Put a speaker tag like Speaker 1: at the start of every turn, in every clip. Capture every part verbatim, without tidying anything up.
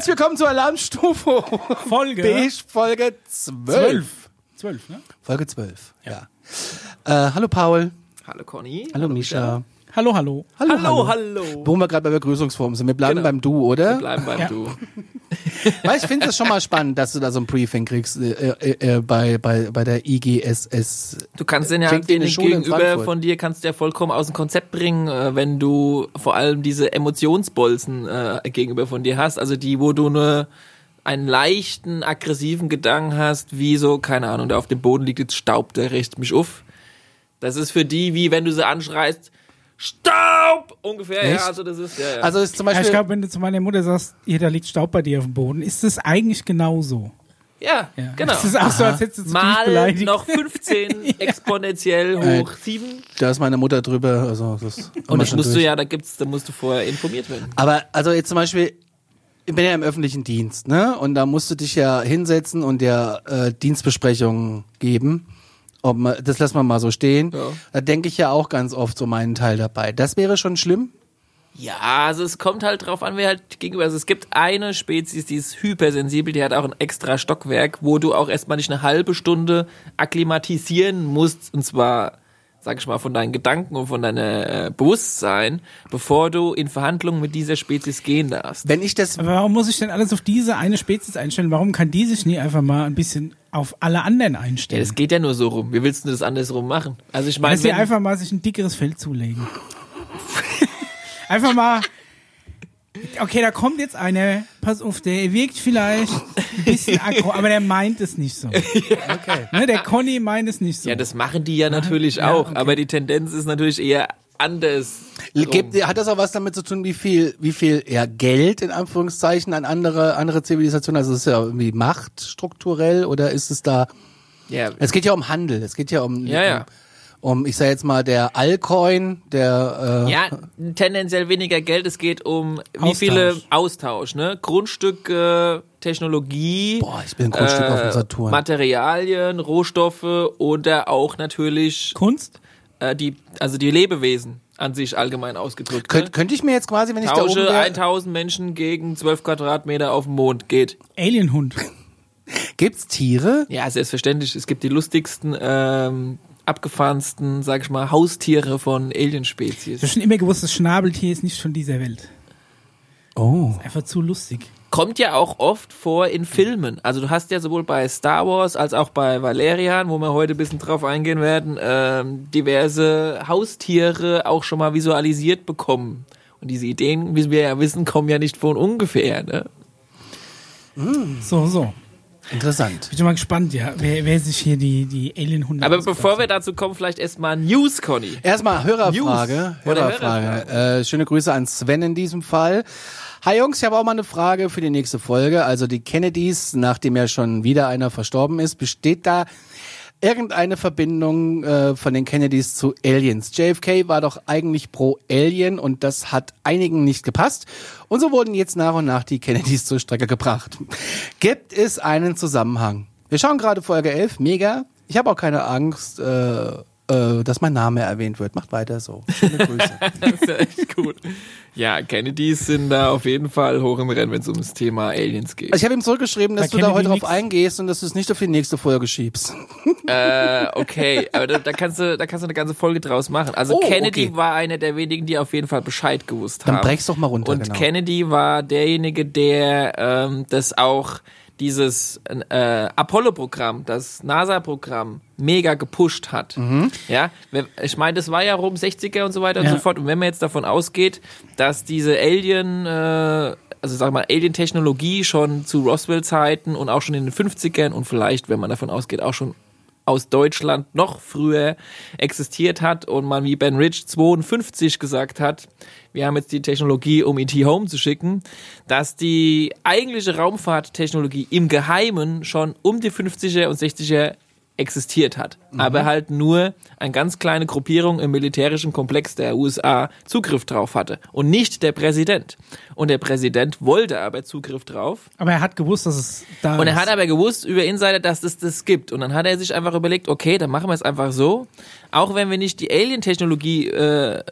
Speaker 1: Herzlich willkommen zur Alarmstufe
Speaker 2: Folge
Speaker 1: B, Folge zwölf.
Speaker 2: zwölf, ne?
Speaker 1: Folge zwölf, ja. ja. Äh, hallo Paul.
Speaker 3: Hallo Conny.
Speaker 1: Hallo, hallo Mischa.
Speaker 2: Hallo, hallo.
Speaker 3: Hallo, hallo. hallo.
Speaker 1: Wo wir gerade bei Begrüßungsformen sind. Wir bleiben genau. beim Du, oder?
Speaker 3: Wir bleiben beim
Speaker 2: ja.
Speaker 3: Du.
Speaker 1: Weil ich finde es schon mal spannend, dass du da so ein Briefing kriegst äh, äh, bei, bei, bei der I G S S.
Speaker 3: Du kannst den ja den gegenüber von dir kannst du ja vollkommen aus dem Konzept bringen, äh, wenn du vor allem diese Emotionsbolzen äh, gegenüber von dir hast, also die, wo du nur einen leichten, aggressiven Gedanken hast, wie so, keine Ahnung, der auf dem Boden liegt, jetzt Staub, der riecht mich auf. Das ist für die, wie wenn du sie anschreist, Staub! Ungefähr,
Speaker 1: Echt?
Speaker 3: ja, also das ist, ja, ja.
Speaker 1: Also ist zum Beispiel.
Speaker 2: Ja, ich glaube, wenn du zu meiner Mutter sagst, hier, da liegt Staub bei dir auf dem Boden, ist das eigentlich genauso.
Speaker 3: Ja,
Speaker 2: ja.
Speaker 3: genau.
Speaker 2: Das ist auch so, als hättest du zu
Speaker 3: Mal
Speaker 2: beleidigt.
Speaker 3: noch fünfzehn exponentiell hoch
Speaker 1: Äh,
Speaker 3: sieben.
Speaker 1: Da ist meine Mutter drüber. Also das
Speaker 3: Und das musst durch. du ja, da gibt's, da musst du vorher informiert werden.
Speaker 1: Aber also jetzt zum Beispiel, ich bin ja im öffentlichen Dienst, ne? Und da musst du dich ja hinsetzen und dir äh, Dienstbesprechungen geben. Ob man, das lassen wir mal so stehen. Ja. Da denke ich ja auch ganz oft so meinen Teil dabei. Das wäre schon schlimm?
Speaker 3: Ja, also es kommt halt drauf an, wer halt gegenüber. Also es gibt eine Spezies, die ist hypersensibel, die hat auch ein extra Stockwerk, wo du auch erstmal nicht eine halbe Stunde akklimatisieren musst, und zwar, sag ich mal, von deinen Gedanken und von deinem äh, Bewusstsein, bevor du in Verhandlungen mit dieser Spezies gehen darfst.
Speaker 1: Wenn ich das.
Speaker 2: Aber warum muss ich denn alles auf diese eine Spezies einstellen? Warum kann die sich nie einfach mal ein bisschen auf alle anderen einstellen?
Speaker 3: Ja, das geht ja nur so rum. Wie willst du das andersrum machen? Also ich meine,
Speaker 2: dass sie einfach mal sich ein dickeres Fell zulegen. Einfach mal, okay, da kommt jetzt einer, pass auf, der wirkt vielleicht ein bisschen aggro, aber der meint es nicht so.
Speaker 1: Okay.
Speaker 2: Ne, der Conny meint es nicht so.
Speaker 3: Ja, das machen die ja natürlich
Speaker 2: ja,
Speaker 3: auch,
Speaker 2: okay.
Speaker 3: aber die Tendenz ist natürlich eher anders.
Speaker 1: Gibt, hat das auch was damit zu tun, wie viel, wie viel ja, Geld in Anführungszeichen an andere, andere Zivilisationen, also ist es ja irgendwie Macht strukturell oder ist es da,
Speaker 3: Ja.
Speaker 1: es geht ja um Handel, es geht ja um,
Speaker 3: Ja, ja.
Speaker 1: um, um ich sag jetzt mal, der Allcoin, der, äh,
Speaker 3: Ja, tendenziell weniger Geld, es geht um wie
Speaker 2: Austausch.
Speaker 3: viele Austausch, ne? Grundstücke, Technologie,
Speaker 1: boah, ich bin ein Grundstück auf dem Saturn.
Speaker 3: Materialien, Rohstoffe oder auch natürlich
Speaker 2: Kunst?
Speaker 3: äh, die, also die Lebewesen an sich allgemein ausgedrückt.
Speaker 1: Könnt,
Speaker 3: Ne?
Speaker 1: könnte ich mir jetzt quasi, wenn ich da oben
Speaker 3: Tausche
Speaker 1: wäre,
Speaker 3: tausend Menschen gegen zwölf Quadratmeter auf dem Mond, geht.
Speaker 2: Alienhund.
Speaker 1: gibt's Tiere?
Speaker 3: Ja, selbstverständlich. Es gibt die lustigsten, ähm, abgefahrensten, sag ich mal, Haustiere von Alienspezies.
Speaker 2: Ich habe schon immer gewusst, das Schnabeltier ist nicht von dieser Welt.
Speaker 1: Oh.
Speaker 2: Einfach zu lustig.
Speaker 3: Kommt ja auch oft vor in Filmen. Also du hast ja sowohl bei Star Wars als auch bei Valerian, wo wir heute ein bisschen drauf eingehen werden, ähm, diverse Haustiere auch schon mal visualisiert bekommen. Und diese Ideen, wie wir ja wissen, kommen ja nicht von ungefähr. Ne?
Speaker 1: Mm.
Speaker 2: So, so.
Speaker 1: Interessant.
Speaker 2: Bin schon mal gespannt, ja, wer, wer sich hier die, die Alienhunde
Speaker 3: Aber
Speaker 2: ausgedacht
Speaker 3: bevor
Speaker 2: hat.
Speaker 3: wir dazu kommen, vielleicht erstmal News, Conny.
Speaker 1: Erstmal Hörerfrage.
Speaker 3: News. Oder
Speaker 1: Hörerfrage.
Speaker 3: Hörerfrage.
Speaker 1: Äh, schöne Grüße an Sven in diesem Fall. Hi Jungs, ich habe auch mal eine Frage für die nächste Folge. Also die Kennedys, nachdem ja schon wieder einer verstorben ist, besteht da irgendeine Verbindung äh, von den Kennedys zu Aliens? J F K war doch eigentlich pro Alien und das hat einigen nicht gepasst. Und so wurden jetzt nach und nach die Kennedys zur Strecke gebracht. Gibt es einen Zusammenhang? Wir schauen gerade Folge elf, mega. Ich habe auch keine Angst, äh, äh, dass mein Name erwähnt wird. Macht weiter so. Schöne Grüße.
Speaker 3: Das ist ja echt gut. Ja, Kennedys sind da auf jeden Fall hoch im Rennen, wenn es ums Thema Aliens geht.
Speaker 1: Also ich habe ihm zurückgeschrieben, dass
Speaker 2: Bei
Speaker 1: du da
Speaker 2: Kennedy
Speaker 1: heute drauf
Speaker 2: nix.
Speaker 1: eingehst und dass du es nicht auf die nächste Folge schiebst.
Speaker 3: Äh, okay, aber da, da kannst du, da kannst du eine ganze Folge draus machen. Also
Speaker 1: Oh,
Speaker 3: Kennedy
Speaker 1: okay.
Speaker 3: war einer der wenigen, die auf jeden Fall Bescheid gewusst
Speaker 1: Dann
Speaker 3: haben.
Speaker 1: brech's doch mal runter,
Speaker 3: Und
Speaker 1: genau.
Speaker 3: Kennedy war derjenige, der ähm, das auch dieses äh, Apollo-Programm, das NASA-Programm mega gepusht hat.
Speaker 1: Mhm.
Speaker 3: Ja, ich meine, das war ja rum sechziger und so weiter und
Speaker 2: Ja.
Speaker 3: so fort. Und wenn man jetzt davon ausgeht, dass diese Alien, äh, also sag mal, Alien-Technologie schon zu Roswell-Zeiten und auch schon in den fünfzigern und vielleicht, wenn man davon ausgeht, auch schon aus Deutschland noch früher existiert hat und man wie Ben Rich zweiundfünfzig gesagt hat, wir haben jetzt die Technologie, um E T home zu schicken, dass die eigentliche Raumfahrttechnologie im Geheimen schon um die fünfziger und sechziger existiert hat. Mhm. Aber halt nur eine ganz kleine Gruppierung im militärischen Komplex der U S A Zugriff drauf hatte. Und nicht der Präsident. Und der Präsident wollte aber Zugriff drauf.
Speaker 2: Aber er hat gewusst, dass es da
Speaker 3: Und
Speaker 2: ist.
Speaker 3: er hat aber gewusst über Insider, dass es das gibt. Und dann hat er sich einfach überlegt, okay, dann machen wir es einfach so. Auch wenn wir nicht die Alien-Technologie äh,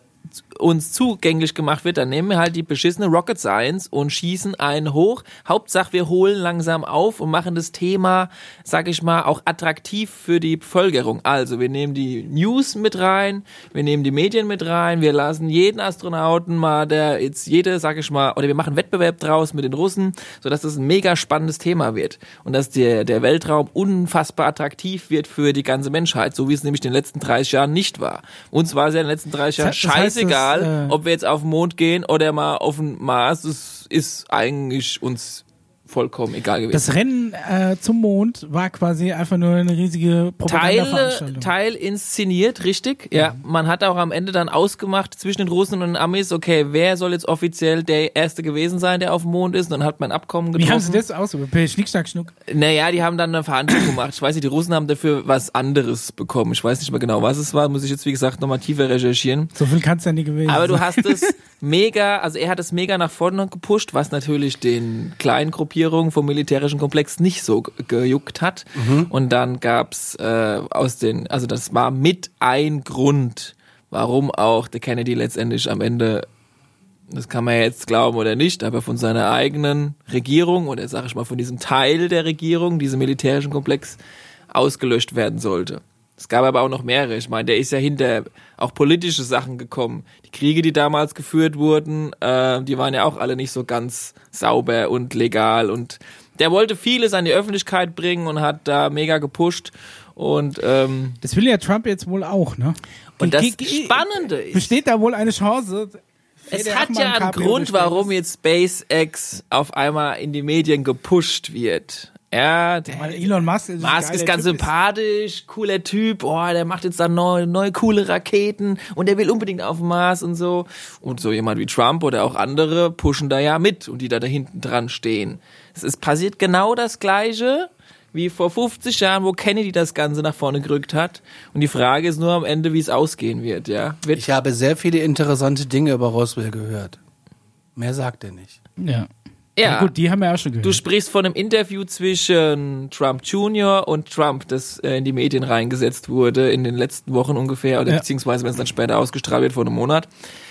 Speaker 3: uns zugänglich gemacht wird, dann nehmen wir halt die beschissene Rocket Science und schießen einen hoch. Hauptsache, wir holen langsam auf und machen das Thema, sag ich mal, auch attraktiv für die Bevölkerung. Also, wir nehmen die News mit rein, wir nehmen die Medien mit rein, wir lassen jeden Astronauten mal, der jetzt jede, sag ich mal, oder wir machen Wettbewerb draus mit den Russen, sodass das ein mega spannendes Thema wird. Und dass der, der Weltraum unfassbar attraktiv wird für die ganze Menschheit, so wie es nämlich in den letzten dreißig Jahren nicht war. Uns war es ja in den letzten dreißig Jahren
Speaker 2: Das heißt,
Speaker 3: scheißegal,
Speaker 2: das, äh
Speaker 3: ob wir jetzt auf den Mond gehen oder mal auf den Mars, das ist eigentlich uns vollkommen egal gewesen.
Speaker 2: Das Rennen äh, zum Mond war quasi einfach nur eine riesige
Speaker 3: Teil,
Speaker 2: Propagandaveranstaltung.
Speaker 3: Teil inszeniert, richtig. Ja, man hat auch am Ende dann ausgemacht zwischen den Russen und den Amis, okay, wer soll jetzt offiziell der Erste gewesen sein, der auf dem Mond ist? Und dann hat man ein Abkommen getroffen.
Speaker 2: Wie haben sie das ausgesucht? Per Schnick, Schnack, Schnuck?
Speaker 3: Naja, die haben dann eine Verhandlung gemacht. Ich weiß nicht, die Russen haben dafür was anderes bekommen. Ich weiß nicht mehr genau, was es war. Muss ich jetzt, wie gesagt, nochmal tiefer recherchieren.
Speaker 2: So viel kann es ja nie gewesen
Speaker 3: Aber du
Speaker 2: sein.
Speaker 3: hast es mega, also er hat es mega nach vorne gepusht, was natürlich den kleinen Gruppierungen vom militärischen Komplex nicht so ge- gejuckt hat. Mhm. Und dann gab's äh, aus den, also das war mit ein Grund, warum auch der Kennedy letztendlich am Ende, das kann man jetzt glauben oder nicht, aber von seiner eigenen Regierung oder sag ich mal von diesem Teil der Regierung, diesem militärischen Komplex, ausgelöscht werden sollte. Es gab aber auch noch mehrere. Ich meine, der ist ja hinter auch politische Sachen gekommen. Die Kriege, die damals geführt wurden, äh, die waren ja auch alle nicht so ganz sauber und legal. Und der wollte vieles an die Öffentlichkeit bringen und hat da mega gepusht. Und ähm,
Speaker 2: Das will ja Trump jetzt wohl auch, ne?
Speaker 3: und das
Speaker 2: Ge- ge-
Speaker 3: Spannende ist,
Speaker 2: Besteht da wohl eine Chance?
Speaker 3: es
Speaker 2: der
Speaker 3: hat
Speaker 2: auch mal
Speaker 3: ja
Speaker 2: ein
Speaker 3: einen
Speaker 2: Cabrio
Speaker 3: Grund,
Speaker 2: bestellt
Speaker 3: warum
Speaker 2: ist.
Speaker 3: jetzt SpaceX auf einmal in die Medien gepusht wird. Ja, der
Speaker 2: Weil Elon Musk ist, ein
Speaker 3: Musk ist
Speaker 2: geiler
Speaker 3: ganz
Speaker 2: Typ
Speaker 3: sympathisch, cooler Typ, oh, der macht jetzt dann neue, neue coole Raketen und der will unbedingt auf den Mars und so. Und so jemand wie Trump oder auch andere pushen da ja mit und die da, da hinten dran stehen. Es ist passiert genau das Gleiche wie vor fünfzig Jahren, wo Kennedy das Ganze nach vorne gerückt hat. Und die Frage ist nur am Ende, wie es ausgehen wird, ja. Wird
Speaker 1: Ich habe sehr viele interessante Dinge über Roswell gehört. Mehr sagt er nicht.
Speaker 2: Ja.
Speaker 3: ja.
Speaker 2: Ja, gut, die haben wir auch schon gehört.
Speaker 3: Du sprichst von einem Interview zwischen Trump Junior und Trump, das äh, in die Medien reingesetzt wurde in den letzten Wochen ungefähr, oder
Speaker 2: Ja.
Speaker 3: beziehungsweise wenn es dann später ausgestrahlt wird, vor einem Monat.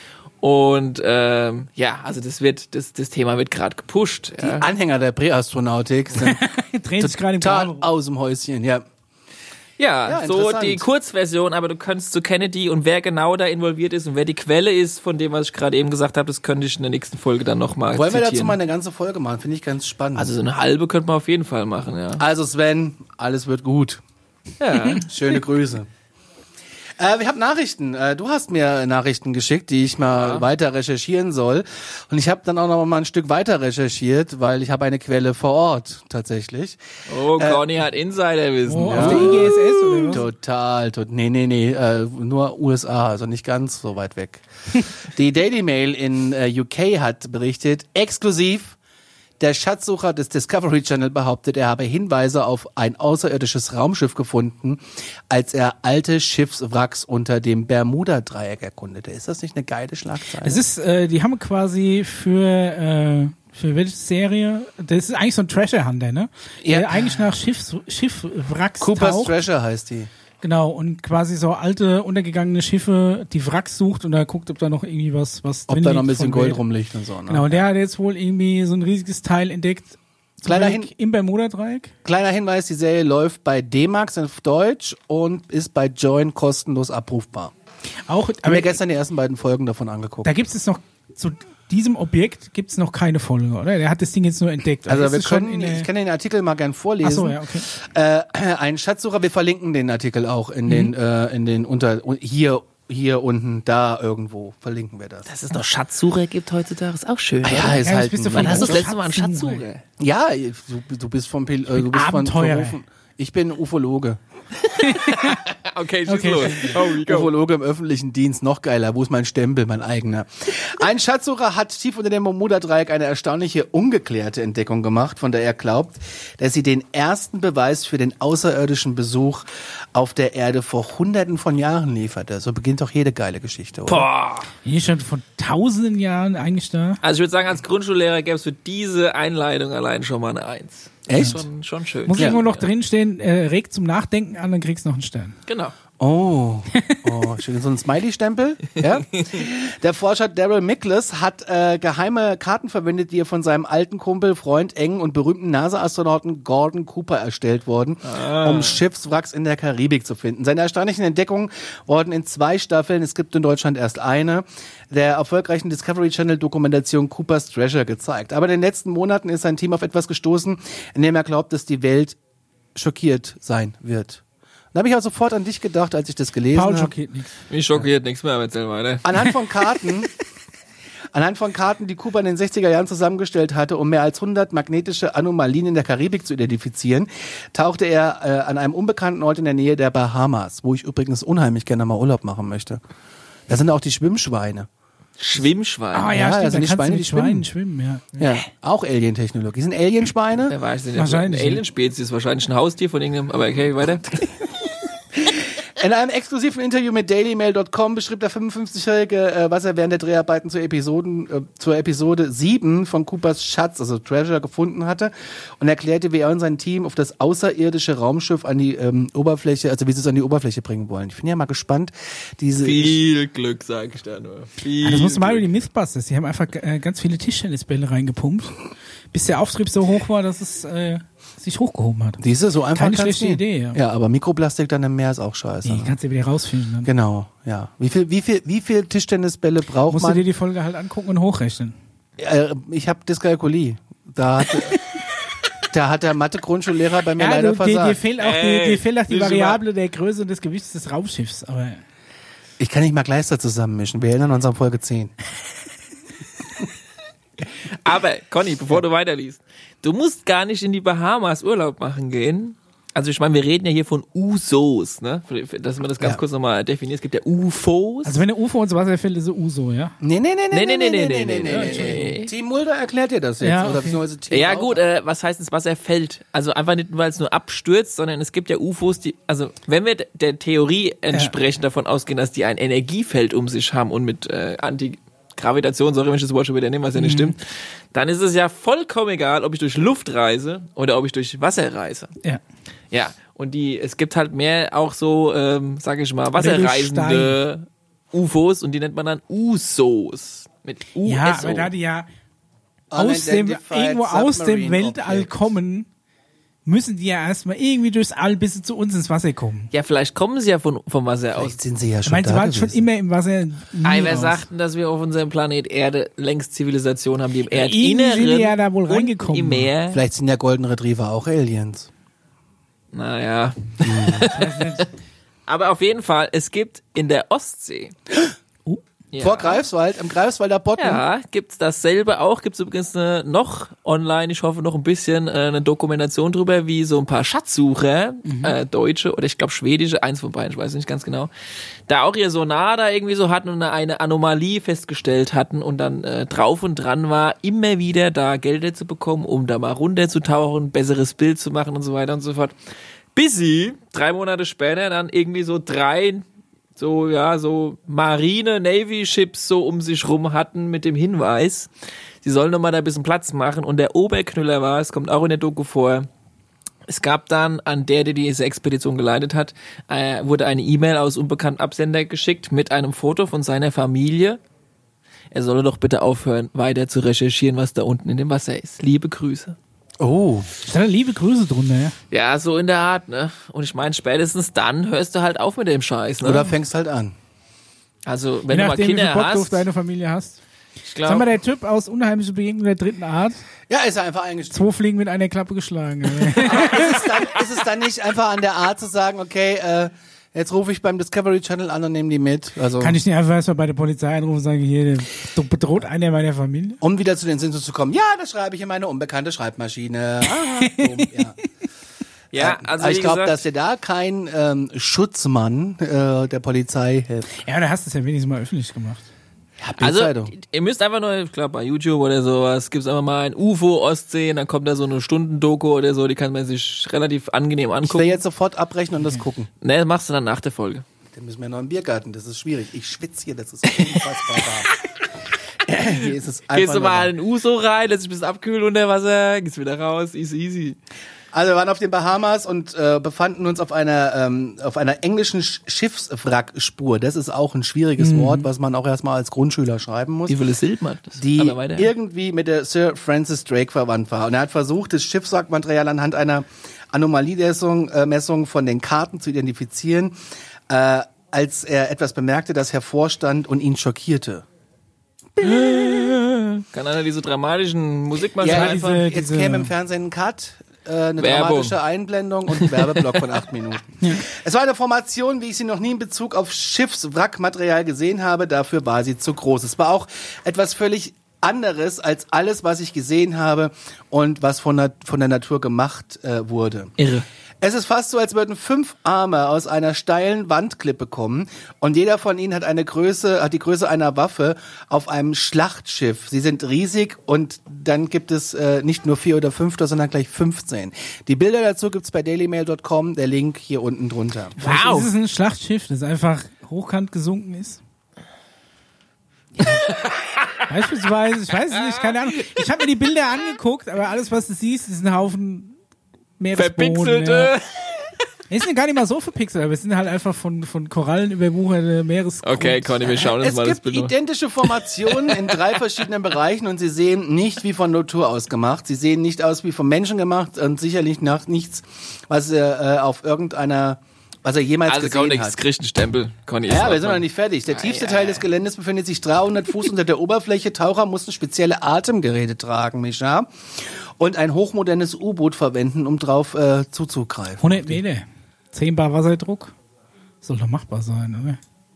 Speaker 3: Und ähm, ja, also das wird, das, das Thema wird gerade gepusht.
Speaker 1: Die
Speaker 3: Ja.
Speaker 1: Anhänger der Präastronautik sind
Speaker 2: Drehen sich gerade im
Speaker 1: total
Speaker 2: Kabel.
Speaker 1: aus dem Häuschen, ja.
Speaker 3: Ja,
Speaker 1: Ja,
Speaker 3: so
Speaker 1: interessant.
Speaker 3: die Kurzversion, aber du könntest zu Kennedy und wer genau da involviert ist und wer die Quelle ist, von dem, was ich gerade eben gesagt habe, das könnte ich in der nächsten Folge dann nochmal
Speaker 1: Wollen wir
Speaker 3: zitieren.
Speaker 1: dazu mal eine ganze Folge machen? Finde ich ganz spannend.
Speaker 3: Also so eine halbe könnte man auf jeden Fall machen, ja.
Speaker 1: Also Sven, alles wird gut.
Speaker 3: Ja.
Speaker 1: Schöne Grüße. Äh, wir haben Nachrichten. Äh, du hast mir Nachrichten geschickt, die ich mal
Speaker 3: Ja.
Speaker 1: weiter recherchieren soll. Und ich habe dann auch noch mal ein Stück weiter recherchiert, weil ich habe eine Quelle vor Ort tatsächlich.
Speaker 3: Oh, Conny hat Insiderwissen.
Speaker 2: Oh,
Speaker 3: ja.
Speaker 2: auf der I G S S oder was?
Speaker 1: Total, tot, nee, nee, nee, äh, nur U S A, also nicht ganz so weit weg. Die Daily Mail in äh, U K hat berichtet, exklusiv, der Schatzsucher des Discovery Channel behauptet, er habe Hinweise auf ein außerirdisches Raumschiff gefunden, als er alte Schiffswracks unter dem Bermuda-Dreieck erkundete. Ist das nicht eine geile Schlagzeile?
Speaker 2: Es ist, äh, die haben quasi für, äh, für welche Serie? Das ist eigentlich so ein Treasure Hunter, ne?
Speaker 1: Ja.
Speaker 2: Der eigentlich nach Schiffs, Schiffwracks
Speaker 1: Cooper's
Speaker 2: taucht.
Speaker 1: Treasure heißt die.
Speaker 2: Genau, und quasi so alte, untergegangene Schiffe, die Wracks sucht und da guckt, ob da noch irgendwie was, was
Speaker 1: Ob
Speaker 2: drin
Speaker 1: da noch ein
Speaker 2: liegt
Speaker 1: bisschen
Speaker 2: von
Speaker 1: Gold
Speaker 2: Welt.
Speaker 1: rumliegt und so. Ne?
Speaker 2: Genau, der hat jetzt wohl irgendwie so ein riesiges Teil entdeckt. zum
Speaker 1: Kleiner
Speaker 2: Glück
Speaker 1: Hin-
Speaker 2: im Bermuda-Dreieck.
Speaker 1: Kleiner Hinweis, die Serie läuft bei D-Max auf Deutsch und ist bei Join kostenlos abrufbar.
Speaker 2: Auch,
Speaker 1: Ich habe
Speaker 2: aber
Speaker 1: mir gestern die ersten beiden Folgen davon angeguckt.
Speaker 2: da gibt es jetzt noch, zu diesem Objekt gibt es noch keine Folge, oder? Der hat das Ding jetzt nur entdeckt.
Speaker 1: Also
Speaker 2: ist
Speaker 1: wir
Speaker 2: es schon
Speaker 1: können,
Speaker 2: in der-
Speaker 1: ich kann den Artikel mal gern vorlesen.
Speaker 2: Ach so, ja, okay.
Speaker 1: Äh, ein Schatzsucher, wir verlinken den Artikel auch in den, äh, in den unter, hier, hier unten, da irgendwo verlinken wir das.
Speaker 3: Dass es noch Schatzsucher gibt heutzutage, ist auch schön.
Speaker 1: Ah
Speaker 3: oder?
Speaker 1: ja, ist
Speaker 2: Ja,
Speaker 1: halt,
Speaker 2: bist du
Speaker 1: ein-
Speaker 2: von
Speaker 3: Wann hast du das
Speaker 2: Beruf
Speaker 3: letzte Mal einen
Speaker 2: Schatzsucher.
Speaker 3: Schatzsucher?
Speaker 1: ja, du, du bist vom, Pil- äh, du bist von
Speaker 2: Abenteurer.
Speaker 1: berufen. Ich bin Ufologe.
Speaker 3: Okay, schieß
Speaker 2: Okay.
Speaker 3: los. Oh, we go.
Speaker 1: Ufologe im öffentlichen Dienst, noch geiler. Wo ist mein Stempel, mein eigener? Ein Schatzsucher hat tief unter dem Bermuda-Dreieck eine erstaunliche, ungeklärte Entdeckung gemacht, von der er glaubt, dass sie den ersten Beweis für den außerirdischen Besuch auf der Erde vor hunderten von Jahren lieferte. So beginnt doch jede geile Geschichte, oder?
Speaker 3: Boah.
Speaker 2: Hier schon vor tausenden Jahren eigentlich da.
Speaker 3: Also ich würde sagen, als Grundschullehrer gäbe es für diese Einleitung allein schon mal eine Eins.
Speaker 1: Echt?
Speaker 3: Schon, schon schön.
Speaker 2: Muss
Speaker 1: Ja.
Speaker 2: irgendwo noch drinstehen, äh, regt zum Nachdenken an, dann kriegst du noch einen Stern.
Speaker 3: Genau.
Speaker 1: Oh, oh, schön. So ein Smiley-Stempel. Ja? Der Forscher Daryl Miklas hat äh, geheime Karten verwendet, die er von seinem alten Kumpel, Freund, engen und berühmten NASA-Astronauten Gordon Cooper erstellt wurden, ah. um Schiffswracks in der Karibik zu finden. Seine erstaunlichen Entdeckungen wurden in zwei Staffeln, es gibt in Deutschland erst eine, der erfolgreichen Discovery Channel Dokumentation Cooper's Treasure gezeigt. Aber in den letzten Monaten ist sein Team auf etwas gestoßen, in dem er glaubt, dass die Welt schockiert sein wird. Da habe ich auch sofort an dich gedacht, als ich das gelesen habe.
Speaker 2: Paul schockiert nichts.
Speaker 3: Mich schockiert ja. nichts mehr, aber erzähl weiter.
Speaker 1: Anhand von Karten, anhand von Karten, die Cooper in den sechziger Jahren zusammengestellt hatte, um mehr als hundert magnetische Anomalien in der Karibik zu identifizieren, tauchte er äh, an einem unbekannten Ort in der Nähe der Bahamas, wo ich übrigens unheimlich gerne mal Urlaub machen möchte. Da sind auch die Schwimmschweine.
Speaker 3: Schwimmschweine?
Speaker 2: Ah ja,
Speaker 1: ja
Speaker 2: stimmt,
Speaker 1: also
Speaker 2: da
Speaker 1: die
Speaker 2: kannst
Speaker 1: Schweine,
Speaker 2: du
Speaker 1: die
Speaker 2: mit Schweinen
Speaker 1: schwimmen.
Speaker 2: schwimmen, ja.
Speaker 1: Ja, auch Alien-Technologie. Sind Alienschweine?
Speaker 3: Wer weiß denn,
Speaker 2: Wahrscheinlich.
Speaker 3: Eine Alien-Spezies, wahrscheinlich ein Haustier von irgendeinem, aber okay, weiter.
Speaker 1: In einem exklusiven Interview mit Daily Mail Punkt com beschrieb der fünfundfünfzigjährige, äh, was er während der Dreharbeiten zur, Episoden, äh, zur Episode sieben von Coopers Schatz, also Treasure, gefunden hatte und erklärte, wie er und sein Team auf das außerirdische Raumschiff an die ähm, Oberfläche, also wie sie es an die Oberfläche bringen wollen. Ich bin ja mal gespannt. Diese
Speaker 3: Viel Glück, sag ich da nur. Viel
Speaker 2: Ah, das musst du mal
Speaker 3: Glück.
Speaker 2: über die Mythbusters. Die haben einfach äh, ganz viele Tischtennisbälle reingepumpt, bis der Auftrieb so hoch war, dass es äh, sich hochgehoben hat.
Speaker 1: Diese so einfach
Speaker 2: Keine
Speaker 1: kann's
Speaker 2: schlechte
Speaker 1: gehen.
Speaker 2: Idee, ja.
Speaker 1: Ja, aber Mikroplastik dann im Meer ist auch scheiße.
Speaker 2: Die kannst du wieder rausfinden. Dann
Speaker 1: Genau, ja. Wie viel, wie viel, wie viel Tischtennisbälle braucht
Speaker 2: musst du
Speaker 1: man?
Speaker 2: dir die Folge halt angucken und hochrechnen.
Speaker 1: Äh, ich habe Dyskalkulie. Da hat, da hat der Mathe-Grundschullehrer bei mir
Speaker 2: Ja,
Speaker 1: leider
Speaker 2: du, dir, dir
Speaker 1: versagt.
Speaker 2: fehlt auch
Speaker 3: Ey,
Speaker 2: die, dir fehlt auch die
Speaker 3: das ist
Speaker 2: Variable der Größe und des Gewichts des Raumschiffs. Aber
Speaker 1: Ich kann nicht mal Gleister zusammenmischen. Wir erinnern uns an Folge zehn.
Speaker 3: Aber, Conny, bevor du weiterliest, du musst gar nicht in die Bahamas Urlaub machen gehen. Also ich meine, wir reden ja hier von U S Os, ne? Dass man das ganz
Speaker 1: Ja.
Speaker 3: kurz nochmal definiert. Es gibt ja U F Os.
Speaker 2: also wenn eine U F O ins Wasser fällt, ist es U S O, ja?
Speaker 1: Nee, nee, nee,
Speaker 3: Nee,
Speaker 1: nee,
Speaker 3: nee,
Speaker 1: nee,
Speaker 3: nee,
Speaker 1: nee,
Speaker 3: nee,
Speaker 1: nee,
Speaker 3: nee,
Speaker 1: nee,
Speaker 3: nee.
Speaker 1: Team Mulder erklärt dir das jetzt.
Speaker 2: Ja,
Speaker 1: Oder
Speaker 2: okay.
Speaker 1: beziehungsweise Team
Speaker 3: Ja
Speaker 1: Bauer.
Speaker 3: gut, äh, was heißt ins Wasser fällt? Also einfach nicht, weil es nur abstürzt, sondern es gibt ja U F Os, die, also wenn wir der Theorie entsprechend davon ausgehen, dass die ein Energiefeld um sich haben und mit äh, Antigravitation, sorry, wenn ich das Wort schon wieder nehme, was ja nicht stimmt, dann ist es ja vollkommen egal, ob ich durch Luft reise oder ob ich durch Wasser reise.
Speaker 2: Ja.
Speaker 3: Ja, und die, es gibt halt mehr auch so, ähm, sag ich mal,
Speaker 2: durch
Speaker 3: wasserreisende U F Os und die nennt man dann U S Os. Mit U S O.
Speaker 2: Ja, aber da die ja aus dem,
Speaker 1: Unidentified
Speaker 2: irgendwo aus dem
Speaker 1: Submarine
Speaker 2: Weltall
Speaker 1: Object.
Speaker 2: kommen, müssen die ja erstmal irgendwie durchs All bis sie zu uns ins Wasser kommen.
Speaker 3: Ja, vielleicht kommen sie ja von, vom Wasser aus.
Speaker 1: Vielleicht sind sie ja
Speaker 2: Ich
Speaker 1: schon
Speaker 2: meine, sie
Speaker 1: da
Speaker 2: waren schon
Speaker 1: gewesen.
Speaker 2: immer im Wasser. nie
Speaker 3: Ei, wer
Speaker 2: raus.
Speaker 3: sagt denn, dass wir auf unserem Planet Erde längst Zivilisation haben, die im
Speaker 2: irgendwie
Speaker 3: Erdinneren
Speaker 2: sind die ja da wohl
Speaker 3: und
Speaker 2: reingekommen.
Speaker 3: im Meer?
Speaker 1: Vielleicht sind ja Golden Retriever auch Aliens.
Speaker 3: Naja. Aber auf jeden Fall, es gibt in der Ostsee.
Speaker 2: Uh.
Speaker 3: Ja.
Speaker 1: Vor Greifswald, im Greifswalder Bodden.
Speaker 3: Ja, gibt's dasselbe auch. Gibt's übrigens eine, noch online, ich hoffe noch ein bisschen, äh, eine Dokumentation drüber, wie so ein paar Schatzsucher,
Speaker 2: Mhm.
Speaker 3: äh, deutsche oder ich glaube schwedische, eins von beiden, ich weiß nicht ganz genau, da auch ihr Sonar da irgendwie so hatten und eine Anomalie festgestellt hatten und dann äh, drauf und dran war, immer wieder da Gelder zu bekommen, um da mal runterzutauchen, besseres Bild zu machen und so weiter und so fort. Bis sie drei Monate später dann irgendwie so drei so, ja, so Marine-Navy-Ships so um sich rum hatten mit dem Hinweis, sie sollen nochmal da ein bisschen Platz machen. Und der Oberknüller war, es kommt auch in der Doku vor, es gab dann an der, der diese Expedition geleitet hat, äh, wurde eine E-Mail aus unbekannten Absender geschickt mit einem Foto von seiner Familie. Er solle doch bitte aufhören, weiter zu recherchieren, was da unten in dem Wasser ist. Liebe Grüße.
Speaker 1: Oh.
Speaker 2: Da liebe Grüße drunter, ja.
Speaker 3: Ja, so in der Art, ne? Und ich meine, spätestens dann hörst du halt auf mit dem Scheiß, ne?
Speaker 1: Oder fängst halt an.
Speaker 3: Also, wenn
Speaker 2: Je
Speaker 3: du mal
Speaker 2: nachdem, wie viel
Speaker 3: Kinder
Speaker 2: Bock du auf
Speaker 3: hast,
Speaker 2: deine Familie hast.
Speaker 3: ich
Speaker 2: Sag mal,
Speaker 3: glaube,
Speaker 2: der Typ aus Unheimliche Begegnung der dritten Art,
Speaker 1: Ja, ist er einfach eingestiegen.
Speaker 2: zwei Fliegen mit einer Klappe geschlagen.
Speaker 1: ist, es dann, ist es dann nicht einfach an der Art zu sagen, okay, äh, jetzt rufe ich beim Discovery Channel an und nehme die mit. Also,
Speaker 2: Kann ich nicht einfach erstmal bei der Polizei anrufen und sagen, hier, der bedroht einer meiner Familie?
Speaker 1: um wieder zu den Simpsons zu kommen. Ja, das schreibe ich in meine unbekannte Schreibmaschine. Ah, boom, ja.
Speaker 3: ja, also
Speaker 1: Aber ich
Speaker 3: wie
Speaker 1: glaube,
Speaker 3: gesagt,
Speaker 1: dass dir da kein ähm, Schutzmann äh, der Polizei hilft.
Speaker 2: Ja, da hast du es ja wenigstens mal öffentlich gemacht.
Speaker 1: Ja,
Speaker 3: also
Speaker 1: Bildzeitung.
Speaker 3: ihr müsst einfach nur, ich glaube bei YouTube oder sowas, gibt's einfach mal ein U F O Ostsee und dann kommt da so eine Stundendoku oder so, die kann man sich relativ angenehm
Speaker 1: Ich will
Speaker 3: angucken.
Speaker 1: jetzt sofort abbrechen und das gucken.
Speaker 3: Ne, das machst du dann nach der Folge.
Speaker 1: Dann müssen wir noch im Biergarten, das ist schwierig. Ich schwitze hier, das ist unfassbar warm. Hier ist es einfach
Speaker 3: Gehst du
Speaker 1: nur
Speaker 3: mal
Speaker 1: warm.
Speaker 3: in den U S O rein, lässt dich ein bisschen abkühlen unter Wasser, gehst wieder raus, easy, easy.
Speaker 1: Also wir waren auf den Bahamas und äh, befanden uns auf einer ähm, auf einer englischen Sch- Schiffswrackspur. Das ist auch ein schwieriges
Speaker 2: Mhm.
Speaker 1: Wort, was man auch erstmal als Grundschüler schreiben muss.
Speaker 3: Wie viele Silben hat das?
Speaker 1: Die
Speaker 3: Aber weiter.
Speaker 1: irgendwie mit der Sir Francis Drake verwandt war. Und er hat versucht, das Schiffswrackmaterial anhand einer Anomaliemessung äh, Messung von den Karten zu identifizieren, äh, als er etwas bemerkte, das hervorstand und ihn schockierte.
Speaker 3: Kann einer diese dramatischen Musikmaschinen
Speaker 1: Ja,
Speaker 3: einfach...
Speaker 2: diese-
Speaker 1: Jetzt käme im Fernsehen ein Cut, äh, eine
Speaker 3: Werbung.
Speaker 1: dramatische Einblendung und ein Werbeblock von acht Minuten. Es war eine Formation, wie ich sie noch nie in Bezug auf Schiffswrackmaterial gesehen habe. Dafür war sie zu groß. Es war auch etwas völlig anderes als alles, was ich gesehen habe und was von der, von der Natur gemacht äh, wurde.
Speaker 3: Irre.
Speaker 1: Es ist fast so, als würden fünf Arme aus einer steilen Wandklippe kommen und jeder von ihnen hat eine Größe, hat die Größe einer Waffe auf einem Schlachtschiff. Sie sind riesig und dann gibt es äh, nicht nur vier oder fünf, sondern gleich fünfzehn. Die Bilder dazu gibt's bei dailymail punkt com, der Link hier unten drunter.
Speaker 2: Vielleicht
Speaker 3: Wow.
Speaker 2: ist es ein Schlachtschiff, das einfach hochkant gesunken ist. Beispielsweise, ich weiß es nicht, keine Ahnung. Ich habe mir die Bilder angeguckt, aber alles, was du siehst, ist ein Haufen Meeresboden.
Speaker 3: Verpixelte.
Speaker 2: Ja. Es sind gar nicht mal so verpixelt, aber es sind halt einfach von, von Korallen überwucherte Meeresgrund.
Speaker 3: Okay, Conny, wir schauen uns
Speaker 1: Es
Speaker 3: mal das
Speaker 1: gibt
Speaker 3: Bild an.
Speaker 1: identische Formationen in drei verschiedenen Bereichen und sie sehen nicht wie von Natur aus gemacht. Sie sehen nicht aus wie vom Menschen gemacht und sicherlich nach nichts, was er äh, auf irgendeiner, was er jemals
Speaker 3: Also
Speaker 1: gesehen
Speaker 3: Conny,
Speaker 1: hat.
Speaker 3: das kriegt einen Stempel. Conny,
Speaker 1: Ja,
Speaker 3: ist
Speaker 1: wir sind
Speaker 3: noch
Speaker 1: noch nicht fertig. Der tiefste Teil des Geländes befindet sich dreihundert Fuß unter der Oberfläche. Taucher mussten spezielle Atemgeräte tragen, Mischa, und ein hochmodernes U-Boot verwenden, um drauf äh, zuzugreifen.
Speaker 2: hundert Meter. zehn Bar Wasserdruck. Soll doch machbar sein, oder?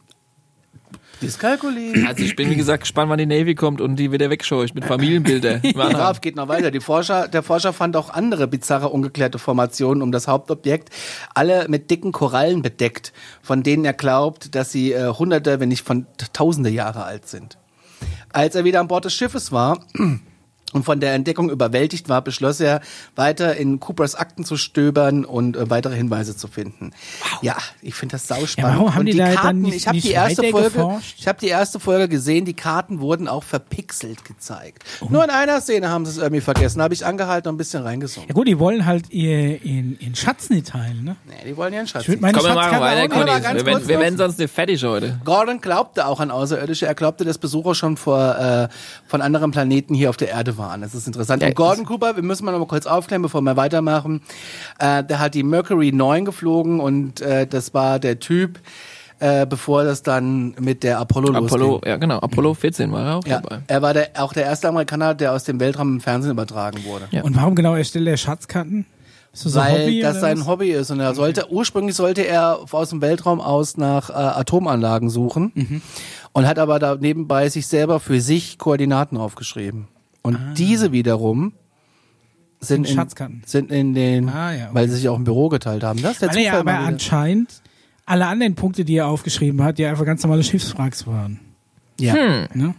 Speaker 1: Dyskalkulie.
Speaker 3: Also ich bin, wie gesagt, gespannt, wann die Navy kommt und die wieder wegscheucht mit Familienbildern.
Speaker 1: Graf geht noch weiter. Die Forscher, der Forscher fand auch andere bizarre, ungeklärte Formationen um das Hauptobjekt, alle mit dicken Korallen bedeckt, von denen er glaubt, dass sie äh, hunderte, wenn nicht von tausende Jahre alt sind. Als er wieder an Bord des Schiffes war und von der Entdeckung überwältigt war, beschloss er, weiter in Coopers Akten zu stöbern und äh, weitere Hinweise zu finden. Wow. Ja, ich finde das sauspannend.
Speaker 2: Ja, warum haben
Speaker 1: und
Speaker 2: die
Speaker 1: die
Speaker 2: da dann
Speaker 1: Karten,
Speaker 2: nicht-
Speaker 1: ich habe
Speaker 2: nicht
Speaker 1: die erste
Speaker 2: weiter
Speaker 1: Folge,
Speaker 2: geforscht?
Speaker 1: ich habe die erste Folge gesehen, die Karten wurden auch verpixelt gezeigt.
Speaker 2: Oh.
Speaker 1: Nur in einer Szene haben sie es irgendwie vergessen, habe ich angehalten und ein bisschen reingesungen.
Speaker 2: Ja gut, die wollen halt ihr in, in Schatz nicht teilen, ne?
Speaker 1: Nee, die wollen ja einen Schatz.
Speaker 2: Ich würd meine
Speaker 3: Komm, wir machen
Speaker 2: Schatzkarte
Speaker 3: weiter,
Speaker 2: auch noch
Speaker 3: Conny.
Speaker 1: mal ganz
Speaker 3: Wir, werden-
Speaker 1: kurz
Speaker 3: wir
Speaker 1: noch.
Speaker 3: werden sonst nicht fertig heute.
Speaker 1: Gordon glaubte auch an Außerirdische. Er glaubte, dass Besucher schon vor, äh, von anderen Planeten hier auf der Erde waren. Das ist interessant.
Speaker 3: Ja,
Speaker 1: Und Gordon Cooper, wir müssen mal noch mal kurz aufklären, bevor wir weitermachen. Äh, der hat die Mercury neun geflogen und äh, das war der Typ, äh, bevor das dann mit der Apollo,
Speaker 3: Apollo,
Speaker 1: losging.
Speaker 3: ja genau, Apollo vierzehn war er auch
Speaker 1: Ja,
Speaker 3: dabei.
Speaker 1: er war der, auch der erste Amerikaner, der aus dem Weltraum im Fernsehen übertragen wurde.
Speaker 3: Ja.
Speaker 2: Und warum genau erstellt er Schatzkarten? Ist das so ein
Speaker 1: Weil
Speaker 2: Hobby
Speaker 1: das
Speaker 2: oder
Speaker 1: sein
Speaker 2: was?
Speaker 1: Hobby ist und er sollte ursprünglich sollte er aus dem Weltraum aus nach äh, Atomanlagen suchen
Speaker 2: Mhm.
Speaker 1: und hat aber da nebenbei sich selber für sich Koordinaten aufgeschrieben und diese wiederum sind
Speaker 2: Sind
Speaker 1: in,
Speaker 2: Schatzkarten.
Speaker 1: sind in den,
Speaker 2: Ah, ja, okay.
Speaker 1: weil sie sich auch im Büro geteilt haben. Das ist der
Speaker 2: Weil er ja
Speaker 1: Zufall
Speaker 2: aber
Speaker 1: mal wieder.
Speaker 2: anscheinend alle anderen Punkte, die er aufgeschrieben hat, ja einfach ganz normale Schiffswracks waren.
Speaker 1: Ja.
Speaker 2: Ne?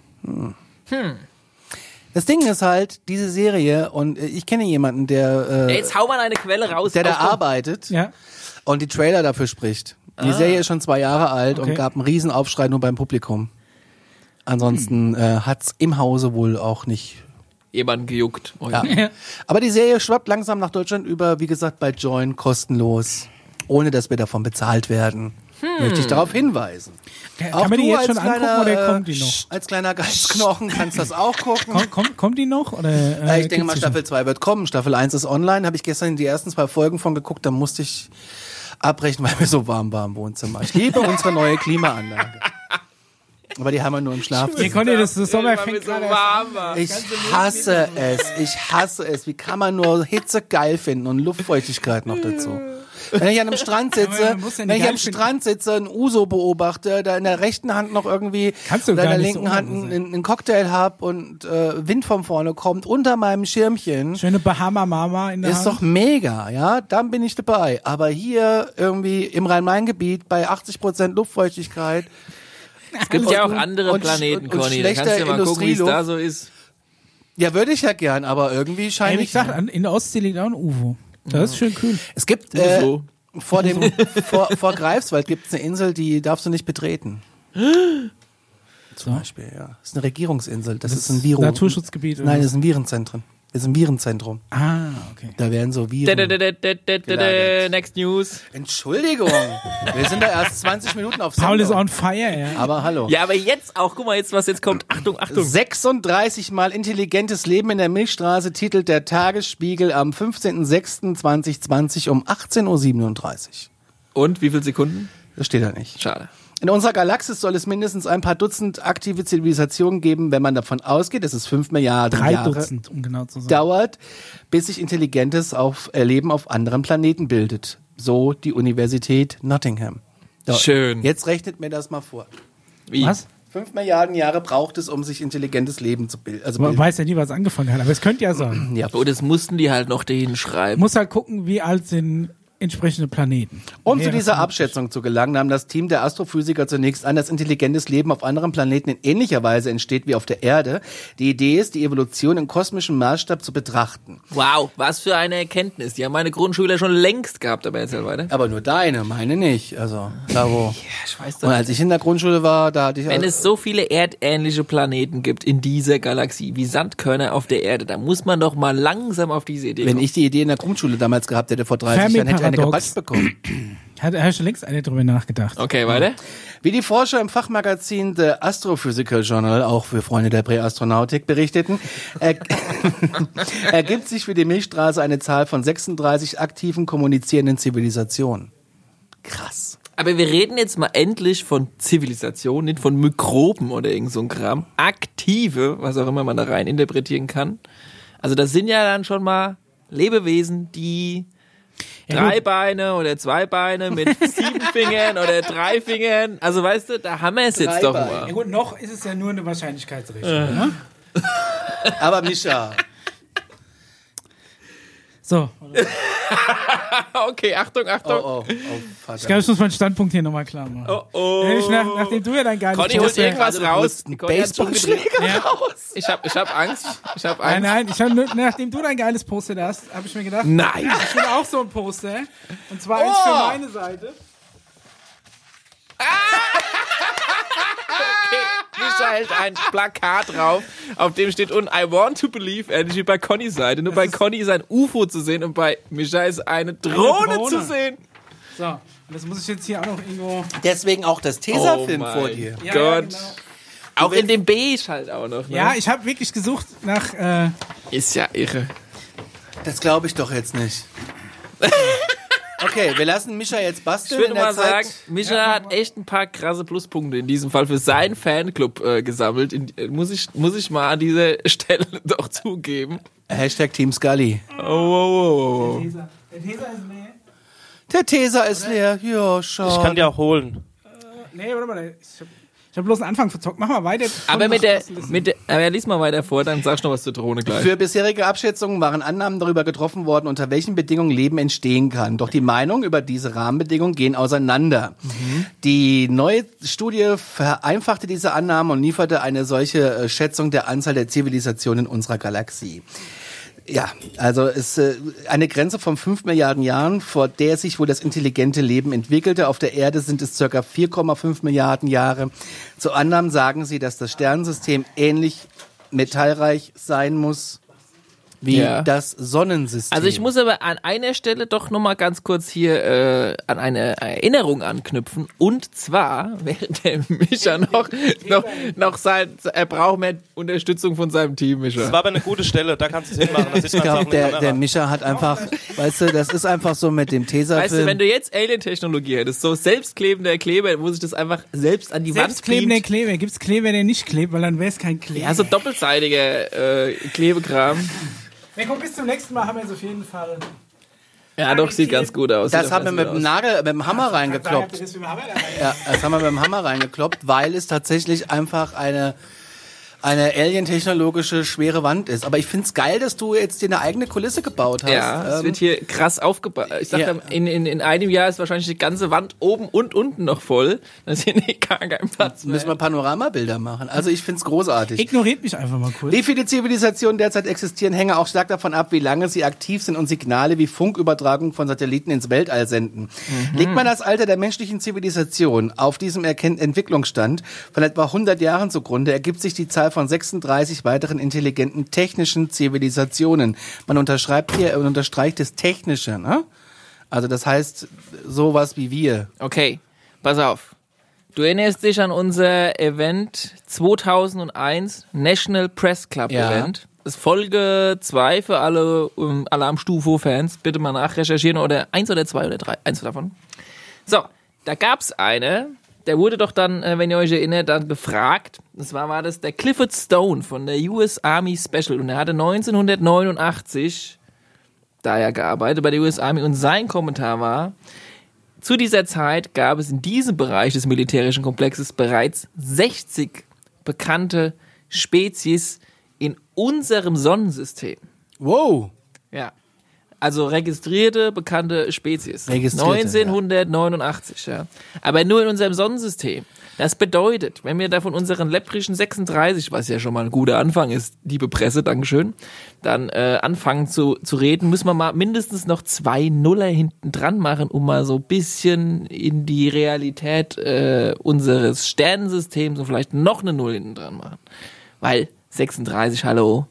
Speaker 1: Das Ding ist halt diese Serie und äh, ich kenne jemanden, der äh,
Speaker 3: Jetzt hau mal eine Quelle raus.
Speaker 1: der da
Speaker 3: Auf-
Speaker 1: arbeitet
Speaker 2: Ja.
Speaker 1: und die Trailer dafür spricht. Die Serie ist schon zwei Jahre alt
Speaker 2: Okay.
Speaker 1: und gab einen riesen Aufschrei nur beim Publikum. Ansonsten äh, hat's im Hause wohl auch nicht.
Speaker 3: Jemanden gejuckt. Oh,
Speaker 1: Ja.
Speaker 2: Ja.
Speaker 1: Aber die Serie schwappt langsam nach Deutschland über, wie gesagt, bei Join kostenlos, ohne dass wir davon bezahlt werden. Möchte ich darauf hinweisen.
Speaker 2: Kann
Speaker 1: Auch
Speaker 2: man die
Speaker 1: du
Speaker 2: jetzt
Speaker 1: als
Speaker 2: schon angucken
Speaker 1: kleiner,
Speaker 2: oder
Speaker 1: äh,
Speaker 2: kommt die noch?
Speaker 1: Als kleiner Geistknochen kannst du das auch gucken.
Speaker 2: Komm, komm, kommt die noch? Oder,
Speaker 1: Äh,
Speaker 2: äh,
Speaker 1: ich denke
Speaker 2: gibt's
Speaker 1: mal,
Speaker 2: die
Speaker 1: Staffel zwei wird kommen. Staffel eins ist online. Habe ich gestern die ersten zwei Folgen von geguckt. Da musste ich abbrechen, weil mir so warm war im Wohnzimmer. Ich liebe unsere neue Klimaanlage. Aber die haben wir nur im
Speaker 2: schon?
Speaker 1: Schlafzimmer.
Speaker 2: Ihr konntet das, das Sommer
Speaker 3: Weil
Speaker 2: fängt
Speaker 3: mir so
Speaker 2: gerade erst
Speaker 3: warm
Speaker 2: an.
Speaker 3: war.
Speaker 1: Ich hasse es. Ich hasse es. Wie kann man nur Hitze geil finden und Luftfeuchtigkeit noch dazu? Wenn ich an einem Strand
Speaker 2: Aber
Speaker 1: sitze,
Speaker 2: man muss ja nicht
Speaker 1: wenn ich
Speaker 2: geil
Speaker 1: am
Speaker 2: finden.
Speaker 1: Strand sitze, ein Uso beobachte, da in der rechten Hand noch irgendwie
Speaker 2: Kannst du
Speaker 1: oder in
Speaker 2: gar
Speaker 1: der
Speaker 2: nicht so
Speaker 1: linken Hand
Speaker 2: unruhig
Speaker 1: einen, einen Cocktail hab und äh, Wind von vorne kommt unter meinem Schirmchen,
Speaker 2: Schöne Bahama Mama in der
Speaker 1: ist
Speaker 2: Hand.
Speaker 1: doch mega, ja, dann bin ich dabei. Aber hier irgendwie im Rhein-Main-Gebiet bei achtzig Prozent Luftfeuchtigkeit.
Speaker 3: Es gibt ja auch andere
Speaker 1: und-
Speaker 3: Planeten,
Speaker 1: und- und
Speaker 3: Conny. Da kannst du
Speaker 1: schlechter
Speaker 3: ja mal gucken, wie es
Speaker 1: Industrieluft.
Speaker 3: da so ist.
Speaker 1: Ja, würde ich ja gern, aber irgendwie
Speaker 2: Ey,
Speaker 1: scheint
Speaker 2: wie
Speaker 1: ich.
Speaker 2: gesagt, an- in der Ostsee liegt auch ein U F O. Das ist schön kühl.
Speaker 1: Es gibt äh,
Speaker 3: So.
Speaker 1: vor dem vor, vor Greifswald gibt es eine Insel, die darfst du nicht betreten. Zum Beispiel, ja. Das ist eine Regierungsinsel. Das, ist ein Virus.
Speaker 2: Naturschutzgebiet. oder
Speaker 1: Nein, das
Speaker 2: was?
Speaker 1: ist ein Virenzentrum. Ist ein Virenzentrum.
Speaker 2: Ah, okay.
Speaker 1: Da werden so Viren gelagert.
Speaker 3: Next News.
Speaker 1: Entschuldigung, wir sind da erst zwanzig Minuten auf
Speaker 2: Paul ist
Speaker 1: Sendung.
Speaker 2: on fire, ja.
Speaker 1: Aber hallo.
Speaker 3: Ja, aber jetzt auch, guck mal jetzt, was jetzt kommt. Achtung, Achtung.
Speaker 1: sechsunddreißig Mal intelligentes Leben in der Milchstraße titelt der Tagesspiegel am fünfzehnten sechsten zweitausendzwanzig um achtzehn Uhr siebenunddreißig.
Speaker 3: Und wie viele Sekunden?
Speaker 1: Das steht da nicht.
Speaker 3: Schade.
Speaker 1: In unserer Galaxis soll es mindestens ein paar Dutzend aktive Zivilisationen geben, wenn man davon ausgeht, dass es fünf Milliarden
Speaker 2: Drei
Speaker 1: Jahre
Speaker 2: Dutzend, um genau zu sein.
Speaker 1: dauert, bis sich intelligentes auf, äh, Leben auf anderen Planeten bildet. So die Universität Nottingham. So,
Speaker 3: Schön.
Speaker 1: Jetzt rechnet mir das mal vor.
Speaker 3: Wie?
Speaker 2: Was?
Speaker 1: Fünf Milliarden Jahre braucht es, um sich intelligentes Leben zu bilden. Also
Speaker 2: Man
Speaker 1: bilden.
Speaker 2: weiß ja nie, was angefangen hat, aber es könnte ja sein.
Speaker 1: Ja.
Speaker 3: Oh, das mussten die halt noch dahin schreiben.
Speaker 2: Muss halt gucken, wie alt sind entsprechende Planeten.
Speaker 1: Um zu
Speaker 2: Wäre
Speaker 1: dieser
Speaker 2: es
Speaker 1: Abschätzung zu gelangen, nahm das Team der Astrophysiker zunächst an, dass intelligentes Leben auf anderen Planeten in ähnlicher Weise entsteht wie auf der Erde. Die Idee ist, die Evolution im kosmischen Maßstab zu betrachten.
Speaker 3: Wow, was für eine Erkenntnis. Die haben meine Grundschüler schon längst gehabt, aber erzähl weiter.
Speaker 1: Aber nur deine, meine nicht. Also da wo.
Speaker 3: Ja, ich weiß doch
Speaker 1: Und als ich in der Grundschule war, da hatte ich.
Speaker 3: Wenn es so viele erdähnliche Planeten gibt in dieser Galaxie wie Sandkörner auf der Erde, dann muss man doch mal langsam auf diese Idee
Speaker 1: wenn
Speaker 3: kommen.
Speaker 1: ich die Idee in der Grundschule damals gehabt hätte vor dreißig Jahren, hätte ich eine
Speaker 2: Fermi-Paradox.
Speaker 1: gebatscht bekommen.
Speaker 2: Hat er schon längst eine drüber nachgedacht.
Speaker 3: Okay, weiter.
Speaker 1: Wie die Forscher im Fachmagazin The Astrophysical Journal, auch für Freunde der Präastronautik, berichteten, er ergibt sich für die Milchstraße eine Zahl von sechsunddreißig aktiven kommunizierenden Zivilisationen. Krass.
Speaker 3: Aber wir reden jetzt mal endlich von Zivilisation, nicht von Mikroben oder irgend so ein Kram. Aktive, was auch immer man da rein interpretieren kann. Also das sind ja dann schon mal Lebewesen, die
Speaker 2: Ja,
Speaker 3: drei
Speaker 2: gut.
Speaker 3: Beine oder zwei Beine mit sieben Fingern oder drei Fingern. Also weißt du, da haben wir es jetzt
Speaker 1: Drei
Speaker 3: doch
Speaker 1: Beine.
Speaker 2: Ja
Speaker 3: mal.
Speaker 2: gut, noch ist es ja nur eine Wahrscheinlichkeitsrechnung. Ne?
Speaker 1: Aber Micha,
Speaker 2: So,
Speaker 3: Okay, Achtung,
Speaker 1: oh,
Speaker 3: Achtung.
Speaker 1: oh, oh,
Speaker 2: ich
Speaker 1: Vater.
Speaker 2: glaube, ich muss meinen Standpunkt hier nochmal klar machen.
Speaker 3: Oh, oh.
Speaker 2: Wenn ich nach, nachdem du ja dein geiles
Speaker 3: Conny holt
Speaker 2: Poster-
Speaker 3: irgendwas
Speaker 1: Also, du
Speaker 3: raus.
Speaker 1: holst einen
Speaker 3: Conny hat's schon gedreht.
Speaker 1: Baseballschläger
Speaker 2: Ja.
Speaker 1: raus.
Speaker 3: Ich hab, ich hab Angst. Ich hab
Speaker 2: Nein,
Speaker 3: Angst.
Speaker 2: nein, ich hab, nur- nachdem du dein geiles Poster hast, habe ich mir gedacht,
Speaker 3: Nein.
Speaker 2: ich will auch so ein Poster. Und zwar eins
Speaker 1: Oh.
Speaker 2: für meine Seite.
Speaker 3: Mischa hält ein Plakat drauf, auf dem steht unten I want to believe, ähnlich wie bei Connys Seite. Nur bei Conny ist ein U F O zu sehen und bei Mischa ist eine Drohne,
Speaker 2: Drohne.
Speaker 3: zu sehen.
Speaker 2: So, und das muss ich jetzt hier auch noch irgendwo...
Speaker 1: Deswegen auch das Tesafilm
Speaker 3: Oh
Speaker 1: vor
Speaker 3: mein
Speaker 1: dir.
Speaker 2: Ja,
Speaker 3: Gott.
Speaker 2: ja, genau.
Speaker 3: Auch in dem Beige halt auch noch. Ne?
Speaker 2: Ja, ich habe wirklich gesucht nach... Äh,
Speaker 3: Ist ja irre.
Speaker 1: Das glaube ich doch jetzt nicht. Okay, wir lassen Mischa jetzt
Speaker 3: Ich
Speaker 1: basteln.
Speaker 3: würde
Speaker 1: in der
Speaker 3: mal
Speaker 1: Zeit.
Speaker 3: sagen, Mischa hat echt ein paar krasse Pluspunkte in diesem Fall für seinen Fanclub äh, gesammelt. In, äh, muss, ich, muss ich mal an dieser Stelle doch zugeben.
Speaker 1: Hashtag Team Scully.
Speaker 3: Oh, oh, oh, oh.
Speaker 2: Tesa. Der Tesa ist leer.
Speaker 1: Der Teser ist leer. Ja, schau.
Speaker 4: Ich kann dir auch holen.
Speaker 2: Nee, warte mal. Ich hab, ich hab bloß einen Anfang verzockt. Mach mal weiter.
Speaker 3: Aber mit der, mit der, aber lies mal weiter vor, dann sagst du noch was zur Drohne gleich.
Speaker 1: Für bisherige Abschätzungen waren Annahmen darüber getroffen worden, unter welchen Bedingungen Leben entstehen kann. Doch die Meinungen über diese Rahmenbedingungen gehen auseinander. Mhm. Die neue Studie vereinfachte diese Annahmen und lieferte eine solche äh, Schätzung der Anzahl der Zivilisationen in unserer Galaxie. Ja, also es äh, eine Grenze von fünf Milliarden Jahren, vor der sich wohl das intelligente Leben entwickelte. Auf der Erde sind es circa vier Komma fünf Milliarden Jahre. Zu Annahmen sagen sie, dass das Sternensystem ähnlich metallreich sein muss wie
Speaker 3: Ja.
Speaker 1: das Sonnensystem.
Speaker 3: Also ich muss aber an einer Stelle doch nochmal ganz kurz hier äh, an eine Erinnerung anknüpfen. Und zwar, während der Mischa noch, noch, noch sein, er braucht mehr Unterstützung von seinem Team, Mischa.
Speaker 4: Das war aber eine gute Stelle, da kannst du es hinmachen. Das ist
Speaker 1: Ich
Speaker 4: ganz auch
Speaker 1: glaube,
Speaker 4: eine
Speaker 1: der,
Speaker 4: Kamera.
Speaker 1: der Mischa hat einfach, weißt du, das ist einfach so mit dem Tesafilm.
Speaker 3: Weißt du, wenn du jetzt Alien-Technologie hättest, so selbstklebender Kleber, wo sich das einfach selbst an die Wand
Speaker 2: Selbstklebender
Speaker 3: beamt.
Speaker 2: Kleber. Gibt's Kleber, der nicht klebt, weil dann wäre es kein Kleber.
Speaker 3: Ja, so doppelseitiger äh, Klebekram.
Speaker 2: Na komm, bis zum nächsten Mal haben wir es auf jeden Fall.
Speaker 3: Ja, doch, sieht ganz gut aus.
Speaker 1: das
Speaker 3: Sieht
Speaker 1: haben wir
Speaker 3: ganz
Speaker 1: mit
Speaker 3: gut
Speaker 1: dem
Speaker 3: aus.
Speaker 1: Nagel, mit dem Hammer reingekloppt. Ja, das haben wir mit dem Hammer reingekloppt, weil es tatsächlich einfach eine eine alien-technologische schwere Wand ist. Aber ich find's geil, dass du jetzt dir eine eigene Kulisse gebaut hast.
Speaker 3: Ja, es
Speaker 1: Ähm,
Speaker 3: wird hier krass aufgebaut. Ich sag,
Speaker 1: ja.
Speaker 3: in, in, in einem Jahr ist wahrscheinlich die ganze Wand oben und unten noch voll. Dann ist hier nicht gar kein Platz mehr.
Speaker 1: müssen wir Panoramabilder machen. Also ich find's großartig.
Speaker 2: Ignoriert mich einfach mal kurz.
Speaker 1: Wie viele Zivilisationen derzeit existieren, hänge auch stark davon ab, wie lange sie aktiv sind und Signale wie Funkübertragung von Satelliten ins Weltall senden. Mhm. Legt man das Alter der menschlichen Zivilisation auf diesem Erken- Entwicklungsstand von etwa hundert Jahren zugrunde, ergibt sich die Zahl von sechsunddreißig weiteren intelligenten technischen Zivilisationen. Man unterschreibt hier und unterstreicht das Technische, ne? Also das heißt sowas wie wir.
Speaker 3: Okay, pass auf. Du erinnerst dich an unser Event zweitausendeins, National Press Club
Speaker 1: Ja.
Speaker 3: Event. Das ist Folge zwei für alle um, Alarm-Stufo-Fans. Bitte mal nachrecherchieren oder eins oder zwei oder drei. Eins davon. So, da gab's eine, der wurde doch dann, äh, wenn ihr euch erinnert, dann befragt. Das war, war das der Clifford Stone von der U S Army Special. Und er hatte neunzehnhundertneunundachtzig da ja gearbeitet bei der U S Army. Und sein Kommentar war, zu dieser Zeit gab es in diesem Bereich des militärischen Komplexes bereits sechzig bekannte Spezies in unserem Sonnensystem.
Speaker 1: Wow.
Speaker 3: Ja. Also registrierte, bekannte Spezies.
Speaker 1: Registrierte,
Speaker 3: neunzehnhundertneunundachtzig, ja. Aber nur in unserem Sonnensystem. Das bedeutet, wenn wir da von unseren läpprischen sechsunddreißig, was ja schon mal ein guter Anfang ist, liebe Presse, Dankeschön, dann äh, anfangen zu, zu reden, müssen wir mal mindestens noch zwei Nuller hinten dran machen, um mal so ein bisschen in die Realität äh, unseres Sternensystems und vielleicht noch eine Null hinten dran machen. Weil sechsunddreißig, hallo.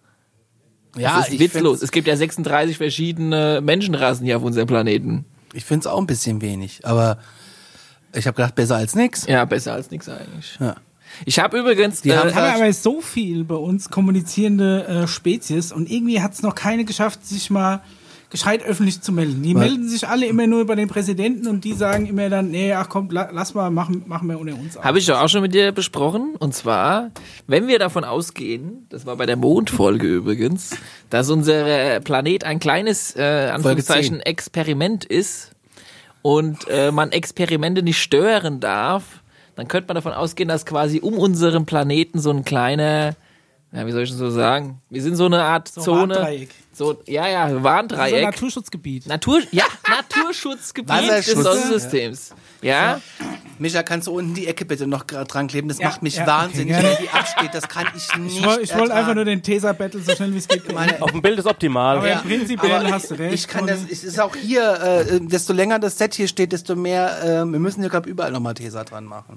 Speaker 1: Ja,
Speaker 3: Das ist
Speaker 1: ich
Speaker 3: witzlos.
Speaker 1: find's-
Speaker 3: Es gibt ja sechsunddreißig verschiedene Menschenrassen hier auf unserem Planeten.
Speaker 1: Ich finde es auch ein bisschen wenig, aber ich habe gedacht, besser als nix.
Speaker 3: Ja, besser als nichts eigentlich.
Speaker 1: Ja.
Speaker 3: Ich habe übrigens...
Speaker 1: Die
Speaker 3: äh,
Speaker 1: haben
Speaker 2: Wir haben aber so viel bei uns kommunizierende äh, Spezies und irgendwie hat es noch keine geschafft, sich mal gescheit öffentlich zu melden. Die
Speaker 1: Weil-
Speaker 2: melden sich alle immer nur bei den Präsidenten und die sagen immer dann, nee, ach komm, la, lass mal, machen, machen wir unter uns aus.
Speaker 3: Habe ich doch auch schon mit dir besprochen. Und zwar, wenn wir davon ausgehen, das war bei der Mondfolge übrigens, dass unser Planet ein kleines, äh, Anführungszeichen, Experiment ist und äh, man Experimente nicht stören darf, dann könnte man davon ausgehen, dass quasi um unseren Planeten so ein kleiner, ja, wie soll ich das so sagen? Wir sind so eine Art
Speaker 2: So
Speaker 3: Zone.
Speaker 2: Warndreieck.
Speaker 3: So, ja, ja,
Speaker 2: so ein
Speaker 3: Warndreieck.
Speaker 2: Naturschutzgebiet.
Speaker 3: Natur, ja, Naturschutzgebiet
Speaker 1: Wasserschutz.
Speaker 3: des Sonnensystems. Ja?
Speaker 1: Micha, kannst du unten die Ecke bitte noch gra- dran kleben? Das
Speaker 2: Ja,
Speaker 1: macht mich
Speaker 2: ja,
Speaker 1: wahnsinnig,
Speaker 2: okay,
Speaker 1: wenn
Speaker 2: gerne.
Speaker 1: die absteht. Das kann ich nicht
Speaker 2: Ich wollte ich wollt einfach
Speaker 1: ertragen.
Speaker 2: nur den Tesa-Battle so schnell wie es geht.
Speaker 1: Meine-
Speaker 4: Auf dem Bild ist optimal.
Speaker 2: Aber
Speaker 1: Ja,
Speaker 2: prinzipiell
Speaker 1: aber
Speaker 2: hast du recht.
Speaker 1: Ich kann das,
Speaker 2: Und-
Speaker 1: es ist auch hier, äh, desto länger das Set hier steht, desto mehr, äh, wir müssen hier, glaube ich, überall nochmal Tesa dran machen.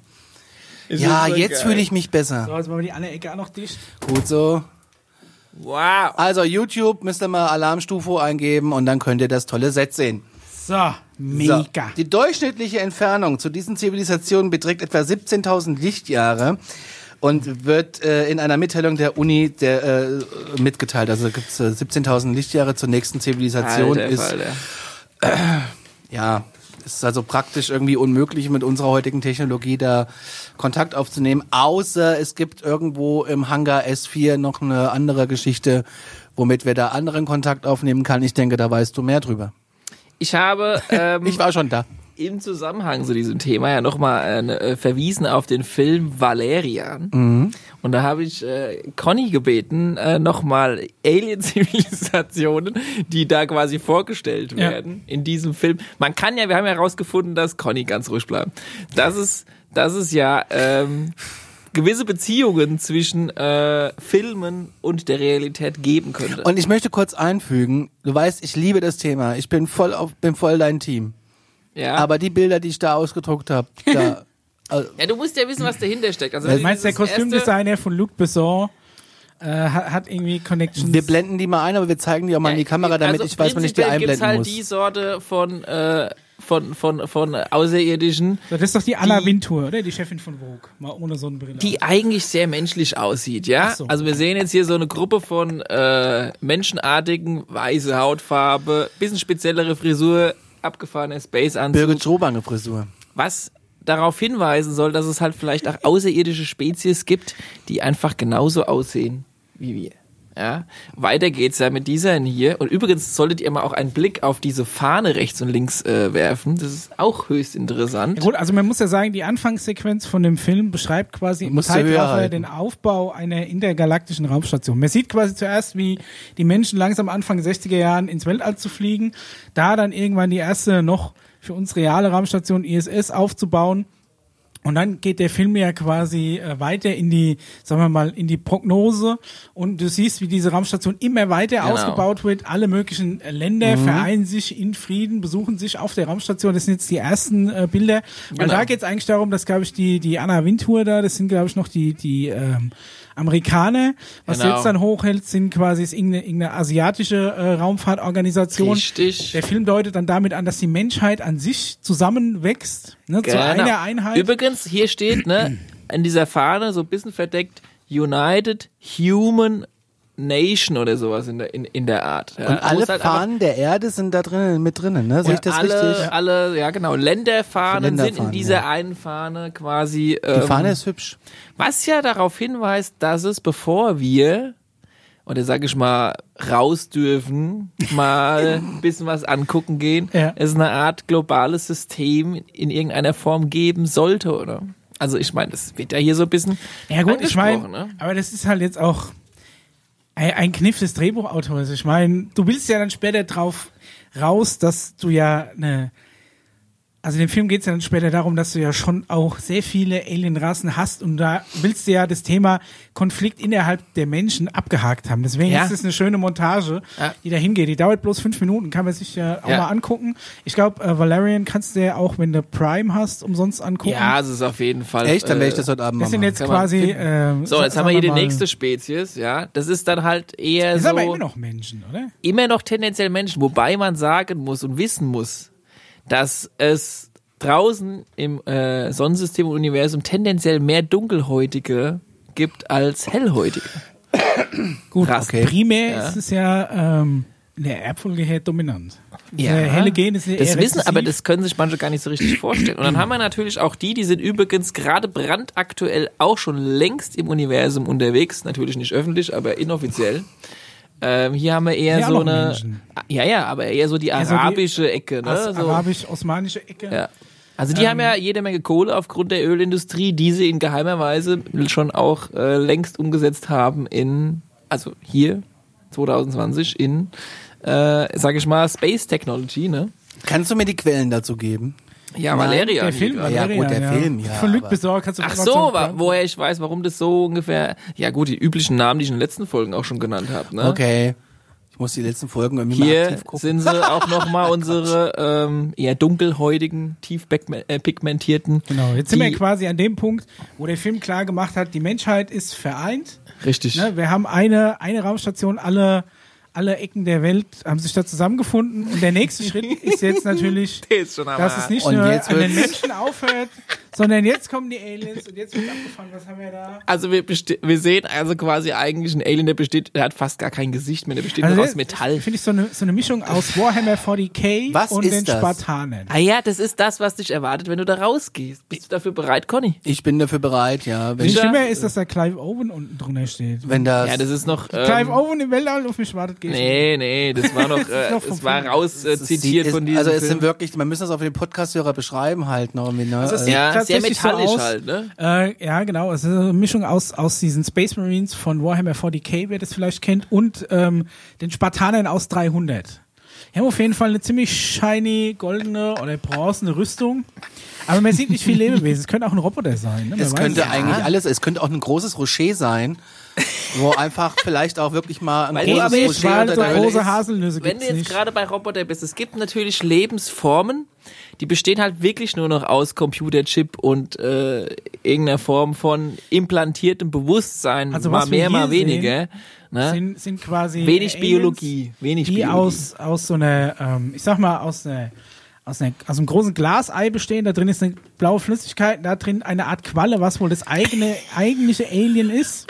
Speaker 1: Ja, jetzt fühle ich mich besser.
Speaker 2: So, jetzt machen wir die andere Ecke auch noch dicht.
Speaker 1: Gut so.
Speaker 3: Wow.
Speaker 1: Also YouTube müsst ihr mal Alarmstufe eingeben und dann könnt ihr das tolle Set sehen.
Speaker 2: So,
Speaker 1: So.
Speaker 2: mega.
Speaker 1: Die durchschnittliche Entfernung zu diesen Zivilisationen beträgt etwa siebzehntausend Lichtjahre und wird äh, in einer Mitteilung der Uni der, äh, mitgeteilt. Also gibt es äh, siebzehntausend Lichtjahre zur nächsten Zivilisation.
Speaker 3: Alter,
Speaker 1: ist
Speaker 3: Falter.
Speaker 1: Ja, es ist also praktisch irgendwie unmöglich, mit unserer heutigen Technologie da Kontakt aufzunehmen, außer es gibt irgendwo im Hangar S vier noch eine andere Geschichte, womit wir da anderen Kontakt aufnehmen kann. Ich denke, da weißt du mehr drüber.
Speaker 3: Ich habe ähm,
Speaker 1: Ich war schon da.
Speaker 3: im Zusammenhang zu diesem Thema ja nochmal äh, verwiesen auf den Film Valerian.
Speaker 1: Mhm.
Speaker 3: Und da habe ich äh, Conny gebeten, äh, nochmal Alien-Zivilisationen, die da quasi vorgestellt
Speaker 2: Ja.
Speaker 3: werden in diesem Film. Man kann ja, wir haben ja herausgefunden, dass Conny ganz ruhig bleibt. Das ist, das ist ja ähm, gewisse Beziehungen zwischen äh, Filmen und der Realität geben könnte.
Speaker 1: Und ich möchte kurz einfügen, du weißt, ich liebe das Thema. Ich bin voll auf, bin voll dein Team.
Speaker 3: ja.
Speaker 1: Aber die Bilder, die ich da ausgedruckt habe, da, also,
Speaker 3: ja, du musst ja wissen, was dahinter steckt. Also,
Speaker 2: Du
Speaker 3: wenn
Speaker 2: meinst, der
Speaker 3: dieses erste-
Speaker 2: Kostümdesigner von Luc Besson äh, hat, hat irgendwie Connections.
Speaker 1: wir blenden die mal ein, aber wir zeigen die auch mal in die Kamera, damit
Speaker 3: also
Speaker 1: ich weiß, wann ich die
Speaker 3: prinzipiell gibt's
Speaker 1: einblenden
Speaker 3: halt
Speaker 1: muss.
Speaker 3: die Sorte von, äh, von, von, von Außerirdischen,
Speaker 2: Das ist doch die Anna
Speaker 3: die-
Speaker 2: Wintour, oder? Die Chefin von Vogue. Mal ohne Sonnenbrille.
Speaker 3: die eigentlich sehr menschlich aussieht, ja?
Speaker 2: Ach so.
Speaker 3: Also wir sehen jetzt hier so eine Gruppe von äh, menschenartigen, weiße Hautfarbe, bisschen speziellere Frisur, abgefahrener Space-Anzug,
Speaker 1: Birgit Schrobange Frisur.
Speaker 3: was darauf hinweisen soll, dass es halt vielleicht auch außerirdische Spezies gibt, die einfach genauso aussehen wie wir. Ja, weiter geht's ja mit dieser hier. Und übrigens solltet ihr mal auch einen Blick auf diese Fahne rechts und links äh, werfen. Das ist auch höchst interessant.
Speaker 2: Ja, gut, also man muss ja sagen, die Anfangssequenz von dem Film beschreibt quasi im
Speaker 1: Musst du höher
Speaker 2: Zeitraffer
Speaker 1: halten.
Speaker 2: den Aufbau einer intergalaktischen Raumstation. Man sieht quasi zuerst, wie die Menschen langsam Anfang sechziger Jahren ins Weltall zu fliegen, da dann irgendwann die erste noch für uns reale Raumstation I S S aufzubauen Und dann geht der Film ja quasi äh, weiter in die, sagen wir mal, in die Prognose und du siehst, wie diese Raumstation immer weiter
Speaker 3: Genau.
Speaker 2: ausgebaut wird. Alle möglichen äh, Länder vereinen sich in Frieden, besuchen sich auf der Raumstation. Das sind jetzt die ersten äh, Bilder. Weil
Speaker 3: Genau.
Speaker 2: da geht es eigentlich darum, dass, glaube ich, die die Anna Wintour da, das sind, glaube ich, noch die die ähm, Amerikaner. Was
Speaker 3: Genau.
Speaker 2: jetzt dann hochhält, sind quasi ist irgendeine, irgendeine asiatische äh, Raumfahrtorganisation.
Speaker 3: Richtig.
Speaker 2: Der Film deutet dann damit an, dass die Menschheit an sich zusammenwächst, ne, zu einer Einheit.
Speaker 3: Übrigens, hier steht, ne, in dieser Fahne, so ein bisschen verdeckt, United Human Nation oder sowas in der, in, in der Art. Ja,
Speaker 1: Und alle
Speaker 3: muss halt einfach-
Speaker 1: Fahnen der Erde sind da drinnen mit drinnen, ne? Sehe ich das
Speaker 3: alle,
Speaker 1: richtig?
Speaker 3: alle, ja genau, Länderfahnen, sind in
Speaker 1: Länderfahnen,
Speaker 3: dieser
Speaker 1: ja.
Speaker 3: einen Fahne quasi.
Speaker 1: Die
Speaker 3: Ähm,
Speaker 1: Fahne ist hübsch.
Speaker 3: was ja darauf hinweist, dass es, bevor wir, oder sag ich mal, raus dürfen, mal ein bisschen was angucken gehen,
Speaker 2: Ja.
Speaker 3: es eine Art globales System in irgendeiner Form geben sollte, oder? Also ich meine, das wird ja hier so ein bisschen
Speaker 2: Ja gut, ich meine,
Speaker 3: angesprochen, ne?
Speaker 2: aber das ist halt jetzt auch ein, ein Kniff des Drehbuchautors. Ich meine, du willst ja dann später drauf raus, dass du ja eine, also in dem Film geht es ja dann später darum, dass du ja schon auch sehr viele Alienrassen hast und da willst du ja das Thema Konflikt innerhalb der Menschen abgehakt haben. Deswegen
Speaker 3: Ja.
Speaker 2: ist es eine schöne Montage,
Speaker 3: Ja.
Speaker 2: die da hingeht. Die dauert bloß fünf Minuten, kann man sich ja auch
Speaker 3: Ja.
Speaker 2: mal angucken. Ich glaube, äh, Valerian kannst du ja auch, wenn du Prime hast, umsonst angucken.
Speaker 3: Ja, es ist auf jeden Fall.
Speaker 1: Echt? Dann werde ich
Speaker 3: äh,
Speaker 1: das heute Abend mal
Speaker 2: Das sind
Speaker 1: machen.
Speaker 2: jetzt
Speaker 3: Kann man
Speaker 2: quasi.
Speaker 3: finden.
Speaker 2: Ähm,
Speaker 3: So, jetzt
Speaker 2: sa-
Speaker 3: haben wir hier die
Speaker 2: sagen mal,
Speaker 3: nächste Spezies, ja. Das ist dann halt eher
Speaker 2: Das
Speaker 3: so.
Speaker 2: sind aber immer noch Menschen, oder?
Speaker 3: immer noch tendenziell Menschen, wobei man sagen muss und wissen muss, dass es draußen im äh, Sonnensystem und Universum tendenziell mehr Dunkelhäutige gibt als Hellhäutige.
Speaker 2: Gut,
Speaker 3: Krass.
Speaker 1: Okay.
Speaker 2: primär
Speaker 3: Ja.
Speaker 2: ist es ja ähm, in der Erbfolge her dominant.
Speaker 3: Ja.
Speaker 2: Der helle Gen ist eher
Speaker 3: Das wissen,
Speaker 2: rezessiv.
Speaker 3: aber das können sich manche gar nicht so richtig vorstellen. Und dann haben wir natürlich auch die, die sind übrigens gerade brandaktuell auch schon längst im Universum unterwegs. Natürlich nicht öffentlich, aber inoffiziell. Ähm, hier haben wir eher
Speaker 2: Ja, auch
Speaker 3: so
Speaker 2: noch
Speaker 3: eine,
Speaker 2: Menschen.
Speaker 3: ja, ja, aber eher so die
Speaker 2: Also die
Speaker 3: arabische Ecke, ne?
Speaker 2: Aus
Speaker 3: So.
Speaker 2: arabisch-osmanische Ecke.
Speaker 3: Ja. Also die
Speaker 2: Ähm.
Speaker 3: haben ja jede Menge Kohle aufgrund der Ölindustrie, die sie in geheimer Weise schon auch äh, längst umgesetzt haben in, also hier zwanzig zwanzig in, äh, sag ich mal, Space Technology, ne?
Speaker 1: Kannst du mir die Quellen dazu geben?
Speaker 3: Ja,
Speaker 1: Nein,
Speaker 3: Valeria.
Speaker 2: Der Film,
Speaker 1: Ja,
Speaker 2: Valerian,
Speaker 1: gut, der Film, ja,
Speaker 2: Von Luc
Speaker 1: aber-
Speaker 2: Besson kannst du
Speaker 3: Ach
Speaker 2: Informationen
Speaker 3: so, wa
Speaker 2: bekommen.
Speaker 3: woher ich weiß, warum das so ungefähr, ja gut, die üblichen Namen, die ich in den letzten Folgen auch schon genannt habe, ne?
Speaker 1: Okay. Ich muss die letzten Folgen irgendwie mal
Speaker 3: Hier
Speaker 1: aktiv gucken.
Speaker 3: sind sie auch nochmal unsere ähm, eher dunkelhäutigen, tief pigme- äh, pigmentierten.
Speaker 2: Genau, jetzt sind
Speaker 3: die,
Speaker 2: wir quasi an dem Punkt, wo der Film klar gemacht hat, die Menschheit ist vereint.
Speaker 3: Richtig.
Speaker 2: Ne? Wir haben eine, eine Raumstation, alle, alle Ecken der Welt haben sich da zusammengefunden. Und der nächste Schritt ist jetzt natürlich,
Speaker 3: Der ist schon aber-
Speaker 2: dass es nicht
Speaker 1: Und
Speaker 2: nur
Speaker 1: jetzt
Speaker 2: an den
Speaker 1: wird's-
Speaker 2: Menschen aufhört, sondern jetzt kommen die Aliens und jetzt wird abgefahren. Was haben wir da?
Speaker 3: Also wir, besti- wir sehen also quasi eigentlich einen Alien, der besteht, der hat fast gar kein Gesicht mehr, der besteht
Speaker 2: Also
Speaker 3: nur
Speaker 2: das-
Speaker 3: aus Metall.
Speaker 2: Finde ich so eine, so eine Mischung aus Warhammer forty K
Speaker 1: Was
Speaker 2: und
Speaker 1: ist
Speaker 2: den
Speaker 1: das?
Speaker 2: Spartanern.
Speaker 3: Ah ja, das ist das, was dich erwartet, wenn du da rausgehst. Bist du dafür bereit, Conny?
Speaker 1: Ich bin dafür bereit, ja. Wenn,
Speaker 2: Die
Speaker 3: Ja.
Speaker 2: Stimme ist, dass da Clive Owen unten drunter steht.
Speaker 1: wenn das,
Speaker 3: Ja, das ist noch.
Speaker 2: Clive
Speaker 3: Ähm,
Speaker 2: Owen im Weltall auf mich wartet, geht
Speaker 3: nee, nee, das war noch, äh,
Speaker 2: noch vom
Speaker 3: das war
Speaker 2: Film.
Speaker 3: raus äh,
Speaker 1: es ist-
Speaker 3: zitiert
Speaker 1: ist,
Speaker 3: von diesem
Speaker 1: Also es
Speaker 3: Film.
Speaker 1: sind wirklich, man müssen das auf den Podcast-Hörer beschreiben halt noch irgendwie, ne?
Speaker 2: Also es
Speaker 1: Also,
Speaker 2: sieht
Speaker 3: ja, sehr
Speaker 2: tatsächlich so
Speaker 3: metallisch
Speaker 2: aus.
Speaker 3: halt, ne?
Speaker 2: Äh, ja, genau. Es ist eine Mischung aus, aus diesen Space Marines von Warhammer forty K, wer das vielleicht kennt, und ähm, den Spartanern aus dreihundert. Die haben auf jeden Fall eine ziemlich shiny, goldene oder bronzene Rüstung. Aber man sieht nicht viel Lebewesen. Es könnte auch ein Roboter sein. Ne? Man
Speaker 1: es
Speaker 2: weiß
Speaker 1: könnte
Speaker 2: nicht.
Speaker 1: eigentlich alles, es könnte auch ein großes Rocher sein, wo einfach vielleicht auch wirklich mal ein
Speaker 3: Weil
Speaker 1: großes
Speaker 3: die-
Speaker 1: Rocher
Speaker 2: Weil
Speaker 1: unter
Speaker 2: so
Speaker 1: der Höhle
Speaker 2: große
Speaker 1: ist.
Speaker 2: Haselnüsse
Speaker 3: Wenn
Speaker 2: gibt's
Speaker 3: du jetzt
Speaker 2: nicht.
Speaker 3: gerade bei Roboter bist, es gibt natürlich Lebensformen, die bestehen halt wirklich nur noch aus Computerchip und äh, irgendeiner Form von implantiertem Bewusstsein,
Speaker 2: Also
Speaker 3: mal
Speaker 2: was wir
Speaker 3: mehr, mal
Speaker 2: hier
Speaker 3: weniger. Ne?
Speaker 2: Sind, sind quasi
Speaker 3: Wenig
Speaker 2: Aliens,
Speaker 3: Biologie, wenig
Speaker 2: die
Speaker 3: Biologie.
Speaker 2: aus, aus so einer, ähm, ich sag mal, aus einer Aus, einer, aus einem großen Glasei bestehen, da drin ist eine blaue Flüssigkeit, da drin eine Art Qualle, was wohl das eigene, eigentliche Alien ist.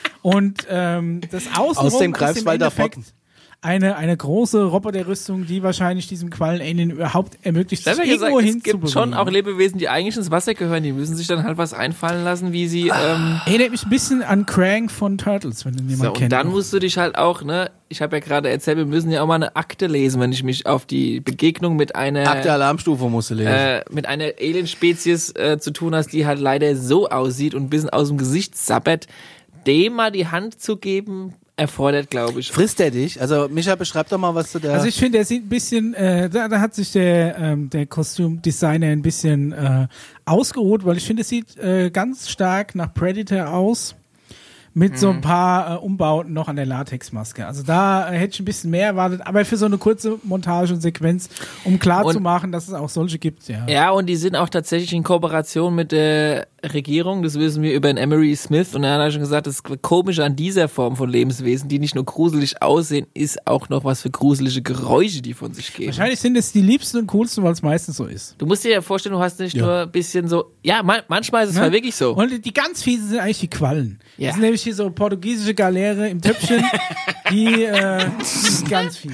Speaker 2: Und ähm, das Außenrum
Speaker 1: Aus dem
Speaker 2: ist
Speaker 1: Greifswalder
Speaker 2: im Endeffekt
Speaker 1: Pfoten.
Speaker 2: eine, eine große Roboterrüstung, die wahrscheinlich diesem Quallen-Alien überhaupt ermöglicht,
Speaker 3: Das
Speaker 2: sich
Speaker 3: haben wir gesagt,
Speaker 2: irgendwo
Speaker 3: es gibt
Speaker 2: hinzubewegen.
Speaker 3: schon auch Lebewesen, die eigentlich ins Wasser gehören, die müssen sich dann halt was einfallen lassen, wie sie ähm,
Speaker 2: Erinnert mich ein bisschen an Krang von Turtles, wenn du den
Speaker 3: so,
Speaker 2: jemand
Speaker 3: und
Speaker 2: kennt.
Speaker 3: dann musst du dich halt auch, ne, ich habe ja gerade erzählt, wir müssen ja auch mal eine Akte lesen, wenn ich mich auf die Begegnung mit einer
Speaker 1: Akte Alarmstufe musst du lesen.
Speaker 3: äh, mit einer Alien-Spezies äh, zu tun hast, die halt leider so aussieht und ein bisschen aus dem Gesicht sabbert, dem mal die Hand zu geben, erfordert, glaube ich.
Speaker 1: Frisst er dich? Also Micha, beschreib doch mal, was du da...
Speaker 2: Also ich finde, er sieht ein bisschen, äh, da, da hat sich der, ähm, der Kostümdesigner ein bisschen äh, ausgeruht, weil ich finde, es sieht äh, ganz stark nach Predator aus. Mit so ein paar äh, Umbauten noch an der Latexmaske. Also da äh, hätte ich ein bisschen mehr erwartet, aber für so eine kurze Montage und Sequenz, um klar
Speaker 3: Und-
Speaker 2: zu machen, dass es auch solche gibt, ja.
Speaker 3: Ja, und die sind auch tatsächlich in Kooperation mit der Regierung, das wissen wir über den Emery Smith, und er hat ja schon gesagt, das Komische an dieser Form von Lebenswesen, die nicht nur gruselig aussehen, ist auch noch was für gruselige Geräusche, die von sich geben.
Speaker 2: Wahrscheinlich sind es die liebsten und coolsten, weil es meistens so ist.
Speaker 3: Du musst dir ja vorstellen, du hast nicht
Speaker 1: Ja.
Speaker 3: nur ein bisschen so, ja, man, manchmal ist es
Speaker 2: Ne?
Speaker 3: halt wirklich so.
Speaker 2: Und die ganz fiesen sind eigentlich die Quallen.
Speaker 3: Ja.
Speaker 2: Das sind nämlich hier so portugiesische Galeere im Töpfchen, die, äh, die sind ganz fies.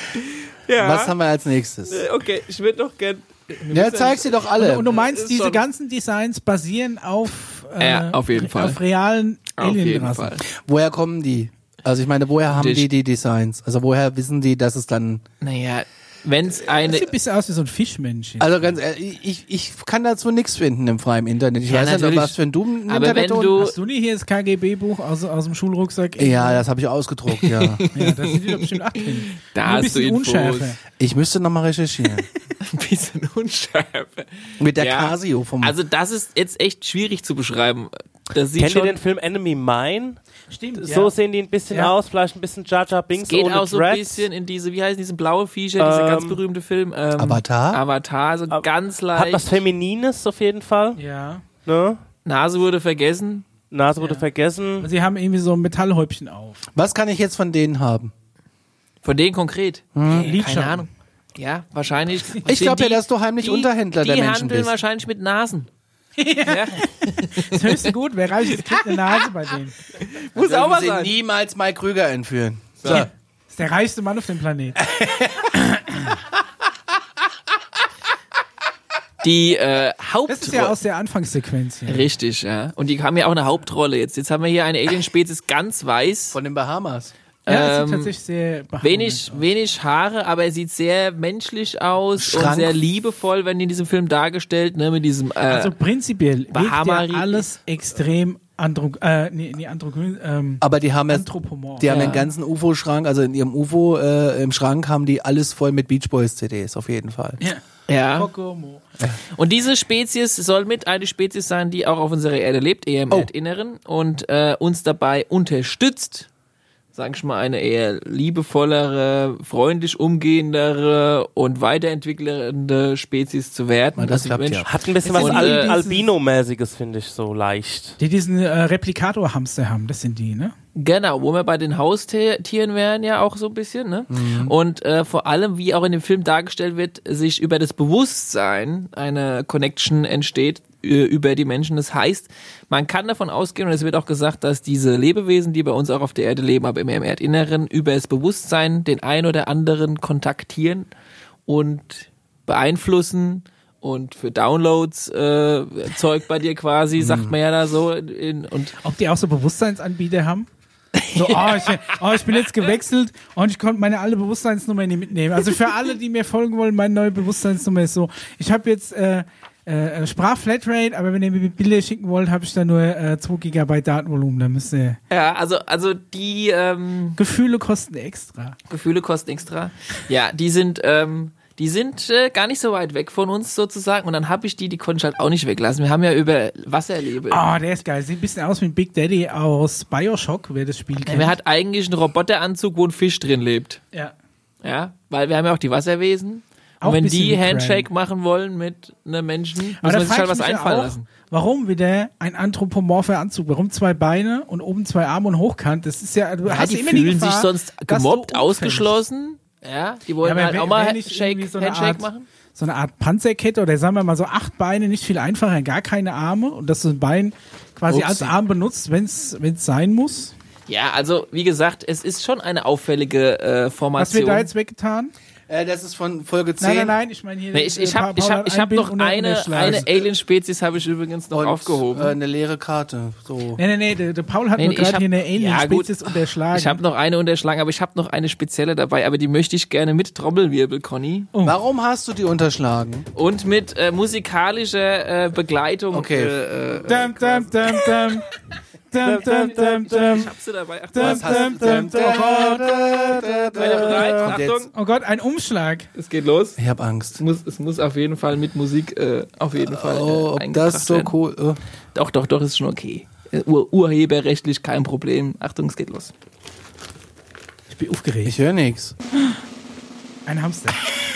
Speaker 3: Ja.
Speaker 1: Was haben wir als nächstes?
Speaker 3: Okay, ich würde noch gern.
Speaker 1: Ja, zeig sie doch alle.
Speaker 2: Und du meinst,
Speaker 3: ist
Speaker 2: diese
Speaker 3: schon-
Speaker 2: ganzen Designs basieren auf, äh,
Speaker 3: Ja, auf jeden Fall.
Speaker 2: auf realen
Speaker 3: Auf jeden
Speaker 2: Alienrassen.
Speaker 3: Fall.
Speaker 1: Woher kommen die? Also ich meine, woher haben
Speaker 3: Dich.
Speaker 1: die die Designs? Also woher wissen die, dass es dann...
Speaker 3: Naja, wenn es
Speaker 2: Das
Speaker 3: eine.
Speaker 2: sieht ein bisschen aus wie so ein Fischmännchen.
Speaker 1: Also ganz ehrlich, ich, ich kann dazu nichts finden im freien Internet. Ich
Speaker 3: Ja,
Speaker 1: weiß nicht,
Speaker 3: natürlich.
Speaker 1: was für ein Doom im
Speaker 3: Aber
Speaker 1: Internet
Speaker 3: wenn
Speaker 1: unten-
Speaker 3: du-
Speaker 2: Hast du nie hier das K G B-Buch aus, aus dem Schulrucksack?
Speaker 1: Ja, das habe ich ausgedruckt, ja.
Speaker 2: Ja, da sind die doch bestimmt acht drin.
Speaker 3: Da
Speaker 2: Nur ein
Speaker 3: hast du
Speaker 2: bisschen
Speaker 3: Infos.
Speaker 2: unschärfer.
Speaker 1: Ich müsste nochmal recherchieren.
Speaker 3: Ein bisschen Unschärfe.
Speaker 1: Mit der
Speaker 3: Ja.
Speaker 1: Casio vom...
Speaker 3: Also, das ist jetzt echt schwierig zu beschreiben. Das sieht
Speaker 4: Kennt ihr
Speaker 3: schon.
Speaker 4: den Film Enemy Mine?
Speaker 2: Stimmt,
Speaker 4: So sehen die ein bisschen
Speaker 2: Ja.
Speaker 4: aus, vielleicht ein bisschen Jar Jar Binks
Speaker 3: Es geht
Speaker 4: ohne
Speaker 3: auch so ein
Speaker 4: Dreads.
Speaker 3: bisschen in diese, wie heißen diese blaue Viecher, dieser
Speaker 4: Ähm,
Speaker 3: ganz berühmte Film. Ähm,
Speaker 1: Avatar?
Speaker 3: Avatar, so
Speaker 4: Ab-
Speaker 3: ganz
Speaker 4: Hat
Speaker 3: leicht.
Speaker 4: was Feminines auf jeden Fall.
Speaker 2: Ja.
Speaker 4: Ne?
Speaker 3: Nase wurde vergessen.
Speaker 4: Nase wurde
Speaker 2: Ja.
Speaker 4: vergessen.
Speaker 2: Sie haben irgendwie so ein Metallhäubchen auf.
Speaker 1: Was kann ich jetzt von denen haben?
Speaker 3: Von denen konkret?
Speaker 2: Lidschatten.
Speaker 3: Keine Ahnung. Ja, wahrscheinlich.
Speaker 1: Ich glaube ja,
Speaker 3: die-
Speaker 1: dass du heimlich
Speaker 3: die,
Speaker 1: Unterhändler
Speaker 3: die
Speaker 1: der Menschen
Speaker 3: handeln
Speaker 1: bist.
Speaker 3: wahrscheinlich mit Nasen. Ja.
Speaker 2: Das höchste Gut, wer reich ist, kriegt eine Nase bei denen.
Speaker 3: Muss auch mal
Speaker 1: sie
Speaker 3: sein.
Speaker 1: niemals Mike Krüger entführen. So.
Speaker 2: Das ist der reichste Mann auf dem Planeten.
Speaker 3: Die äh, Hauptrolle.
Speaker 2: Das ist ja aus der Anfangssequenz hier.
Speaker 3: Richtig, ja. Und die haben ja auch eine Hauptrolle jetzt. Jetzt haben wir hier eine Alien-Spezies ganz weiß.
Speaker 1: Von den Bahamas.
Speaker 2: Ja, das
Speaker 3: Ähm,
Speaker 2: sieht tatsächlich sehr behaart
Speaker 3: Wenig,
Speaker 2: aus.
Speaker 3: wenig Haare, aber er sieht sehr menschlich aus
Speaker 1: Schrank.
Speaker 3: und sehr liebevoll, wenn in diesem Film dargestellt, ne, mit diesem, äh,
Speaker 2: Also prinzipiell wirkt
Speaker 3: Bahama-
Speaker 2: ja alles extrem andro äh, nee, nee, androgyn, ähm,
Speaker 1: Aber die haben ja,
Speaker 2: anthropomorph.
Speaker 1: die haben
Speaker 3: Ja.
Speaker 1: den ganzen U F O-Schrank, also in ihrem U F O äh, im Schrank haben die alles voll mit Beach Boys C Ds, auf jeden Fall.
Speaker 2: ja.
Speaker 3: ja.
Speaker 2: Kokomo.
Speaker 3: Und diese Spezies soll mit eine Spezies sein, die auch auf unserer Erde lebt, eher im
Speaker 1: Oh.
Speaker 3: Erdinneren und äh, uns dabei unterstützt, sag ich mal, eine eher liebevollere, freundlich umgehendere und weiterentwickelnde Spezies zu werden.
Speaker 1: Na, das
Speaker 3: Also
Speaker 1: klappt
Speaker 3: Mensch-
Speaker 1: ja.
Speaker 4: Hat ein bisschen
Speaker 2: Es
Speaker 4: was
Speaker 3: sind
Speaker 4: Al
Speaker 3: die-
Speaker 4: Albino-mäßiges, finde ich, so leicht.
Speaker 2: Die diesen äh, Replikator-Hamster haben, das sind die, ne?
Speaker 3: Genau, wo wir bei den Haustieren wären ja auch so ein bisschen, ne? Und äh, vor allem, wie auch in dem Film dargestellt wird, sich über das Bewusstsein eine Connection entsteht äh, über die Menschen. Das heißt, man kann davon ausgehen, und es wird auch gesagt, dass diese Lebewesen, die bei uns auch auf der Erde leben, aber immer im Erdinneren, über das Bewusstsein den ein oder anderen kontaktieren und beeinflussen und für Downloads äh, Zeug bei dir quasi, sagt man ja da so. In, und
Speaker 2: Ob die auch so Bewusstseinsanbieter haben? So, oh, ich, oh, ich bin jetzt gewechselt und ich konnte meine alle Bewusstseinsnummer nicht mitnehmen. Also für alle, die mir folgen wollen, meine neue Bewusstseinsnummer ist so, ich habe jetzt äh, äh, Sprachflatrate, aber wenn ihr mir Bilder schicken wollt, habe ich da nur äh, zwei Gigabyte Datenvolumen. Da müsst ihr,
Speaker 3: ja, also, also die ähm,
Speaker 2: Gefühle kosten extra.
Speaker 3: Gefühle kosten extra. Ja, die sind, ähm, die sind äh, gar nicht so weit weg von uns sozusagen. Und dann habe ich die, die konnte ich halt auch nicht weglassen. Wir haben ja über Wasserlebe.
Speaker 2: Oh, der ist geil. Sieht ein bisschen aus wie ein Big Daddy aus Bioshock, wer das Spiel kennt.
Speaker 3: Wer hat eigentlich einen Roboteranzug, wo ein Fisch drin lebt?
Speaker 2: ja.
Speaker 3: Ja, weil wir haben ja auch die Wasserwesen. Und
Speaker 2: Auch
Speaker 3: wenn
Speaker 2: bisschen
Speaker 3: die
Speaker 2: wie
Speaker 3: Handshake
Speaker 2: Krang.
Speaker 3: machen wollen mit einem Menschen, muss
Speaker 2: Aber da
Speaker 3: man sich halt
Speaker 2: frag ich
Speaker 3: was
Speaker 2: mich ja
Speaker 3: einfallen
Speaker 2: auch,
Speaker 3: lassen.
Speaker 2: warum wieder ein anthropomorpher Anzug? Warum zwei Beine und oben zwei Arme und hochkant? Das ist ja, du
Speaker 3: Ja,
Speaker 2: hast
Speaker 3: die
Speaker 2: immer
Speaker 3: fühlen
Speaker 2: die
Speaker 3: sich
Speaker 2: Gefahr,
Speaker 3: sonst
Speaker 2: dass du
Speaker 3: gemobbt,
Speaker 2: umfällst.
Speaker 3: ausgeschlossen. Ja, die wollen
Speaker 2: Ja, aber
Speaker 3: halt
Speaker 2: wenn-
Speaker 3: auch mal
Speaker 2: wenn nicht
Speaker 3: Shake,
Speaker 2: irgendwie so eine
Speaker 3: Handshake
Speaker 2: Art-
Speaker 3: machen.
Speaker 2: So eine Art Panzerkette oder sagen wir mal so acht Beine, nicht viel einfacher, gar keine Arme und dass du ein Bein quasi
Speaker 1: Upsi.
Speaker 2: als Arm benutzt, wenn es sein muss.
Speaker 3: Ja, also wie gesagt, es ist schon eine auffällige äh,
Speaker 2: Was
Speaker 3: Formation.
Speaker 2: wird da jetzt weggetan?
Speaker 1: Äh, das ist von Folge zehn.
Speaker 2: Nein, nein, nein, ich meine hier.
Speaker 3: Nee, ich ich
Speaker 2: äh,
Speaker 3: habe ich
Speaker 2: Paul
Speaker 3: hab,
Speaker 2: hat
Speaker 3: ich hab
Speaker 2: ein
Speaker 3: noch
Speaker 2: Bild unter-
Speaker 3: eine,
Speaker 2: unterschlagen.
Speaker 3: eine Alien-Spezies habe ich übrigens noch
Speaker 1: Und,
Speaker 3: aufgehoben.
Speaker 1: Äh, eine leere Karte. So.
Speaker 2: Nee, nee, nee, der, der Paul hat
Speaker 3: Nee,
Speaker 2: nur
Speaker 3: ich
Speaker 2: gerade
Speaker 3: hab-
Speaker 2: hier eine
Speaker 3: Ja, gut.
Speaker 2: Alien-Spezies unterschlagen.
Speaker 3: Ich habe noch eine unterschlagen, aber ich habe noch eine spezielle dabei, aber die möchte ich gerne mit Trommelwirbel, Conny.
Speaker 2: Oh.
Speaker 1: Warum hast du die unterschlagen?
Speaker 3: Und mit äh, musikalischer äh, Begleitung.
Speaker 1: Okay.
Speaker 3: Äh, äh,
Speaker 2: Dum, dum, dum, dum. Dum, dum, dum, dum.
Speaker 3: Ich hab sie dabei. Ach,
Speaker 2: Dum,
Speaker 3: was hast
Speaker 2: dum, dum, dum.
Speaker 3: Seid ihr bereit?
Speaker 1: Und jetzt-
Speaker 3: Achtung,
Speaker 2: Oh Gott, ein Umschlag.
Speaker 3: es geht los.
Speaker 1: Ich hab Angst.
Speaker 3: Es muss, es muss auf jeden Fall mit Musik äh, auf jeden Fall äh,
Speaker 1: Oh, ob
Speaker 3: eingebracht
Speaker 1: das so
Speaker 3: werden.
Speaker 1: cool. Oh.
Speaker 3: Doch, doch, doch, ist schon okay. Äh, Ur urheberrechtlich kein Problem. Achtung, es geht los.
Speaker 2: Ich bin aufgeregt.
Speaker 1: Ich höre nichts.
Speaker 2: Ein Hamster.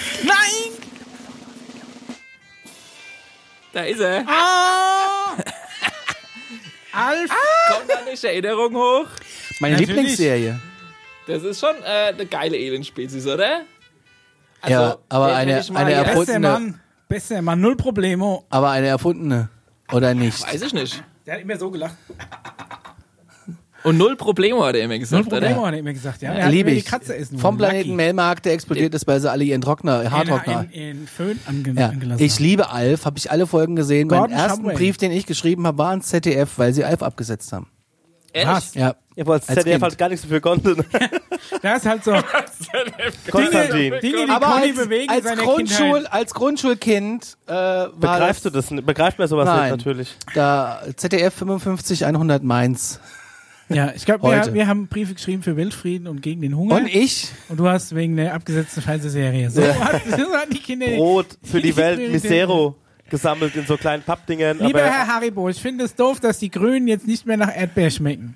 Speaker 3: Da ist er.
Speaker 2: Ah! Alf!
Speaker 3: Kommt da nicht Erinnerung hoch?
Speaker 1: Meine
Speaker 2: Natürlich.
Speaker 1: Lieblingsserie.
Speaker 3: Das ist schon äh, eine geile Alien-Spezies, oder? Also,
Speaker 1: Ja, aber
Speaker 3: wenn-
Speaker 1: eine-
Speaker 3: wenn ich mal
Speaker 1: eine
Speaker 3: hier-
Speaker 1: erfund-
Speaker 2: Bester Mann. Bester Mann, null Problemo.
Speaker 1: Aber eine erfundene. Oder nicht?
Speaker 3: Weiß ich nicht.
Speaker 2: Der hat immer so gelacht.
Speaker 3: Und null Probleme hat er immer
Speaker 2: Null
Speaker 3: gesagt,
Speaker 2: Problemo
Speaker 3: oder?
Speaker 2: hat er immer gesagt, ja. Er hat
Speaker 1: Liebe
Speaker 2: immer die
Speaker 1: ich.
Speaker 2: Katze essen
Speaker 1: Vom
Speaker 2: wollen.
Speaker 1: Planeten
Speaker 2: Lucky.
Speaker 1: Melmark, der explodiert ist, weil sie alle ihren Trockner, Haartrockner.
Speaker 2: In, in, in Föhn ange
Speaker 1: Ja,
Speaker 2: angelassen
Speaker 1: ich
Speaker 2: haben.
Speaker 1: liebe Alf, habe ich alle Folgen gesehen.
Speaker 2: Gordon
Speaker 1: Meinen ersten
Speaker 2: Shumway.
Speaker 1: Brief, den ich geschrieben habe, war ans Z D F, weil sie Alf abgesetzt haben.
Speaker 3: Ehrlich?
Speaker 2: Was?
Speaker 1: Ja,
Speaker 4: Ja, weil das
Speaker 1: Als
Speaker 4: Z D F
Speaker 1: Kind.
Speaker 4: halt gar nichts dafür konnte.
Speaker 2: Da ist halt so
Speaker 4: Konstantin.
Speaker 2: Dinge, die
Speaker 1: aber
Speaker 2: Conny
Speaker 1: als,
Speaker 2: bewegen
Speaker 1: als,
Speaker 2: seine
Speaker 1: Grundschul,
Speaker 2: Kindheit.
Speaker 1: als Grundschulkind äh, war
Speaker 4: Begreifst du
Speaker 1: das,
Speaker 4: das? nicht? Begreift man sowas
Speaker 1: Nein.
Speaker 4: nicht natürlich.
Speaker 1: da Z D F fünfundfünfzig hundert Mainz.
Speaker 2: Ja, ich glaube, wir,
Speaker 1: Heute.
Speaker 2: wir haben Briefe geschrieben für Weltfrieden und gegen den Hunger.
Speaker 1: Und ich?
Speaker 2: Und du hast wegen der abgesetzten Fernsehserie. So, hat, so hatten die Kinder.
Speaker 4: Brot für die Welt,
Speaker 2: Priorität.
Speaker 4: Misero gesammelt in so kleinen Pappdingern.
Speaker 2: Lieber
Speaker 4: aber
Speaker 2: Herr Haribo, ich finde es doof, dass die Grünen jetzt nicht mehr nach Erdbeer schmecken.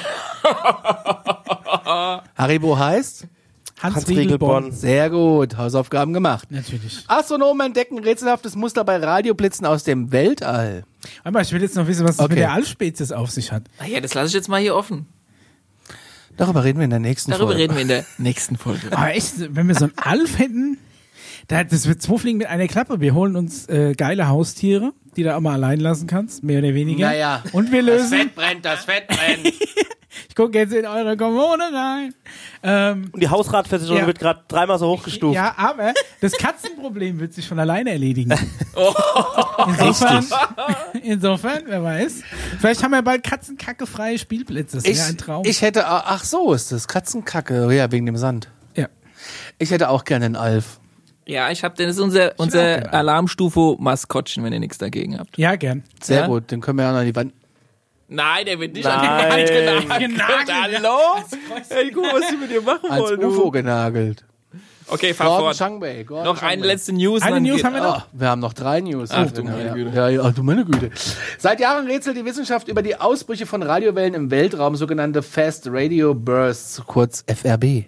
Speaker 1: Haribo heißt?
Speaker 2: Hans,
Speaker 4: Hans
Speaker 2: Riegelborn.
Speaker 4: Riegelborn.
Speaker 1: Sehr gut, Hausaufgaben gemacht.
Speaker 2: Natürlich.
Speaker 1: Astronomen entdecken rätselhaftes Muster bei Radioblitzen aus dem Weltall.
Speaker 2: Aber ich will jetzt noch wissen, was es
Speaker 1: Okay.
Speaker 2: mit der Alfspezies auf sich hat.
Speaker 3: Ah ja, das lasse ich jetzt mal hier offen.
Speaker 1: Darüber reden wir in der nächsten
Speaker 3: Darüber
Speaker 1: Folge.
Speaker 3: reden wir in der nächsten Folge.
Speaker 2: Aber echt, wenn wir so einen Alf hätten, da, das wird zwei Fliegen mit einer Klappe. Wir holen uns äh, geile Haustiere, die du auch mal allein lassen kannst, mehr oder weniger.
Speaker 1: Naja.
Speaker 2: Und wir lösen.
Speaker 1: brennt, das Fett brennt.
Speaker 2: Ich gucke jetzt in eure Kommune rein. Ähm,
Speaker 4: Und die Hausratversicherung
Speaker 2: Ja.
Speaker 4: wird gerade dreimal so hochgestuft.
Speaker 2: ja, aber das Katzenproblem wird sich von alleine erledigen. Insofern, insofern, wer weiß. Vielleicht haben wir bald katzenkackefreie Spielplätze. Das
Speaker 1: Ich,
Speaker 2: wäre ein Traum.
Speaker 1: ich hätte, ach so, ist das Katzenkacke, ja, wegen dem Sand.
Speaker 2: ja.
Speaker 1: Ich hätte auch gerne einen Alf.
Speaker 3: Ja, ich hab, das ist unser,
Speaker 2: auch
Speaker 3: unser
Speaker 2: gerne.
Speaker 3: Alarmstufe-Maskottchen, wenn ihr nichts dagegen habt.
Speaker 2: ja, gern.
Speaker 1: Sehr
Speaker 3: Ja?
Speaker 1: gut, den können wir ja noch an die Wand.
Speaker 3: Nein, der wird nicht
Speaker 4: Nein.
Speaker 3: an die Wand genagelt.
Speaker 2: Genagelt, ja.
Speaker 3: Hallo? Ey, guck, was die mit dir machen
Speaker 1: Als
Speaker 3: wollen.
Speaker 1: U F O
Speaker 3: Du.
Speaker 1: genagelt.
Speaker 3: Okay, fahr
Speaker 1: Gordon
Speaker 3: fort.
Speaker 1: Shumway. Gordon
Speaker 3: Noch eine
Speaker 1: Shumway.
Speaker 3: letzte News.
Speaker 2: Eine
Speaker 3: dann
Speaker 2: News
Speaker 3: geht-
Speaker 2: haben wir noch.
Speaker 1: Ah, wir haben noch drei News.
Speaker 3: Ach,
Speaker 1: drin,
Speaker 3: du meine
Speaker 1: ja.
Speaker 3: Güte.
Speaker 1: Ja, ja, du meine Güte. Seit Jahren rätselt die Wissenschaft über die Ausbrüche von Radiowellen im Weltraum, sogenannte Fast Radio Bursts, kurz F R B.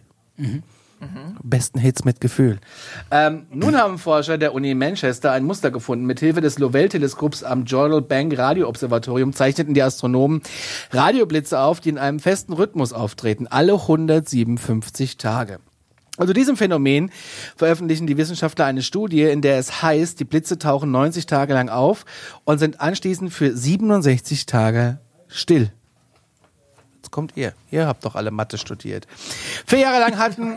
Speaker 1: Besten Hits mit Gefühl. Ähm, nun haben Forscher der Uni Manchester ein Muster gefunden. Mithilfe des Lowell-Teleskops am Jodrell Bank Radioobservatorium zeichneten die Astronomen Radioblitze auf, die in einem festen Rhythmus auftreten, alle hundertsiebenundfünfzig Tage. Also diesem Phänomen veröffentlichen die Wissenschaftler eine Studie, in der es heißt, die Blitze tauchen neunzig Tage lang auf und sind anschließend für siebenundsechzig Tage still. Jetzt kommt ihr. Ihr habt doch alle Mathe studiert. Vier Jahre lang hatten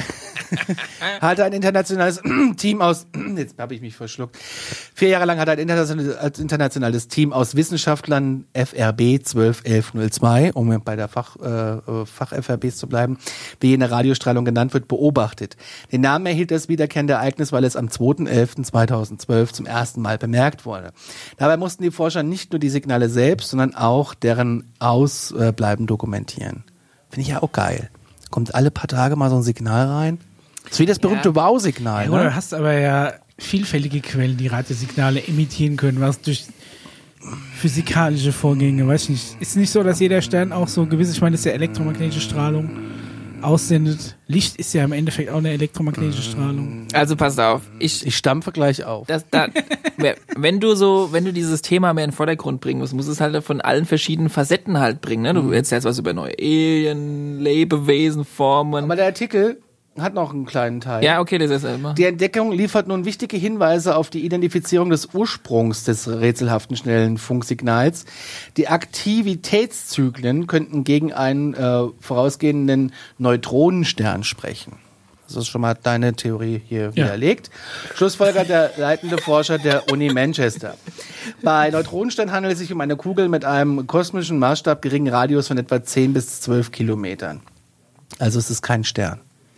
Speaker 1: hatte ein internationales Team aus, jetzt habe ich mich verschluckt, vier Jahre lang hat ein internationales, internationales Team aus Wissenschaftlern F R B zwölf elf null zwei, um bei der Fach, äh, Fach-F R Bs zu bleiben, wie jene Radiostrahlung genannt wird, beobachtet. Den Namen erhielt das wiederkehrende Ereignis, weil es am zweiter elfter zweitausendzwölf zum ersten Mal bemerkt wurde. Dabei mussten die Forscher nicht nur die Signale selbst, sondern auch deren Ausbleiben dokumentieren. Finde ich ja auch geil. Kommt alle paar Tage mal so ein Signal rein. Das ist wie das berühmte
Speaker 3: Ja.
Speaker 1: Wow-Signal.
Speaker 2: Ja, du
Speaker 1: Ne?
Speaker 2: hast aber ja vielfältige Quellen, die Radiosignale emittieren können, was durch physikalische Vorgänge, weiß ich nicht. Ist nicht so, dass jeder Stern auch so gewiss, ich meine, das ist ja elektromagnetische Strahlung, aussendet. Licht ist ja im Endeffekt auch eine elektromagnetische Strahlung.
Speaker 3: Also passt auf. Ich,
Speaker 1: Ich stampfe gleich auf.
Speaker 3: das, da, wenn du so, wenn du dieses Thema mehr in den Vordergrund bringen musst, musst du es halt von allen verschiedenen Facetten halt bringen. Ne? Du erzählst was über neue Alien, Lebewesen, Formen.
Speaker 1: Aber der Artikel hat noch einen kleinen Teil.
Speaker 3: Ja, okay, das ist immer.
Speaker 1: Die Entdeckung liefert nun wichtige Hinweise auf die Identifizierung des Ursprungs des rätselhaften schnellen Funksignals. Die Aktivitätszyklen könnten gegen einen äh, vorausgehenden Neutronenstern sprechen. Das ist schon mal deine Theorie hier
Speaker 2: Ja.
Speaker 1: widerlegt. Schlussfolgert der leitende Forscher der Uni Manchester. Bei Neutronensternen handelt es sich um eine Kugel mit einem kosmischen Maßstab geringen Radius von etwa zehn bis zwölf Kilometern. Also es ist kein Stern.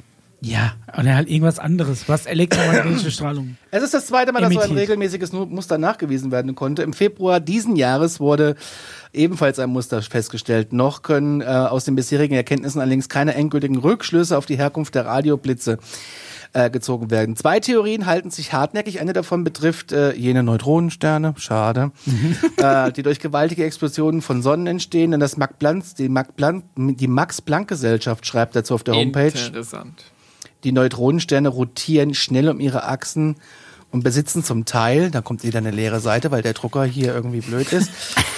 Speaker 2: Ja, oder halt irgendwas anderes, was elektromagnetische Strahlung.
Speaker 1: Es ist das zweite Mal, dass so ein
Speaker 2: Emittiert.
Speaker 1: regelmäßiges Nu- Muster nachgewiesen werden konnte. Im Februar diesen Jahres wurde ebenfalls ein Muster festgestellt. Noch können äh, aus den bisherigen Erkenntnissen allerdings keine endgültigen Rückschlüsse auf die Herkunft der Radioblitze äh, gezogen werden. Zwei Theorien halten sich hartnäckig. Eine davon betrifft äh, jene Neutronensterne, schade, äh, die durch gewaltige Explosionen von Sonnen entstehen. Denn das Max Planck, die Max Planck, die Max-Planck-Gesellschaft schreibt dazu auf der Homepage.
Speaker 3: Interessant.
Speaker 1: Die Neutronensterne rotieren schnell um ihre Achsen und besitzen zum Teil, da kommt wieder eine leere Seite, weil der Drucker hier irgendwie blöd ist,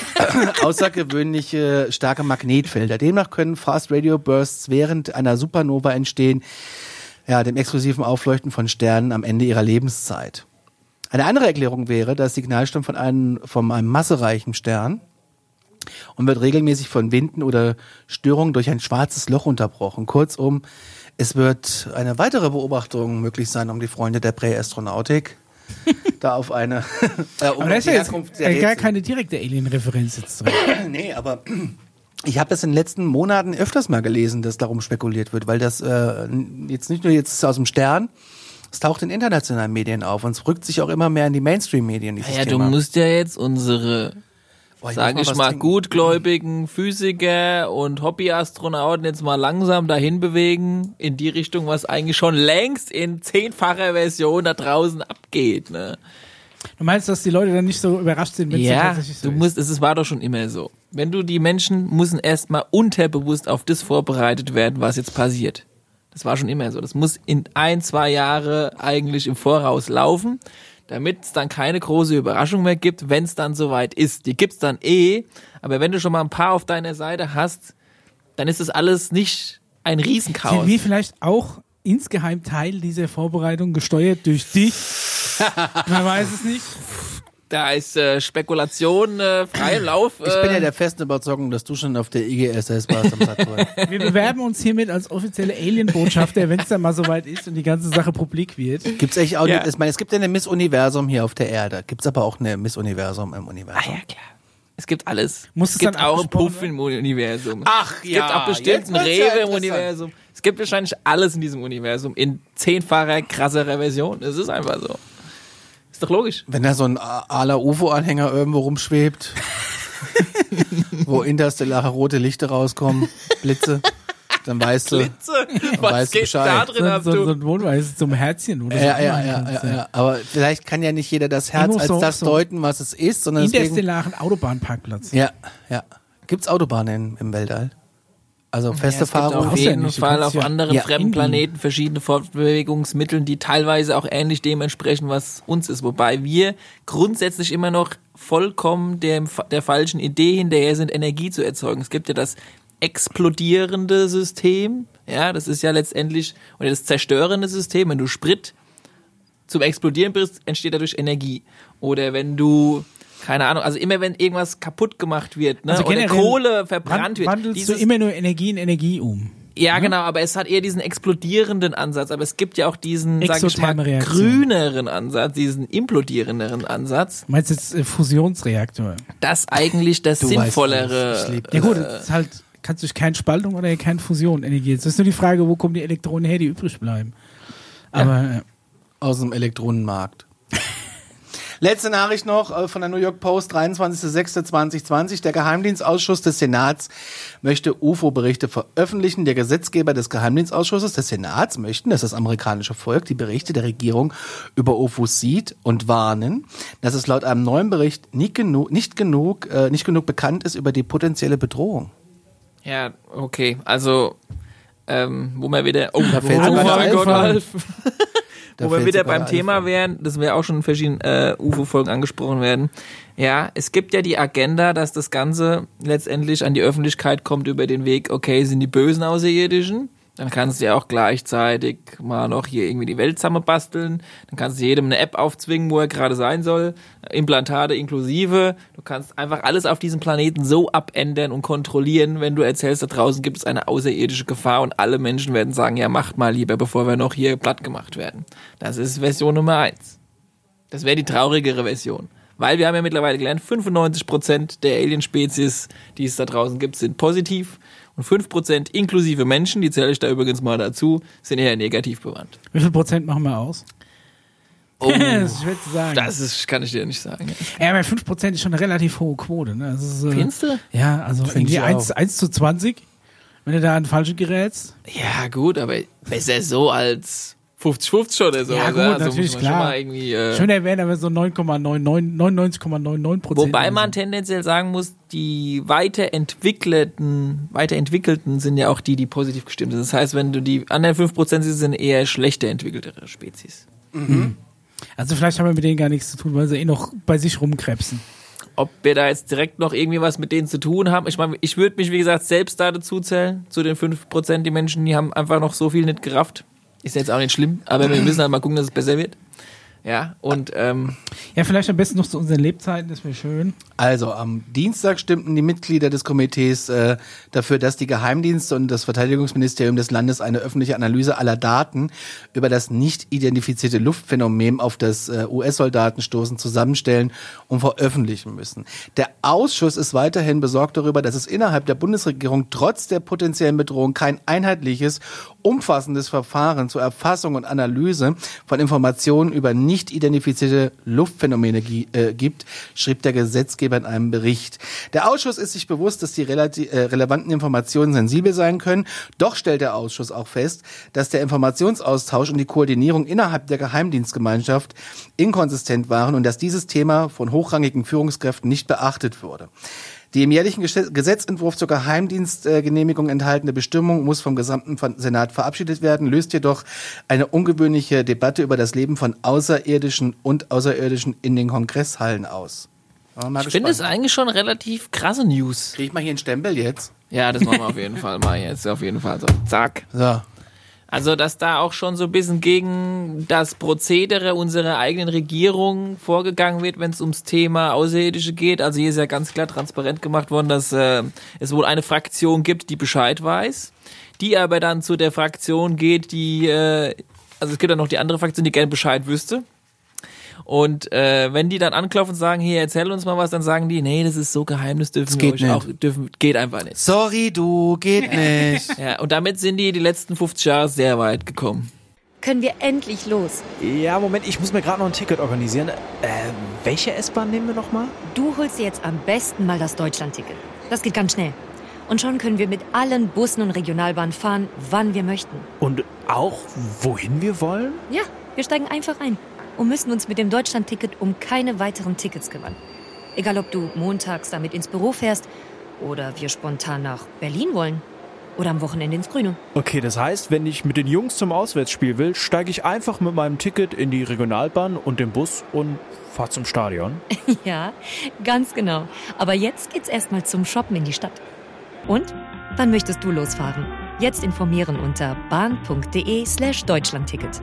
Speaker 1: außergewöhnliche starke Magnetfelder. Demnach können Fast Radio Bursts während einer Supernova entstehen, ja, dem exklusiven Aufleuchten von Sternen am Ende ihrer Lebenszeit. Eine andere Erklärung wäre, das Signal stammt von einem, von einem massereichen Stern und wird regelmäßig von Winden oder Störungen durch ein schwarzes Loch unterbrochen. Kurzum, es wird eine weitere Beobachtung möglich sein, um die Freunde der Präastronautik da auf eine äh, um
Speaker 2: Aber da ist
Speaker 1: die
Speaker 2: ja jetzt
Speaker 1: Herkunft der
Speaker 2: äh, gar
Speaker 1: Rätsel-
Speaker 2: keine direkte Alien-Referenz jetzt drin.
Speaker 1: Nee, aber ich habe das in den letzten Monaten öfters mal gelesen, dass darum spekuliert wird, weil das äh, jetzt nicht nur jetzt aus dem Stern, es taucht in internationalen Medien auf und es rückt sich auch immer mehr in die Mainstream-Medien. dieses
Speaker 3: Ja, du
Speaker 1: Thema.
Speaker 3: musst ja jetzt unsere,
Speaker 1: Boah, ich
Speaker 3: sag
Speaker 1: muss
Speaker 3: ich
Speaker 1: was
Speaker 3: mal,
Speaker 1: trinken.
Speaker 3: gutgläubigen Physiker und Hobbyastronauten jetzt mal langsam dahin bewegen, in die Richtung, was eigentlich schon längst in zehnfacher Version da draußen abgeht, ne?
Speaker 2: Du meinst, dass die Leute dann nicht so überrascht sind, wenn es
Speaker 3: Ja,
Speaker 2: tatsächlich so
Speaker 3: du musst, es ist- war doch schon immer so. Wenn du, die Menschen müssen erstmal unterbewusst auf das vorbereitet werden, was jetzt passiert. Das war schon immer so. Das muss in ein, zwei Jahre eigentlich im Voraus laufen, damit es dann keine große Überraschung mehr gibt, wenn es dann soweit ist. Die gibt's dann eh, aber wenn du schon mal ein paar auf deiner Seite hast, dann ist das alles nicht ein
Speaker 2: ist.
Speaker 3: Riesenchaos.
Speaker 2: Sind wir vielleicht auch insgeheim Teil dieser Vorbereitung, gesteuert durch dich? Man weiß es nicht.
Speaker 3: Da ist äh, Spekulation, äh, freien Lauf. Äh,
Speaker 1: Ich bin ja der festen Überzeugung, dass du schon auf der I G S S warst am Saturn.
Speaker 2: Wir bewerben uns hiermit als offizielle Alien-Botschafter, wenn es dann mal soweit ist und die ganze Sache publik wird.
Speaker 1: Gibt's echt auch
Speaker 3: Ja.
Speaker 1: nicht, ich meine, es gibt ja eine Miss Universum hier auf der Erde. Gibt's aber auch eine Miss Universum im
Speaker 3: Ah
Speaker 1: Universum.
Speaker 3: ja, klar. Es gibt alles.
Speaker 2: Muss
Speaker 3: es
Speaker 2: es
Speaker 3: gibt
Speaker 2: dann
Speaker 3: auch einen
Speaker 2: abgesprochen
Speaker 3: Puff im Universum.
Speaker 1: Ach
Speaker 3: Es gibt auch bestimmt einen Rewe im Universum. Es gibt wahrscheinlich alles in diesem Universum in zehnfacher, krasserer Version. Es ist einfach so. Ist doch logisch.
Speaker 1: Wenn da so ein Ala U F O-Anhänger irgendwo rumschwebt, wo interstellare rote Lichter rauskommen, Blitze, dann weißt du.
Speaker 3: Blitze.
Speaker 1: weißt
Speaker 3: Was
Speaker 1: du
Speaker 3: geht da
Speaker 1: Bescheid.
Speaker 3: drin
Speaker 2: So,
Speaker 3: ab,
Speaker 2: so, so
Speaker 3: du?
Speaker 2: ein Wohnweise zum Herzchen oder so.
Speaker 1: Ja, ja, ja, ja, ja. Aber vielleicht kann ja nicht jeder das Herz
Speaker 2: Irgendwo
Speaker 1: als
Speaker 2: so-
Speaker 1: das
Speaker 2: so
Speaker 1: deuten, was es ist, sondern deswegen.
Speaker 2: Interstellaren Autobahnparkplatz.
Speaker 1: Ja, ja. Gibt's Autobahnen im, im Weltall? Also feste
Speaker 3: Ja, es gibt
Speaker 1: Fahrung.
Speaker 3: auf
Speaker 2: Brauchst ja
Speaker 3: jeden
Speaker 2: nicht, du
Speaker 3: Fall
Speaker 2: kannst
Speaker 3: auf
Speaker 2: ja-
Speaker 3: anderen
Speaker 1: Ja,
Speaker 3: fremden
Speaker 2: in-
Speaker 3: Planeten verschiedene Fortbewegungsmittel, die teilweise auch ähnlich dem entsprechen, was uns ist. Wobei wir grundsätzlich immer noch vollkommen dem, der falschen Idee hinterher sind, Energie zu erzeugen. Es gibt ja das explodierende System, ja, das ist ja letztendlich, oder das zerstörende System, wenn du Sprit zum Explodieren bringst, entsteht dadurch Energie. Oder wenn du, keine Ahnung, also immer wenn irgendwas kaputt gemacht wird, ne,
Speaker 2: Also
Speaker 3: oder
Speaker 2: generell
Speaker 3: Kohle verbrannt
Speaker 2: Wand-
Speaker 3: wird,
Speaker 2: Wandelst
Speaker 3: dieses,
Speaker 2: du immer nur Energie in Energie um.
Speaker 3: ja, genau, aber es hat eher diesen explodierenden Ansatz, aber es gibt ja auch diesen, sag ich mal,
Speaker 2: Exotherme Reaktion.
Speaker 3: grüneren Ansatz, diesen implodierenderen Ansatz,
Speaker 2: Du meinst jetzt äh, Fusionsreaktor?
Speaker 3: das eigentlich das
Speaker 1: Du weißt
Speaker 3: sinnvollere.
Speaker 1: alles. Ich lieb
Speaker 2: Ja gut,
Speaker 3: äh,
Speaker 2: das ist halt, kannst durch Kernspaltung oder Kernfusion Energie. Das ist nur die Frage, wo kommen die Elektronen her, die übrig bleiben. Aber äh,
Speaker 1: Aus dem Elektronenmarkt. Letzte Nachricht noch äh, von der New York Post, dreiundzwanzigster sechster zweitausendzwanzig. Der Geheimdienstausschuss des Senats möchte U F O-Berichte veröffentlichen. Der Gesetzgeber des Geheimdienstausschusses des Senats möchten, dass das amerikanische Volk die Berichte der Regierung über U F Os sieht und warnen, dass es laut einem neuen Bericht nicht genug, nicht genug, äh, nicht genug bekannt ist über die potenzielle Bedrohung.
Speaker 3: ja, okay, also, ähm, wo wir wieder, oh,
Speaker 1: Da fällt
Speaker 3: oh
Speaker 1: sogar
Speaker 3: mein
Speaker 1: der
Speaker 3: Gott,
Speaker 1: Einfall.
Speaker 3: Alf.
Speaker 1: Da
Speaker 3: Wo wir
Speaker 1: fällt
Speaker 3: wieder
Speaker 1: sogar
Speaker 3: beim
Speaker 1: der
Speaker 3: Thema
Speaker 1: Einfall.
Speaker 3: wären, das wir auch schon in verschiedenen äh, U F O-Folgen angesprochen werden. Ja, es gibt ja die Agenda, dass das Ganze letztendlich an die Öffentlichkeit kommt über den Weg, okay, sind die bösen Außerirdischen, dann kannst du ja auch gleichzeitig mal noch hier irgendwie die Welt zusammenbasteln, dann kannst du jedem eine App aufzwingen, wo er gerade sein soll, Implantate inklusive, du kannst einfach alles auf diesem Planeten so abändern und kontrollieren, wenn du erzählst, da draußen gibt es eine außerirdische Gefahr und alle Menschen werden sagen, ja, macht mal lieber, bevor wir noch hier platt gemacht werden. Das ist Version Nummer eins. Das wäre die traurigere Version. Weil wir haben ja mittlerweile gelernt, fünfundneunzig Prozent der Alien-Spezies, die es da draußen gibt, sind positiv. Und fünf Prozent inklusive Menschen, die zähle ich da übrigens mal dazu, sind eher negativ bewandt.
Speaker 2: Wie viel Prozent machen wir aus?
Speaker 3: Oh,
Speaker 2: das ist schwer zu sagen.
Speaker 3: Das ist, kann ich dir nicht sagen.
Speaker 2: Ja, aber fünf Prozent ist schon eine relativ hohe Quote. Ne? Das ist, äh,
Speaker 3: Findest du?
Speaker 2: Ja, also
Speaker 1: Find
Speaker 2: irgendwie
Speaker 1: ich auch.
Speaker 2: eins zu zwanzig, wenn du da an falsche gerätst.
Speaker 3: Ja, gut, aber besser so als fünfzig fünfzig oder so.
Speaker 2: Ja, gut,
Speaker 3: also
Speaker 2: natürlich,
Speaker 3: muss man
Speaker 2: klar.
Speaker 3: Schon mal irgendwie, äh,
Speaker 2: Schöner wäre aber so neun Komma neunundneunzig Komma neunundneunzig Prozent.
Speaker 3: Wobei man tendenziell sagen muss, die weiterentwickelten, weiterentwickelten sind ja auch die, die positiv gestimmt sind. Das heißt, wenn du die anderen fünf Prozent siehst, sind eher schlechter entwickeltere Spezies.
Speaker 2: Mhm. Also vielleicht haben wir mit denen gar nichts zu tun, weil sie eh noch bei sich rumkrebsen.
Speaker 3: Ob wir da jetzt direkt noch irgendwie was mit denen zu tun haben. Ich meine, ich würde mich, wie gesagt, selbst da dazu zählen, zu den fünf Prozent. Die Menschen, die haben einfach noch so viel nicht gerafft. Ist jetzt auch nicht schlimm, aber wir müssen halt mal gucken, dass es besser wird. Ja, und ähm,
Speaker 2: Ja, vielleicht am besten noch zu unseren Lebzeiten, das wäre schön.
Speaker 1: Also am Dienstag stimmten die Mitglieder des Komitees äh, dafür, dass die Geheimdienste und das Verteidigungsministerium des Landes eine öffentliche Analyse aller Daten über das nicht identifizierte Luftphänomen auf das äh, U S-Soldatenstoßen zusammenstellen und veröffentlichen müssen. Der Ausschuss ist weiterhin besorgt darüber, dass es innerhalb der Bundesregierung trotz der potenziellen Bedrohung kein einheitliches, umfassendes Verfahren zur Erfassung und Analyse von Informationen über nicht identifizierte Luftphänomene gi- äh, gibt, schrieb der Gesetzgeber in einem Bericht. Der Ausschuss ist sich bewusst, dass die relati- äh, relevanten Informationen sensibel sein können. Doch stellt der Ausschuss auch fest, dass der Informationsaustausch und die Koordinierung innerhalb der Geheimdienstgemeinschaft inkonsistent waren und dass dieses Thema von hochrangigen Führungskräften nicht beachtet wurde. Die im jährlichen Gesetzentwurf zur Geheimdienstgenehmigung enthaltene Bestimmung muss vom gesamten Senat verabschiedet werden, löst jedoch eine ungewöhnliche Debatte über das Leben von Außerirdischen und Außerirdischen in den Kongresshallen aus.
Speaker 3: ich finde es eigentlich schon relativ krasse News.
Speaker 1: Krieg ich mal hier einen Stempel jetzt?
Speaker 3: Ja, das machen wir auf jeden Fall mal jetzt. Auf jeden Fall so. Zack.
Speaker 1: So.
Speaker 3: Also, dass da auch schon so ein bisschen gegen das Prozedere unserer eigenen Regierung vorgegangen wird, wenn es ums Thema Außerirdische geht. Also hier ist ja ganz klar transparent gemacht worden, dass äh, es wohl eine Fraktion gibt, die Bescheid weiß, die aber dann zu der Fraktion geht, die, äh, also es gibt dann noch die andere Fraktion, die gerne Bescheid wüsste. Und äh, wenn die dann anklopfen und sagen, hier, erzähl uns mal was, dann sagen die, nee, das ist so geheim, das dürfen
Speaker 1: Das
Speaker 3: wir
Speaker 1: geht
Speaker 3: euch
Speaker 1: nicht.
Speaker 3: auch, dürfen, geht einfach nicht.
Speaker 1: Sorry, du, geht nicht.
Speaker 3: Ja, und damit sind die die letzten fünfzig Jahre sehr weit gekommen.
Speaker 5: Können wir endlich los?
Speaker 6: Ja, Moment, ich muss mir gerade noch ein Ticket organisieren. Äh, welche S-Bahn nehmen wir nochmal?
Speaker 5: Du holst dir jetzt am besten mal das Deutschland-Ticket. Das geht ganz schnell. Und schon können wir mit allen Bussen und Regionalbahnen fahren, wann wir möchten.
Speaker 6: Und auch, wohin wir wollen?
Speaker 5: Ja, wir steigen einfach ein und müssen uns mit dem Deutschland-Ticket um keine weiteren Tickets kümmern. Egal, ob du montags damit ins Büro fährst oder wir spontan nach Berlin wollen oder am Wochenende ins Grüne.
Speaker 6: Okay, das heißt, wenn ich mit den Jungs zum Auswärtsspiel will, steige ich einfach mit meinem Ticket in die Regionalbahn und den Bus und fahr zum Stadion.
Speaker 5: Ja, ganz genau. Aber jetzt geht's erstmal zum Shoppen in die Stadt. Und? Wann möchtest du losfahren? Jetzt informieren unter bahn.de slash Deutschlandticket.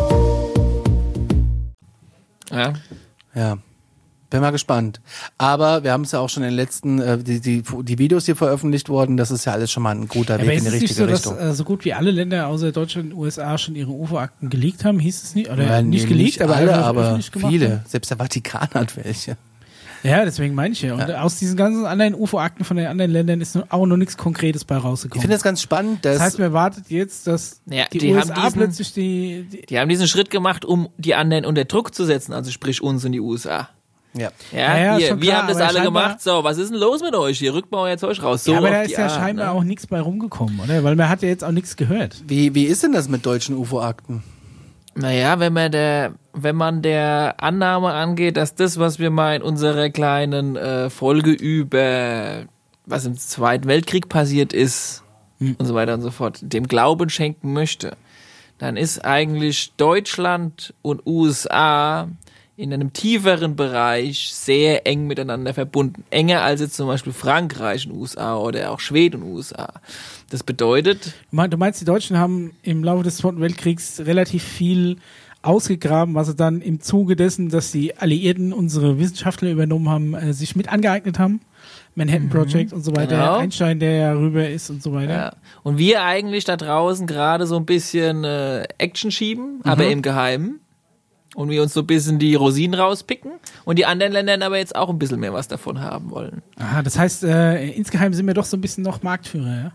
Speaker 3: Ja.
Speaker 1: Ja. Bin mal gespannt. Aber wir haben es ja auch schon in den letzten, äh, die, die, die Videos hier veröffentlicht worden, das ist ja alles schon mal ein guter
Speaker 2: Ja,
Speaker 1: Weg
Speaker 2: aber
Speaker 1: in
Speaker 2: ist
Speaker 1: die
Speaker 2: es nicht
Speaker 1: richtige
Speaker 2: so, dass
Speaker 1: Richtung.
Speaker 2: äh, so gut wie alle Länder außer Deutschland und U S A schon ihre U F O-Akten geleakt haben? Hieß es nicht? Oder
Speaker 1: Ja,
Speaker 2: nicht
Speaker 1: nee,
Speaker 2: geleakt, aber
Speaker 1: alle,
Speaker 2: einfach
Speaker 1: aber
Speaker 2: öffentlich gemacht
Speaker 1: viele.
Speaker 2: haben?
Speaker 1: Selbst der Vatikan hat welche.
Speaker 2: Ja, deswegen meine ich ja. Und aus diesen ganzen anderen U F O-Akten von den anderen Ländern ist auch noch nichts Konkretes bei
Speaker 1: Ich
Speaker 2: rausgekommen.
Speaker 1: finde das ganz spannend, dass
Speaker 2: das heißt, man wartet jetzt, dass
Speaker 3: Ja,
Speaker 2: die,
Speaker 3: die
Speaker 2: U
Speaker 3: haben
Speaker 2: S A
Speaker 3: diesen-
Speaker 2: plötzlich die, die
Speaker 3: Die haben diesen Schritt gemacht, um die anderen unter Druck zu setzen, also sprich uns und die U S A.
Speaker 1: ja.
Speaker 3: Ja,
Speaker 2: Ja, ja,
Speaker 3: hier,
Speaker 2: schon
Speaker 3: wir
Speaker 2: klar,
Speaker 3: haben das
Speaker 2: aber
Speaker 3: alle
Speaker 2: scheinbar-
Speaker 3: gemacht. So, was ist denn los mit euch? Hier rückt mal euer Zeug raus. So
Speaker 2: ja, aber
Speaker 3: auf
Speaker 2: da
Speaker 3: die
Speaker 2: ist ja
Speaker 3: Art,
Speaker 2: scheinbar
Speaker 3: ne?
Speaker 2: auch nichts bei rumgekommen, oder? Weil man hat ja jetzt auch nichts gehört.
Speaker 1: Wie, wie ist denn das mit deutschen U F O-Akten?
Speaker 3: Naja, wenn man der, wenn man der Annahme angeht, dass das, was wir mal in unserer kleinen äh, Folge über was im Zweiten Weltkrieg passiert ist
Speaker 2: Hm.
Speaker 3: und so weiter und so fort, dem Glauben schenken möchte, dann ist eigentlich Deutschland und U S A in einem tieferen Bereich sehr eng miteinander verbunden. Enger als jetzt zum Beispiel Frankreich und U S A oder auch Schweden und U S A. Das bedeutet,
Speaker 2: Du mein- du meinst, die Deutschen haben im Laufe des Zweiten Weltkriegs relativ viel ausgegraben, was sie dann im Zuge dessen, dass die Alliierten unsere Wissenschaftler übernommen haben, äh, sich mit angeeignet haben. Manhattan Project und so weiter.
Speaker 3: Genau.
Speaker 2: Einstein, der ja rüber ist und so weiter.
Speaker 3: ja. Und wir eigentlich da draußen gerade so ein bisschen äh, Action schieben, aber im Geheimen. und wir uns so ein bisschen die Rosinen rauspicken und die anderen Länder aber jetzt auch ein bisschen mehr was davon haben wollen.
Speaker 2: Ah, das heißt, äh, insgeheim sind wir doch so ein bisschen noch Marktführer, ja?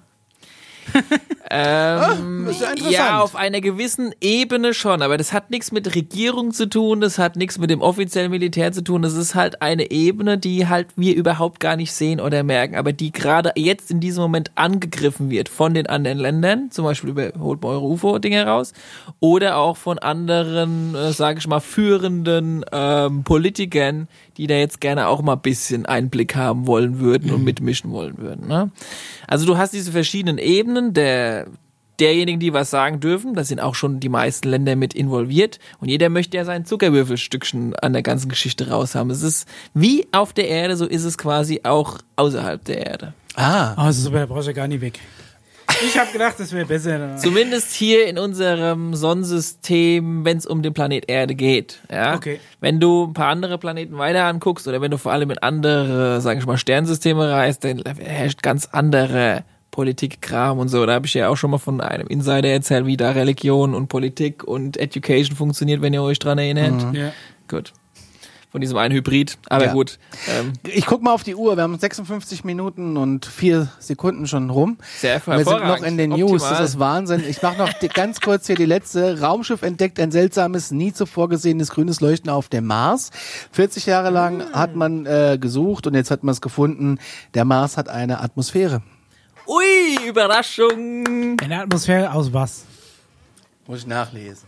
Speaker 3: ähm,
Speaker 1: oh, ist ja interessant.
Speaker 3: Ja, auf einer gewissen Ebene schon, aber das hat nichts mit Regierung zu tun, das hat nichts mit dem offiziellen Militär zu tun, das ist halt eine Ebene, die halt wir überhaupt gar nicht sehen oder merken, aber die gerade jetzt in diesem Moment angegriffen wird von den anderen Ländern, zum Beispiel über holt mal eure U F O-Dinge raus, oder auch von anderen, äh, sage ich mal, führenden ähm, Politikern, die da jetzt gerne auch mal ein bisschen Einblick haben wollen würden und mitmischen wollen würden. Ne? Also du hast diese verschiedenen Ebenen der derjenigen, die was sagen dürfen. Da sind auch schon die meisten Länder mit involviert. Und jeder möchte ja sein Zuckerwürfelstückchen an der ganzen Geschichte raushaben. Es ist wie auf der Erde, so ist es quasi auch außerhalb der Erde.
Speaker 1: Ah.
Speaker 2: Also super, da brauchst du ja gar nicht weg. Ich habe gedacht, das wäre besser.
Speaker 3: Zumindest hier in unserem Sonnensystem, wenn es um den Planet Erde geht. Ja?
Speaker 2: Okay.
Speaker 3: Wenn du ein paar andere Planeten weiter anguckst oder wenn du vor allem in andere, sag ich mal, Sternsysteme reist, dann herrscht ganz andere Politikkram und so. Da habe ich ja auch schon mal von einem Insider erzählt, wie da Religion und Politik und Education funktioniert, wenn ihr euch dran erinnert.
Speaker 2: Ja.
Speaker 3: Gut. Von diesem einen Hybrid. Aber
Speaker 1: Ja.
Speaker 3: gut. Ähm,
Speaker 1: Ich guck mal auf die Uhr, wir haben sechsundfünfzig Minuten und vier Sekunden schon rum.
Speaker 3: sehr
Speaker 1: Wir sind
Speaker 3: hervorragend.
Speaker 1: noch in den News,
Speaker 3: Optimal.
Speaker 1: das ist Wahnsinn. Ich mache noch die, ganz kurz hier die letzte. Raumschiff entdeckt ein seltsames, nie zuvor gesehenes grünes Leuchten auf dem Mars. vierzig Jahre lang hat man äh, gesucht und jetzt hat man es gefunden. Der Mars hat eine Atmosphäre.
Speaker 3: Ui, Überraschung.
Speaker 2: Eine Atmosphäre aus was?
Speaker 1: Muss ich nachlesen.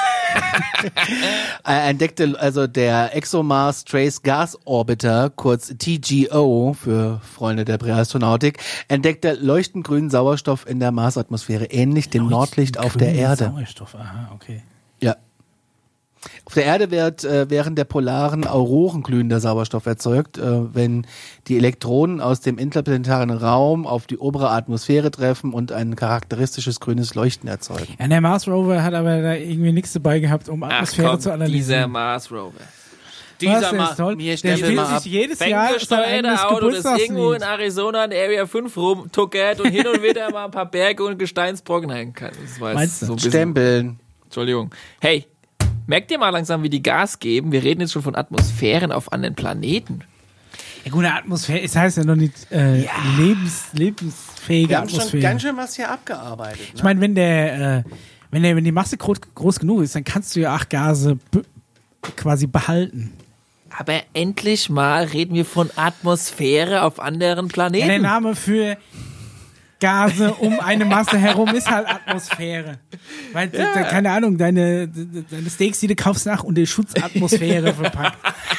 Speaker 1: Er entdeckte also der ExoMars Trace Gas Orbiter, kurz T G O für Freunde der Präastronautik, entdeckte leuchtend grünen Sauerstoff in der Marsatmosphäre, ähnlich dem Nordlicht auf der
Speaker 2: Grüner
Speaker 1: Erde.
Speaker 2: Sauerstoff, aha, okay.
Speaker 1: Ja. Auf der Erde wird äh, während der polaren Auroren glühender Sauerstoff erzeugt, äh, wenn die Elektronen aus dem interplanetaren Raum auf die obere Atmosphäre treffen und ein charakteristisches grünes Leuchten erzeugen.
Speaker 2: Ja, der Mars Rover hat aber da irgendwie nichts dabei gehabt, um
Speaker 3: Ach
Speaker 2: Atmosphäre
Speaker 3: komm,
Speaker 2: zu
Speaker 3: dieser
Speaker 2: analysieren.
Speaker 3: Mars Rover.
Speaker 2: Was, der ist toll.
Speaker 1: mir
Speaker 2: Der
Speaker 1: stempel
Speaker 2: spielt
Speaker 1: mal ab.
Speaker 2: sich jedes Jahr sein eigenes
Speaker 3: Ferngesteuerte Auto, das irgendwo in
Speaker 2: Geburtstagslied.
Speaker 3: Arizona in Area fünf rumtuckert und hin und wieder mal ein paar Berge und Gesteinsbrocken hängen kann. Das war
Speaker 2: Meinst du?
Speaker 3: so ein bisschen,
Speaker 1: Stempeln.
Speaker 3: Entschuldigung. Hey, merkt ihr mal langsam, wie die Gas geben? Wir reden jetzt schon von Atmosphären auf anderen Planeten.
Speaker 2: Ja gut, eine Atmosphäre, es heißt ja noch nicht äh, lebens, lebensfähige
Speaker 1: Wir haben schon
Speaker 2: Atmosphäre.
Speaker 1: ganz schön was hier abgearbeitet.
Speaker 2: Ich meine, wenn der, äh, wenn der, wenn die Masse groß, groß genug ist, dann kannst du ja acht Gase be quasi behalten.
Speaker 3: Aber endlich mal reden wir von Atmosphäre auf anderen
Speaker 2: Ja,
Speaker 3: Planeten.
Speaker 2: der Name für Gase um eine Masse herum ist halt Atmosphäre. Weil, ja. da, keine Ahnung, deine, deine Steaks, die du kaufst, nach unter Schutzatmosphäre verpackt.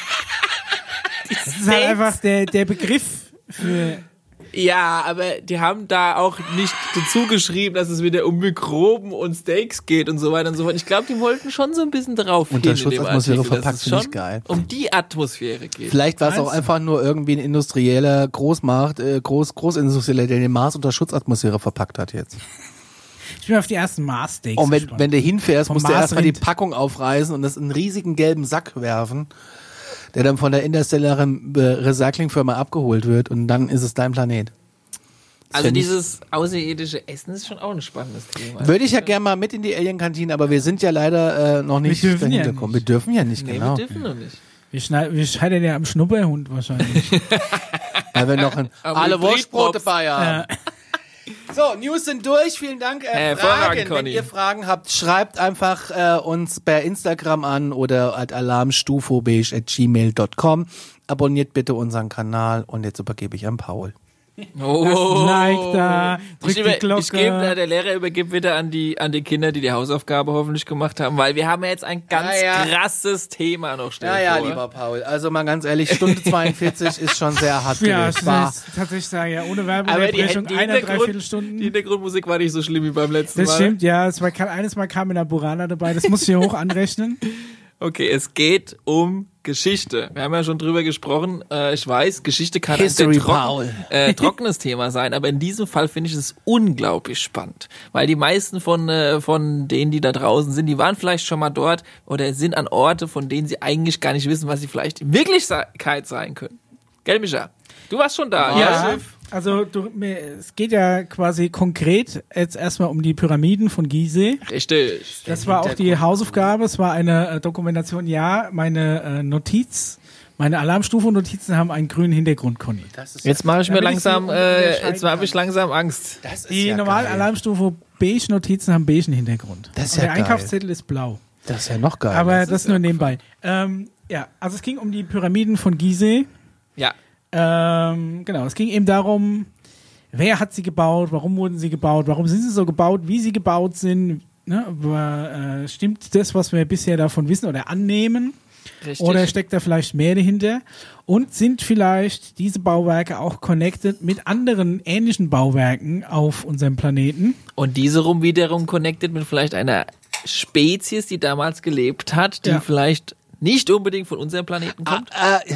Speaker 2: Das ist halt einfach der, der Begriff für...
Speaker 3: Ja, aber die haben da auch nicht dazu geschrieben, dass es wieder um Mikroben und Steaks geht und so weiter und so fort. Ich glaube, die wollten schon so ein bisschen drauf
Speaker 1: Unter
Speaker 3: hin in dem
Speaker 1: Schutzatmosphäre
Speaker 3: Artikel, dass
Speaker 1: verpackt,
Speaker 3: es
Speaker 1: finde ich
Speaker 3: schon
Speaker 1: geil.
Speaker 3: um die Atmosphäre geht.
Speaker 1: Vielleicht war es auch
Speaker 2: Meinst du?
Speaker 1: einfach nur irgendwie ein industrieller Großmarkt, äh, Groß, Großindustrieller, der den Mars unter Schutzatmosphäre verpackt hat jetzt.
Speaker 2: Ich bin auf die ersten Mars-Steaks
Speaker 1: Und wenn,
Speaker 2: gespannt.
Speaker 1: wenn du hinfährst,
Speaker 2: Vom
Speaker 1: musst du erstmal die
Speaker 2: Marsrind.
Speaker 1: Packung aufreißen und das in einen riesigen gelben Sack werfen, der dann von der interstellaren äh, Recyclingfirma abgeholt wird und dann ist es dein Planet.
Speaker 3: Also
Speaker 1: find ich-
Speaker 3: dieses außerirdische Essen ist schon auch ein spannendes Thema.
Speaker 1: Würde ich ja gerne mal mit in die Alien-Kantine, aber wir sind ja leider äh, noch nicht
Speaker 2: Wir dürfen
Speaker 1: dahinter
Speaker 2: ja
Speaker 1: gekommen.
Speaker 2: nicht.
Speaker 1: Wir dürfen ja nicht,
Speaker 3: Nee,
Speaker 1: genau.
Speaker 3: wir dürfen noch nicht.
Speaker 2: Wir, schneid, wir scheitern ja am Schnupperhund wahrscheinlich.
Speaker 1: Weil wir noch ein,
Speaker 3: Am
Speaker 1: alle
Speaker 3: Hybridmops.
Speaker 1: Wurstbrote dabei haben.
Speaker 2: Ja.
Speaker 1: So, News sind durch. Vielen Dank. Äh,
Speaker 3: Hervorragend,
Speaker 1: Fragen. Wenn
Speaker 3: Conny.
Speaker 1: ihr Fragen habt, schreibt einfach äh, uns per Instagram an oder at alarmstufobeige at gmail dot com. Abonniert bitte unseren Kanal und jetzt übergebe ich an Paul.
Speaker 3: Oh.
Speaker 2: Like da, drückt
Speaker 3: Ich,
Speaker 2: die
Speaker 3: über,
Speaker 2: Glocke.
Speaker 3: ich gebe, äh, der Lehrer übergibt wieder an die, an die Kinder, die die Hausaufgabe hoffentlich gemacht haben, weil wir haben ja jetzt ein ganz
Speaker 1: Ja, ja.
Speaker 3: krasses Thema noch. Stell
Speaker 1: Ja,
Speaker 3: dir
Speaker 1: ja,
Speaker 3: vor.
Speaker 1: lieber Paul. Also mal ganz ehrlich, Stunde zweiundvierzig ist schon sehr hart
Speaker 2: Ja,
Speaker 1: gewesen.
Speaker 2: ich
Speaker 1: War-
Speaker 2: muss tatsächlich sagen, ja, ohne
Speaker 3: Aber die,
Speaker 2: Werbeunterbrechung,
Speaker 3: die,
Speaker 2: einer,
Speaker 3: Hintergrund,
Speaker 2: dreiviertel
Speaker 3: die
Speaker 2: Stunden.
Speaker 3: Hintergrundmusik war nicht so schlimm wie beim letzten
Speaker 2: Das
Speaker 3: Mal.
Speaker 2: stimmt, ja. Es war, eines Mal kam in der Burana dabei, das muss ich hier hoch anrechnen.
Speaker 3: Okay, es geht um Geschichte. Wir haben ja schon drüber gesprochen. Äh, ich weiß, Geschichte kann
Speaker 1: History,
Speaker 3: ein sehr trocken,
Speaker 1: Paul.
Speaker 3: äh, trockenes Thema sein, aber in diesem Fall finde ich es unglaublich spannend, weil die meisten von äh, von denen, die da draußen sind, die waren vielleicht schon mal dort oder sind an Orte, von denen sie eigentlich gar nicht wissen, was sie vielleicht in Wirklichkeit sein können. Gell, Micha? Du warst schon da,
Speaker 2: Ja,
Speaker 3: ja?
Speaker 2: also du, mir- es geht ja quasi konkret jetzt erstmal um die Pyramiden von Gizeh.
Speaker 3: Richtig.
Speaker 2: Das war auch die Hausaufgabe, es war eine äh, Dokumentation, ja, meine äh, Notiz, meine Alarmstufe-Notizen haben einen grünen Hintergrund, Conny.
Speaker 1: Das ist
Speaker 3: Jetzt mache ich mir
Speaker 2: Damit ich sie
Speaker 3: langsam, äh,
Speaker 2: unterscheiden
Speaker 3: jetzt habe ich
Speaker 2: kann.
Speaker 3: langsam Angst.
Speaker 1: das ist
Speaker 2: Die
Speaker 1: ja
Speaker 2: normalen
Speaker 1: geil.
Speaker 2: Alarmstufe beige-Notizen haben beigen Hintergrund.
Speaker 1: Das ist
Speaker 2: Und
Speaker 1: ja
Speaker 2: der
Speaker 1: geil.
Speaker 2: Einkaufszettel ist blau.
Speaker 1: Das ist ja noch geil.
Speaker 2: Aber
Speaker 1: Das
Speaker 2: das,
Speaker 1: ist
Speaker 2: nur
Speaker 1: ja
Speaker 2: nebenbei. Ähm, ja, also es ging um die Pyramiden von Gizeh.
Speaker 3: Ja.
Speaker 2: Ähm, genau, es ging eben darum, wer hat sie gebaut, warum wurden sie gebaut, warum sind sie so gebaut, wie sie gebaut sind. Ne? Aber, äh, stimmt das, was wir bisher davon wissen oder annehmen?
Speaker 3: Richtig.
Speaker 2: Oder steckt da vielleicht mehr dahinter? Und sind vielleicht diese Bauwerke auch connected mit anderen ähnlichen Bauwerken auf unserem Planeten?
Speaker 3: Und diese rum wiederum connected mit vielleicht einer Spezies, die damals gelebt hat, die
Speaker 2: Ja.
Speaker 3: vielleicht nicht unbedingt von unserem Planeten kommt.
Speaker 1: Äh,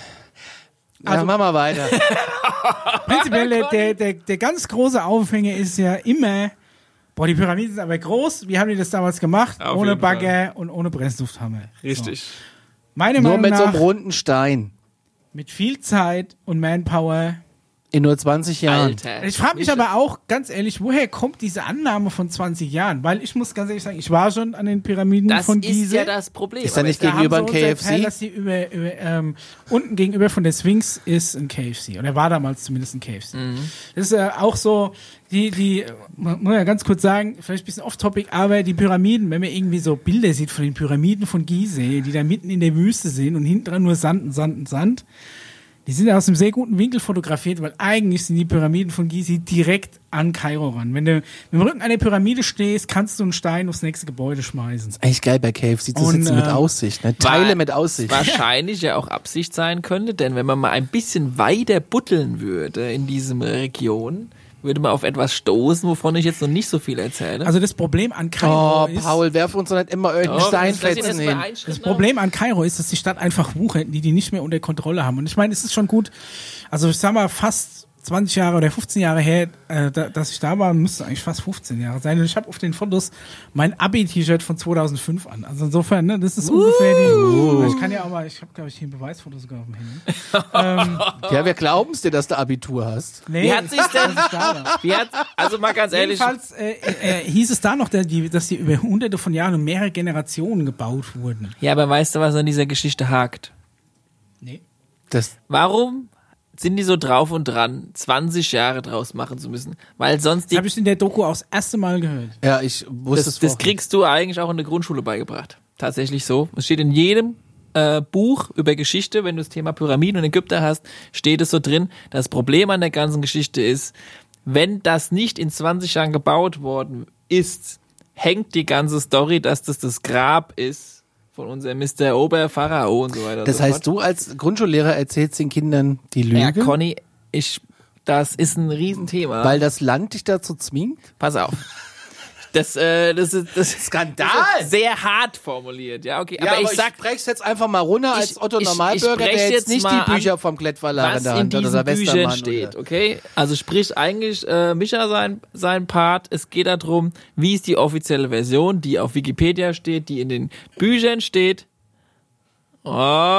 Speaker 1: ja, mach mal weiter.
Speaker 2: Prinzipiell, der, der, der, der ganz große Aufhänger ist ja immer, boah, die Pyramiden sind aber groß, wie haben die das damals gemacht?
Speaker 3: Auf
Speaker 2: Ohne
Speaker 3: jeden
Speaker 2: Bagger und ohne Presslufthammer.
Speaker 3: Richtig.
Speaker 2: So. Meiner
Speaker 1: Nur
Speaker 2: Meinung
Speaker 1: mit so
Speaker 2: nach,
Speaker 1: einem runden Stein.
Speaker 2: mit viel Zeit und Manpower.
Speaker 1: In nur zwanzig Jahren.
Speaker 3: Alter.
Speaker 2: Ich frage mich aber auch, ganz ehrlich, woher kommt diese Annahme von zwanzig Jahren? Weil ich muss ganz ehrlich sagen, ich war schon an den Pyramiden
Speaker 3: Das
Speaker 2: von
Speaker 3: ist
Speaker 2: Gizeh.
Speaker 3: ja das Problem.
Speaker 1: Ist da nicht
Speaker 2: Da
Speaker 1: gegenüber
Speaker 2: haben
Speaker 1: ein
Speaker 2: sie uns
Speaker 1: K F
Speaker 2: erzählt,
Speaker 1: C?
Speaker 2: dass die über, über, ähm, unten gegenüber von der Sphinx ist ein K F C. Oder war damals zumindest ein K F C.
Speaker 3: Mhm.
Speaker 2: Das ist äh, auch so, die, die, äh, man muss ja ganz kurz sagen, vielleicht ein bisschen off-topic, aber die Pyramiden, wenn man irgendwie so Bilder sieht von den Pyramiden von Gizeh, die da mitten in der Wüste sind und hinten dran nur Sand und Sand und Sand, die sind aus einem sehr guten Winkel fotografiert, weil eigentlich sind die Pyramiden von Gizeh direkt an Kairo ran. Wenn du mit dem Rücken an der Pyramide stehst, kannst du einen Stein aufs nächste Gebäude schmeißen.
Speaker 1: Eigentlich geil bei K F C zu
Speaker 2: Und,
Speaker 1: sitzen mit
Speaker 2: ähm,
Speaker 1: Aussicht. Ne? Teile
Speaker 3: Wa-
Speaker 1: mit Aussicht.
Speaker 3: Wahrscheinlich ja auch Absicht sein könnte, denn wenn man mal ein bisschen weiter buddeln würde in diesem Region, würde man auf etwas stoßen, wovon ich jetzt noch nicht so viel erzähle.
Speaker 2: Also das Problem an Kairo
Speaker 1: Oh,
Speaker 2: ist,
Speaker 1: Paul, werf uns doch nicht immer irgendeinen
Speaker 3: Doch,
Speaker 1: Steinfetzen
Speaker 3: lass ihn
Speaker 1: hin.
Speaker 3: erst mal einen Schritt
Speaker 2: das
Speaker 3: nach-
Speaker 2: Problem an Kairo ist, dass die Stadt einfach wuchert, die die nicht mehr unter Kontrolle haben. Und ich meine, es ist schon gut, also ich sag mal fast zwanzig Jahre oder fünfzehn Jahre her, äh, da, dass ich da war, müsste eigentlich fast fünfzehn Jahre sein. Und ich habe auf den Fotos mein Abi-T-Shirt von zweitausendfünf an. Also insofern, ne, das ist ungefähr die. Ich kann ja auch mal, ich habe glaube ich hier ein Beweisfoto sogar auf dem Handy. ähm,
Speaker 1: Ja, wir glauben es dir, dass du Abitur hast.
Speaker 2: nee,
Speaker 3: Wie hat sich's denn-
Speaker 2: dass ich da war.
Speaker 3: Wie hat, also mal ganz ehrlich,
Speaker 2: Jedenfalls äh, äh, hieß es da noch, dass die, dass die über hunderte von Jahren und mehrere Generationen gebaut wurden.
Speaker 3: ja, aber weißt du, was an dieser Geschichte hakt?
Speaker 2: Nee.
Speaker 1: Das,
Speaker 3: Warum sind die so drauf und dran, zwanzig Jahre draus machen zu müssen? Weil sonst
Speaker 2: Das
Speaker 3: die,
Speaker 2: habe ich in der Doku auch das erste Mal gehört.
Speaker 1: ja, ich wusste
Speaker 3: das,
Speaker 1: es
Speaker 3: das
Speaker 1: vorher.
Speaker 3: kriegst du eigentlich auch in der Grundschule beigebracht. Tatsächlich so. Es steht in jedem äh, Buch über Geschichte, wenn du das Thema Pyramiden und Ägypter hast, steht es so drin. Das Problem an der ganzen Geschichte ist, wenn das nicht in zwanzig Jahren gebaut worden ist, hängt die ganze Story, dass das das Grab ist von unserem Mister Oberpharao und so weiter. und
Speaker 1: Das
Speaker 3: so
Speaker 1: heißt,
Speaker 3: fort.
Speaker 1: du als Grundschullehrer erzählst den Kindern die Lüge,
Speaker 3: Ja, Conny, ich, das ist ein Riesenthema.
Speaker 1: weil das Land dich dazu zwingt?
Speaker 3: Pass auf. Das, äh, das ist, das ist
Speaker 1: Skandal!
Speaker 3: sehr hart formuliert, ja, okay. aber, ich sag,
Speaker 1: brech's jetzt einfach mal runter als
Speaker 3: Ich-
Speaker 1: Otto
Speaker 3: ich-
Speaker 1: Normalbürger,
Speaker 3: ich brech
Speaker 1: der jetzt
Speaker 3: jetzt
Speaker 1: nicht
Speaker 3: mal
Speaker 1: die Bücher
Speaker 3: an,
Speaker 1: vom Klettverlag in
Speaker 3: was
Speaker 1: der
Speaker 3: in
Speaker 1: Hand hat
Speaker 3: diesen
Speaker 1: oder
Speaker 3: Büchern
Speaker 1: Westermann.
Speaker 3: steht,
Speaker 1: Oder.
Speaker 3: okay? Also sprich eigentlich äh, Micha sein, sein Part. Es geht darum, wie ist die offizielle Version, die auf Wikipedia steht, die in den Büchern steht. Oh.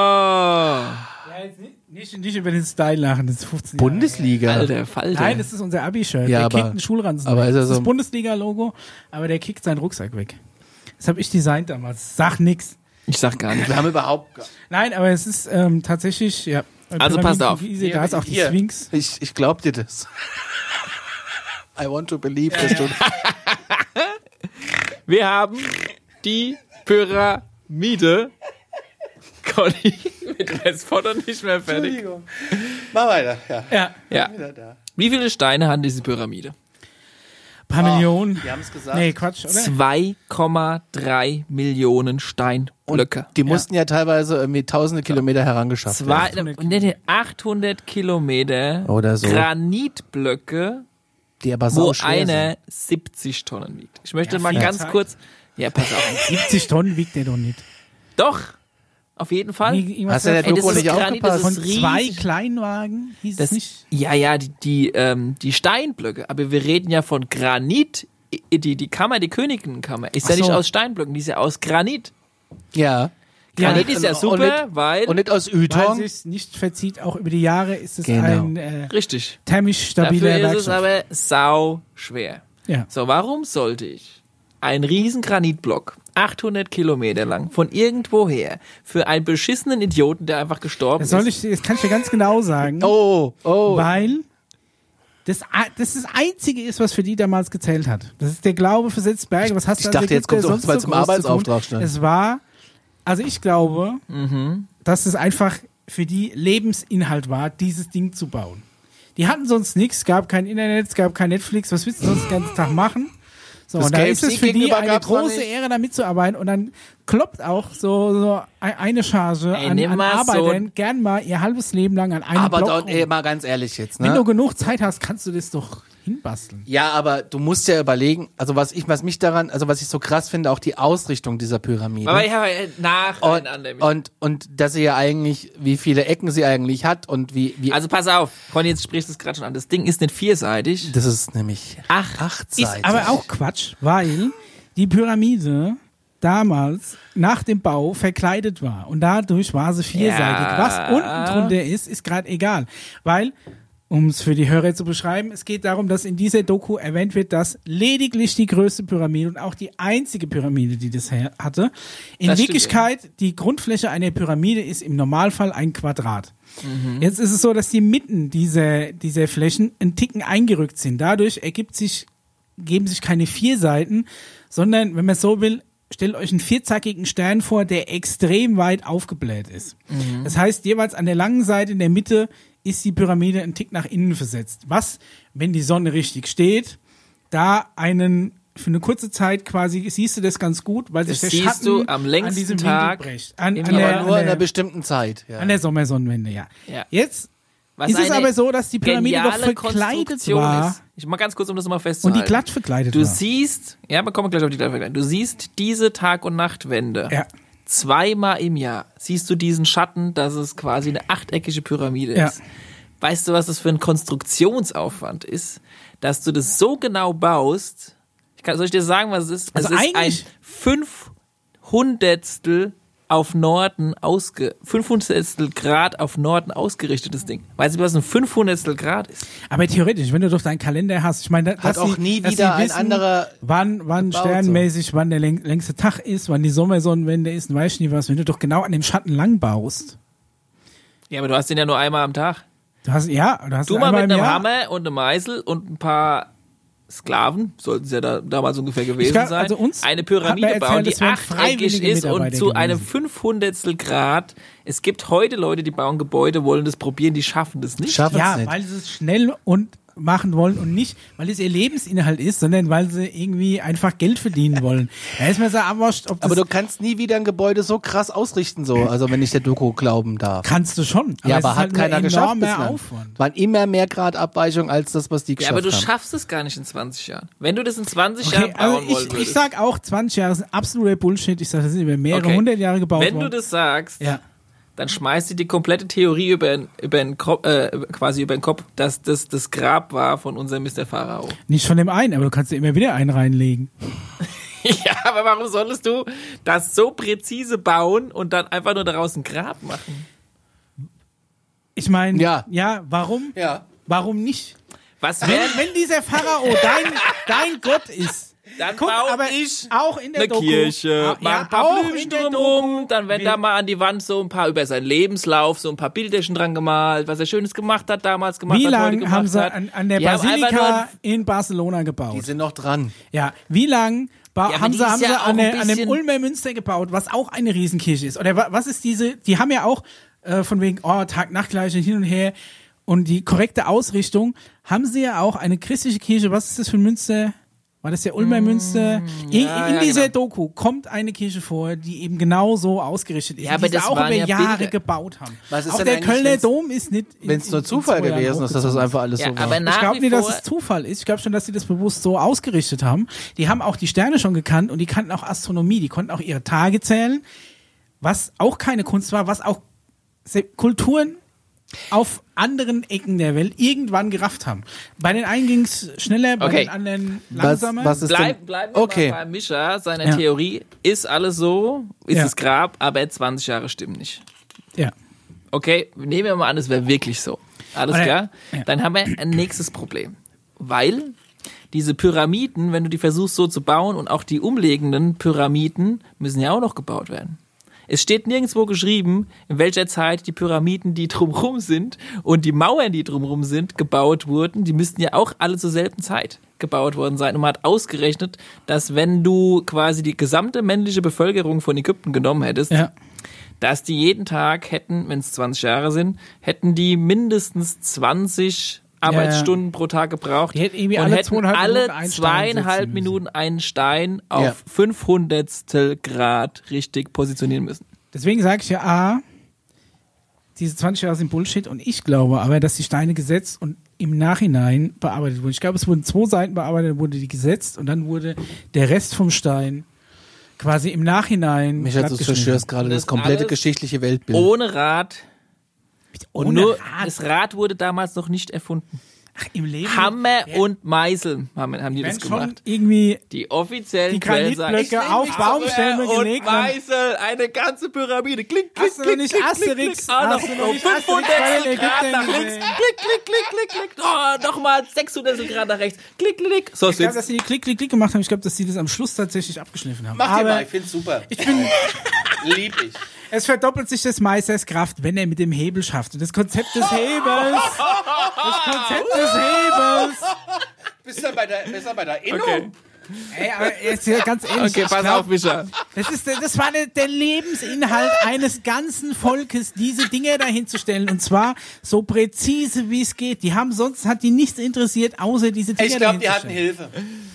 Speaker 2: Ja, jetzt nicht, nicht, nicht über den Style lachen, das ist fünfzehn Jahre
Speaker 1: Bundesliga.
Speaker 3: Alter Falter.
Speaker 2: her. Nein, das ist unser Abi-Shirt.
Speaker 1: Ja,
Speaker 2: der
Speaker 1: aber-
Speaker 2: kickt einen Schulranzen
Speaker 1: aber
Speaker 2: weg.
Speaker 1: ist er
Speaker 2: das
Speaker 1: so-
Speaker 2: ist das Bundesliga-Logo, aber der kickt seinen Rucksack weg. Das habe ich designt damals. Sag nix.
Speaker 3: Ich sag gar nicht.
Speaker 1: Wir haben überhaupt gar
Speaker 2: Nein, aber es ist ähm, tatsächlich, ja.
Speaker 3: Also
Speaker 2: Pyramiden
Speaker 3: passt
Speaker 2: von
Speaker 3: auf.
Speaker 2: Gizeh, da ist auch die
Speaker 1: Hier.
Speaker 2: Sphinx.
Speaker 1: Ich, ich glaub dir das. I want to believe, dass du...
Speaker 3: Wir haben die Pyramide. Conny, mit das Foto nicht mehr fertig.
Speaker 1: Entschuldigung. Mach weiter, ja.
Speaker 2: Ja,
Speaker 3: Ja.
Speaker 1: Wieder da.
Speaker 3: Wie viele Steine hat diese Pyramide?
Speaker 2: paar Millionen.
Speaker 1: Die haben es gesagt.
Speaker 2: Nee, Quatsch, oder?
Speaker 3: zwei Komma drei Millionen Steinblöcke.
Speaker 1: Die mussten ja teilweise irgendwie tausende Kilometer herangeschafft
Speaker 3: Zwei,
Speaker 1: werden.
Speaker 2: achthundert
Speaker 3: nee, nee, achthundert Kilometer
Speaker 1: Oder so.
Speaker 3: Granitblöcke,
Speaker 1: Die aber
Speaker 3: wo
Speaker 1: sauschwer
Speaker 3: einer siebzig Tonnen wiegt. Ich möchte
Speaker 2: Ja,
Speaker 3: mal
Speaker 2: viel
Speaker 3: ganz
Speaker 2: Zeit.
Speaker 3: kurz. Ja, pass auf.
Speaker 2: siebzig Tonnen wiegt der doch nicht.
Speaker 3: Doch, auf jeden Fall.
Speaker 2: Irgendwas
Speaker 1: Hast du in der
Speaker 3: Ey, das
Speaker 1: Doku
Speaker 3: ist
Speaker 1: nicht
Speaker 3: Granit, das
Speaker 1: aufgepasst?
Speaker 3: ist
Speaker 2: von zwei
Speaker 3: riesig.
Speaker 2: Kleinwagen hieß
Speaker 3: Das,
Speaker 2: es nicht.
Speaker 3: ja, ja, die, die, ähm, die Steinblöcke. Aber wir reden ja von Granit. Die, die Kammer, die Königinnenkammer, ist
Speaker 2: Ach
Speaker 3: ja nicht
Speaker 2: so.
Speaker 3: aus Steinblöcken, die ist ja aus Granit.
Speaker 1: Ja.
Speaker 3: Granit ist ja super,
Speaker 1: und nicht,
Speaker 3: weil...
Speaker 1: Und nicht aus
Speaker 2: Weil
Speaker 1: Ytong.
Speaker 2: es sich nicht verzieht, auch über die Jahre ist es
Speaker 1: Genau.
Speaker 2: ein äh,
Speaker 3: Richtig.
Speaker 2: thermisch stabiler
Speaker 3: Dafür ist es
Speaker 2: Werkstoff.
Speaker 3: aber sau schwer.
Speaker 2: Ja.
Speaker 3: So, warum sollte ich einen riesen Granitblock, achthundert Kilometer lang, von irgendwoher, für einen beschissenen Idioten, der einfach gestorben
Speaker 2: Das, soll
Speaker 3: ist?
Speaker 2: ich, das kann ich dir ganz genau sagen.
Speaker 1: Oh, oh.
Speaker 2: Weil das, das das Einzige ist, was für die damals gezählt hat. Das ist der Glaube für Setzberge. Was hast
Speaker 1: Ich
Speaker 2: du als
Speaker 1: dachte, jetzt
Speaker 2: Ägypter
Speaker 1: kommt
Speaker 2: sonst
Speaker 1: so was
Speaker 2: so
Speaker 1: zum
Speaker 2: groß zu
Speaker 1: Arbeitsauftrag
Speaker 2: tun?
Speaker 1: stellen.
Speaker 2: Es war, also ich glaube,
Speaker 3: Mhm.
Speaker 2: dass es einfach für die Lebensinhalt war, dieses Ding zu bauen. Die hatten sonst nichts, es gab kein Internet, es gab kein Netflix, was willst du sonst den ganzen Tag machen? So,
Speaker 1: Das
Speaker 2: und da
Speaker 1: K F
Speaker 2: ist
Speaker 1: C
Speaker 2: es für die
Speaker 1: gegenüber
Speaker 2: eine
Speaker 1: gab's noch
Speaker 2: große
Speaker 1: nicht.
Speaker 2: Ehre, da mitzuarbeiten und dann kloppt auch so, so ein- eine Charge
Speaker 3: Ey,
Speaker 2: an,
Speaker 3: nimm
Speaker 2: an
Speaker 3: mal so-
Speaker 2: Arbeitern gern mal ihr halbes Leben lang an einem
Speaker 1: Aber
Speaker 2: Block
Speaker 1: dort,
Speaker 2: rum.
Speaker 1: ey, mal ganz ehrlich jetzt,
Speaker 2: Wenn du
Speaker 1: ne?
Speaker 2: genug Zeit hast, kannst du das doch hinbasteln.
Speaker 1: Ja, aber du musst ja überlegen, also was ich, was mich daran, also was ich so krass finde, auch die Ausrichtung dieser Pyramide.
Speaker 3: Aber ja,
Speaker 1: und,
Speaker 3: nacheinander.
Speaker 1: und, und dass sie ja eigentlich, wie viele Ecken sie eigentlich hat und wie, wie,
Speaker 3: Also pass auf, Conny, jetzt sprichst du es gerade schon an. Das Ding ist nicht vierseitig.
Speaker 1: das ist nämlich
Speaker 3: Ach,
Speaker 1: achtseitig.
Speaker 2: Ist aber auch Quatsch, weil die Pyramide damals nach dem Bau verkleidet war und dadurch war sie vierseitig.
Speaker 3: Ja.
Speaker 2: Was unten drunter ist, ist gerade egal, weil, um es für die Hörer zu beschreiben, es geht darum, dass in dieser Doku erwähnt wird, dass lediglich die größte Pyramide und auch die einzige Pyramide, die das her- hatte, in
Speaker 3: Das stimmt,
Speaker 2: Wirklichkeit die Grundfläche einer Pyramide ist im Normalfall ein Quadrat.
Speaker 3: Mhm.
Speaker 2: Jetzt ist es so, dass die Mitten dieser, dieser Flächen ein Ticken eingerückt sind. Dadurch ergibt sich, geben sich keine vier Seiten, sondern, wenn man so will, stellt euch einen vierzackigen Stern vor, der extrem weit aufgebläht ist.
Speaker 3: Mhm.
Speaker 2: Das heißt, jeweils an der langen Seite in der Mitte ist die Pyramide ein Tick nach innen versetzt. Was, wenn die Sonne richtig steht, da einen für eine kurze Zeit quasi, siehst du das ganz gut, weil sich
Speaker 3: Das
Speaker 2: der
Speaker 3: siehst
Speaker 2: Schatten
Speaker 3: du am längsten
Speaker 2: an diesem
Speaker 3: Tag
Speaker 2: Winkel bricht. An,
Speaker 3: im
Speaker 2: an,
Speaker 3: Jahr.
Speaker 2: der,
Speaker 1: aber
Speaker 2: an,
Speaker 1: nur in
Speaker 2: der,
Speaker 1: einer bestimmten Zeit. Ja.
Speaker 2: an der Sommersonnenwende, ja.
Speaker 3: Ja.
Speaker 2: Jetzt
Speaker 3: Was
Speaker 2: ist es
Speaker 3: eine
Speaker 2: aber so, dass die Pyramide doch
Speaker 3: geniale
Speaker 2: verkleidet
Speaker 3: Konstruktion
Speaker 2: war
Speaker 3: ist. Ich mal ganz kurz, um das mal
Speaker 2: und
Speaker 3: festzuhalten.
Speaker 2: die glatt verkleidet
Speaker 3: Du
Speaker 2: war.
Speaker 3: siehst, ja, wir kommen gleich auf die glatt verkleidet. Du siehst diese Tag- und Nachtwende.
Speaker 2: Ja.
Speaker 3: Zweimal im Jahr siehst du diesen Schatten, dass es quasi eine achteckige Pyramide
Speaker 2: Ja.
Speaker 3: ist. Weißt du, was das für ein Konstruktionsaufwand ist? Dass du das so genau baust. Ich kann, soll ich dir sagen, was es ist?
Speaker 2: Also
Speaker 3: es ist ein
Speaker 2: eigentlich-
Speaker 3: Fünfhundertstel auf Norden ausge, Fünfhundertstel Grad auf Norden ausgerichtetes Ding. Weißt du, was ein Fünfhundertstel Grad ist?
Speaker 2: Aber theoretisch, wenn du doch deinen Kalender hast, ich meine, da-
Speaker 1: Hat
Speaker 2: dass
Speaker 1: auch
Speaker 2: sie,
Speaker 1: nie
Speaker 2: dass
Speaker 1: wieder
Speaker 2: sie
Speaker 1: ein
Speaker 2: wissen,
Speaker 1: anderer
Speaker 2: wann, wann
Speaker 1: gebaut,
Speaker 2: sternmäßig, wann der läng längste Tag ist, wann die Sommersonnenwende ist, und weißt du nie was, wenn du doch genau an dem Schatten lang baust.
Speaker 3: Ja, aber du hast den ja nur einmal am Tag.
Speaker 2: Du hast, ja, du hast
Speaker 3: Du
Speaker 2: ihn
Speaker 3: mal
Speaker 2: einmal
Speaker 3: mit
Speaker 2: im
Speaker 3: einem
Speaker 2: Jahr.
Speaker 3: Hammer und einem Meißel und ein paar Sklaven, sollten es ja da, damals ungefähr gewesen
Speaker 2: glaub,
Speaker 3: sein,
Speaker 2: also uns
Speaker 3: eine
Speaker 2: hat
Speaker 3: Pyramide
Speaker 2: man erzählt,
Speaker 3: bauen, die
Speaker 2: es wären
Speaker 3: achteckig
Speaker 2: freiwillige
Speaker 3: ist und
Speaker 2: Mitarbeiter
Speaker 3: zu einem
Speaker 2: gewesen.
Speaker 3: Fünfhundertstel Grad. Es gibt heute Leute, die bauen Gebäude, wollen das probieren, die schaffen das nicht.
Speaker 1: Schaffen
Speaker 2: Ja,
Speaker 1: es nicht.
Speaker 2: weil sie es schnell und machen wollen und nicht, weil es ihr Lebensinhalt ist, sondern weil sie irgendwie einfach Geld verdienen wollen. Da ist mir so abwascht, ob das
Speaker 1: Aber du kannst nie wieder ein Gebäude so krass ausrichten, so, also wenn ich der Doku glauben darf.
Speaker 2: kannst du schon.
Speaker 1: Ja,
Speaker 2: es
Speaker 1: aber
Speaker 2: ist
Speaker 1: hat
Speaker 2: halt
Speaker 1: keiner
Speaker 2: ein
Speaker 1: geschafft
Speaker 2: enormer
Speaker 1: bislang.
Speaker 2: Aufwand.
Speaker 1: Waren immer mehr Grad Abweichung als das, was die
Speaker 3: Ja,
Speaker 1: geschafft
Speaker 3: aber du
Speaker 1: haben.
Speaker 3: schaffst es gar nicht in zwanzig Jahren. Wenn du das in zwanzig
Speaker 2: Okay,
Speaker 3: Jahren
Speaker 2: also
Speaker 3: bauen wollen
Speaker 2: ich, ich
Speaker 3: würdest.
Speaker 2: sag auch, zwanzig Jahre sind absoluter Bullshit. Ich sage, das sind über mehrere
Speaker 3: Okay.
Speaker 2: hundert Jahre gebaut
Speaker 3: Wenn
Speaker 2: worden.
Speaker 3: du das sagst,
Speaker 2: ja.
Speaker 3: dann schmeißt du die komplette Theorie über, über den Kopf, äh, quasi über den Kopf, dass das das Grab war von unserem Mister Pharao.
Speaker 2: Nicht von dem einen, aber du kannst dir immer wieder einen reinlegen.
Speaker 3: Ja, aber warum solltest du das so präzise bauen und dann einfach nur daraus ein Grab machen?
Speaker 2: Ich meine,
Speaker 1: Ja.
Speaker 2: ja, warum?
Speaker 1: Ja.
Speaker 2: Warum nicht?
Speaker 3: Was
Speaker 2: Wenn,
Speaker 3: wäre,
Speaker 2: wenn dieser Pharao dein, dein Gott ist,
Speaker 3: dann
Speaker 2: guck,
Speaker 3: baue
Speaker 2: aber
Speaker 3: ich
Speaker 2: auch in der
Speaker 3: eine
Speaker 2: Doku,
Speaker 3: Kirche,
Speaker 2: ah,
Speaker 3: mach
Speaker 2: ja,
Speaker 3: ein paar
Speaker 2: auch
Speaker 3: Blümchen
Speaker 2: in der
Speaker 3: drumrum,
Speaker 2: Doku,
Speaker 3: dann werden
Speaker 2: wir-
Speaker 3: da mal an die Wand so ein paar über seinen Lebenslauf, so ein paar Bilderchen dran gemalt, was er Schönes gemacht hat, damals gemacht
Speaker 2: Wie
Speaker 3: hat, heute
Speaker 2: lange
Speaker 3: gemacht
Speaker 2: haben sie
Speaker 3: hat.
Speaker 2: an, an der
Speaker 3: Die haben einfach nur
Speaker 2: Basilika
Speaker 3: ein-
Speaker 2: in Barcelona
Speaker 1: Die
Speaker 2: gebaut?
Speaker 1: sind noch dran.
Speaker 2: Ja, wie lang ba-
Speaker 3: Ja, aber
Speaker 2: haben
Speaker 3: die
Speaker 2: sie,
Speaker 3: ist
Speaker 2: haben
Speaker 3: ja
Speaker 2: sie
Speaker 3: auch
Speaker 2: an,
Speaker 3: ein
Speaker 2: der, an dem
Speaker 3: bisschen-
Speaker 2: Ulmer Münster gebaut, was auch eine Riesenkirche ist? Oder wa- was ist diese, die haben ja auch äh, von wegen, oh, Tag-Nacht-Gleiche hin und her und die korrekte Ausrichtung, haben sie ja auch eine christliche Kirche, was ist das für ein Münster? War das der Ulmer Münster? In,
Speaker 3: Mm, ja,
Speaker 2: in
Speaker 3: ja,
Speaker 2: dieser
Speaker 3: genau.
Speaker 2: Doku kommt eine Kirche vor, die eben genau so ausgerichtet ist,
Speaker 3: Ja,
Speaker 2: die
Speaker 3: aber
Speaker 2: sie
Speaker 3: das
Speaker 2: auch
Speaker 3: waren
Speaker 2: über
Speaker 3: ja
Speaker 2: Jahre
Speaker 3: Bilder.
Speaker 2: gebaut haben.
Speaker 1: Was ist
Speaker 2: auch
Speaker 1: denn
Speaker 2: der
Speaker 1: eigentlich,
Speaker 2: Kölner
Speaker 1: wenn's-
Speaker 2: Dom ist nicht in-
Speaker 1: Wenn es
Speaker 2: in-
Speaker 1: nur
Speaker 2: in
Speaker 1: Zufall
Speaker 2: zwei Jahren
Speaker 1: gewesen ist, dass das
Speaker 2: hochgezogen.
Speaker 1: einfach alles
Speaker 3: Ja,
Speaker 1: so war.
Speaker 3: aber nach
Speaker 2: Ich glaube
Speaker 3: wie
Speaker 2: nicht, dass
Speaker 3: vor,
Speaker 2: es Zufall ist. Ich glaube schon, dass sie das bewusst so ausgerichtet haben. Die haben auch die Sterne schon gekannt und die kannten auch Astronomie. Die konnten auch ihre Tage zählen, was auch keine Kunst war, was auch Se- Kulturen auf anderen Ecken der Welt irgendwann gerafft haben. Bei den einen ging es schneller, bei
Speaker 3: Okay.
Speaker 2: den anderen
Speaker 1: Was,
Speaker 2: langsamer.
Speaker 1: was ist
Speaker 3: Bleib,
Speaker 1: denn?
Speaker 3: bleiben wir
Speaker 1: Okay.
Speaker 3: mal bei Mischa, seiner
Speaker 2: Ja.
Speaker 3: Theorie. Ist alles so, ist
Speaker 2: Ja.
Speaker 3: das Grab, aber zwanzig Jahre stimmen nicht.
Speaker 2: Ja.
Speaker 3: Okay, nehmen wir mal an, es wäre wirklich so. Alles
Speaker 2: Oder-
Speaker 3: klar?
Speaker 2: ja.
Speaker 3: Dann haben wir ein nächstes Problem. Weil diese Pyramiden, wenn du die versuchst so zu bauen und auch die umliegenden Pyramiden müssen ja auch noch gebaut werden. Es steht nirgendwo geschrieben, in welcher Zeit die Pyramiden, die drumherum sind und die Mauern, die drumherum sind, gebaut wurden. Die müssten ja auch alle zur selben Zeit gebaut worden sein. Und man hat ausgerechnet, dass wenn du quasi die gesamte männliche Bevölkerung von Ägypten genommen hättest,
Speaker 2: Ja.
Speaker 3: dass die jeden Tag hätten, wenn es zwanzig Jahre sind, hätten die mindestens zwanzig Arbeitsstunden pro Tag gebraucht
Speaker 2: Die hätten irgendwie
Speaker 3: und
Speaker 2: alle
Speaker 3: hätten
Speaker 2: zweieinhalb
Speaker 3: alle
Speaker 2: Minuten einen Stein
Speaker 3: zweieinhalb
Speaker 2: setzen
Speaker 3: Minuten einen Stein auf
Speaker 1: Ja.
Speaker 3: fünfhundertstel Grad richtig positionieren müssen.
Speaker 2: Deswegen sage ich ja, A, diese zwanzig Jahre sind Bullshit und ich glaube aber, dass die Steine gesetzt und im Nachhinein bearbeitet wurden. Ich glaube, es wurden zwei Seiten bearbeitet, dann wurde die gesetzt und dann wurde der Rest vom Stein quasi im Nachhinein
Speaker 1: Micha, du
Speaker 2: glattgeschnitten.
Speaker 1: zerstörst gerade
Speaker 3: Das
Speaker 1: das komplette
Speaker 3: alles
Speaker 1: geschichtliche Weltbild.
Speaker 3: Ohne Rad. Und
Speaker 2: Ohne
Speaker 3: nur,
Speaker 2: Rad.
Speaker 3: das Rad wurde damals noch nicht erfunden.
Speaker 2: Ach, im Leben
Speaker 3: Hammer
Speaker 2: wer-
Speaker 3: und Meißel haben, haben die das
Speaker 2: werden schon
Speaker 3: gemacht.
Speaker 2: irgendwie
Speaker 3: Die offiziellen
Speaker 2: die
Speaker 3: Quellen sagen,
Speaker 2: Granitblöcke
Speaker 3: ich nehm
Speaker 2: auf
Speaker 3: mich
Speaker 2: Baumstämme
Speaker 3: Hammer
Speaker 2: gelegt
Speaker 3: und
Speaker 2: haben.
Speaker 3: Meißel, eine ganze Pyramide. Klick, klick,
Speaker 2: Hast du noch
Speaker 3: klick,
Speaker 2: nicht
Speaker 3: klick,
Speaker 2: Asterix?
Speaker 3: klick, klick. Ah, noch
Speaker 2: Hast du noch nicht Asterix bei
Speaker 3: fünfhundert
Speaker 2: den
Speaker 3: Grad
Speaker 2: Ägyptern
Speaker 3: nach links.
Speaker 2: gesehen?
Speaker 3: Klick, klick, klick, klick, klick. Oh, nochmal sechshundert Grad nach rechts. Klick, klick. So,
Speaker 2: Ich glaube,
Speaker 3: jetzt.
Speaker 2: dass sie die Klick, Klick, Klick gemacht haben. Ich glaube, dass sie das am Schluss tatsächlich abgeschliffen haben.
Speaker 1: Mach dir
Speaker 2: Aber
Speaker 1: mal, ich find's super.
Speaker 2: ich bin,
Speaker 1: Lieb ich.
Speaker 2: es verdoppelt sich des Meisters Kraft, wenn er mit dem Hebel schafft. Und das Konzept des Hebels, das Konzept des Hebels.
Speaker 1: Bist du bei der, bist du bei der Innung?
Speaker 3: Okay.
Speaker 2: Ey, aber jetzt hier ganz ehrlich.
Speaker 3: Okay,
Speaker 2: ich
Speaker 3: pass
Speaker 2: glaub,
Speaker 3: auf, Micha.
Speaker 2: Das, ist, der- das war der, der Lebensinhalt eines ganzen Volkes, diese Dinge dahin zu stellen. Und zwar so präzise, wie es geht. Die haben sonst, hat die nichts interessiert, außer diese Dinge
Speaker 1: Ich glaube, die
Speaker 2: dahin zu
Speaker 1: hatten
Speaker 2: stellen.
Speaker 1: Hilfe.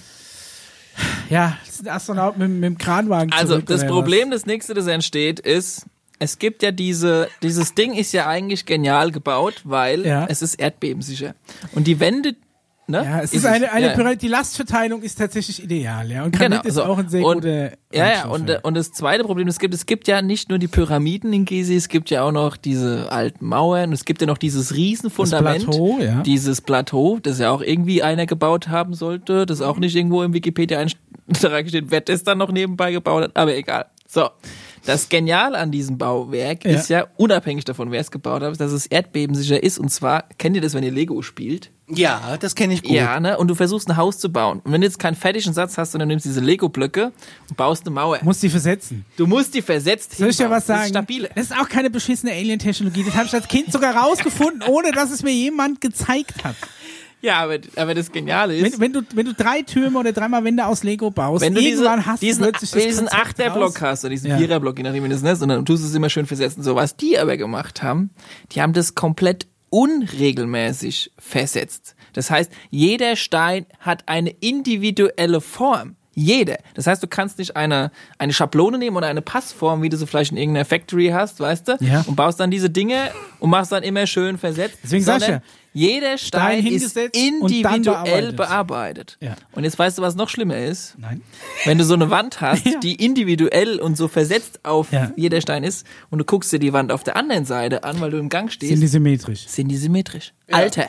Speaker 2: Ja, das ist ein Astronaut mit, mit dem Kranwagen
Speaker 3: Also,
Speaker 2: zurück,
Speaker 3: das
Speaker 2: oder
Speaker 3: Problem, das nächste, das entsteht, ist, es gibt ja diese, dieses Ding ist ja eigentlich genial gebaut, weil
Speaker 2: Ja.
Speaker 3: es ist erdbebensicher. Und die Wände, ne?
Speaker 2: was? Ja, es ist eine, eine
Speaker 3: ja.
Speaker 2: Pyramide, die Lastverteilung ist tatsächlich ideal, ja. Und
Speaker 3: Genau,
Speaker 2: Granit ist
Speaker 3: so.
Speaker 2: auch ein sehr
Speaker 3: und,
Speaker 2: guter
Speaker 3: Ja, ja,
Speaker 2: Rohstoff,
Speaker 3: und, äh, und das zweite Problem, es gibt, es gibt ja nicht nur die Pyramiden in Gizeh, es gibt ja auch noch diese alten Mauern, es gibt ja noch dieses Riesenfundament.
Speaker 2: Das Plateau, ja.
Speaker 3: Dieses Plateau, das ja auch irgendwie einer gebaut haben sollte, das auch nicht irgendwo im Wikipedia-Eintrag steht, wer das dann noch nebenbei gebaut hat, aber egal. So. Das Geniale an diesem Bauwerk
Speaker 2: Ja.
Speaker 3: ist ja, unabhängig davon, wer es gebaut hat, dass es erdbebensicher ist. Und zwar, kennt ihr das, wenn ihr Lego spielt?
Speaker 1: Ja, das kenne ich gut.
Speaker 3: Ja, ne? Und du versuchst ein Haus zu bauen. Und wenn du jetzt keinen fertigen Satz hast, sondern nimmst diese Lego-Blöcke und baust eine Mauer.
Speaker 2: Muss die versetzen.
Speaker 3: Du musst die versetzt
Speaker 2: Soll ich dir
Speaker 3: hinbauen.
Speaker 2: was sagen?
Speaker 3: Das ist stabile.
Speaker 2: Das ist auch keine beschissene Alien-Technologie. Das habe ich als Kind sogar rausgefunden, ohne dass es mir jemand gezeigt hat.
Speaker 3: Ja, aber, aber das Geniale ist,
Speaker 2: Wenn, wenn, du, wenn du drei Türme oder dreimal Wände aus Lego baust,
Speaker 3: wenn du diese,
Speaker 2: irgendwann hast
Speaker 3: diesen,
Speaker 2: du plötzlich das
Speaker 3: diesen
Speaker 2: Konzept
Speaker 3: Achterblock
Speaker 2: raus.
Speaker 3: hast oder diesen
Speaker 2: Ja.
Speaker 3: Viererblock, je nachdem wie du das nennst, und dann tust du es immer schön versetzen. So, was die aber gemacht haben, die haben das komplett unregelmäßig versetzt. Das heißt, jeder Stein hat eine individuelle Form. Jeder. Das heißt, du kannst nicht eine, eine Schablone nehmen oder eine Passform, wie du sie vielleicht in irgendeiner Factory hast, weißt du?
Speaker 2: Ja.
Speaker 3: Und baust dann diese Dinge und machst dann immer schön versetzt.
Speaker 2: Deswegen sag ich
Speaker 3: sondern
Speaker 2: ja,
Speaker 3: jeder Stein,
Speaker 2: Stein
Speaker 3: ist
Speaker 2: hingesetzt und dann
Speaker 3: individuell
Speaker 2: bearbeitet.
Speaker 3: bearbeitet.
Speaker 2: Ja.
Speaker 3: Und jetzt weißt du, was noch schlimmer ist?
Speaker 2: Nein.
Speaker 3: Wenn du so eine Wand hast,
Speaker 2: Ja.
Speaker 3: die individuell und so versetzt auf
Speaker 2: Ja.
Speaker 3: jeder Stein ist und du guckst dir die Wand auf der anderen Seite an, weil du im Gang stehst,
Speaker 2: Sind die symmetrisch?
Speaker 3: sind die symmetrisch. Alter.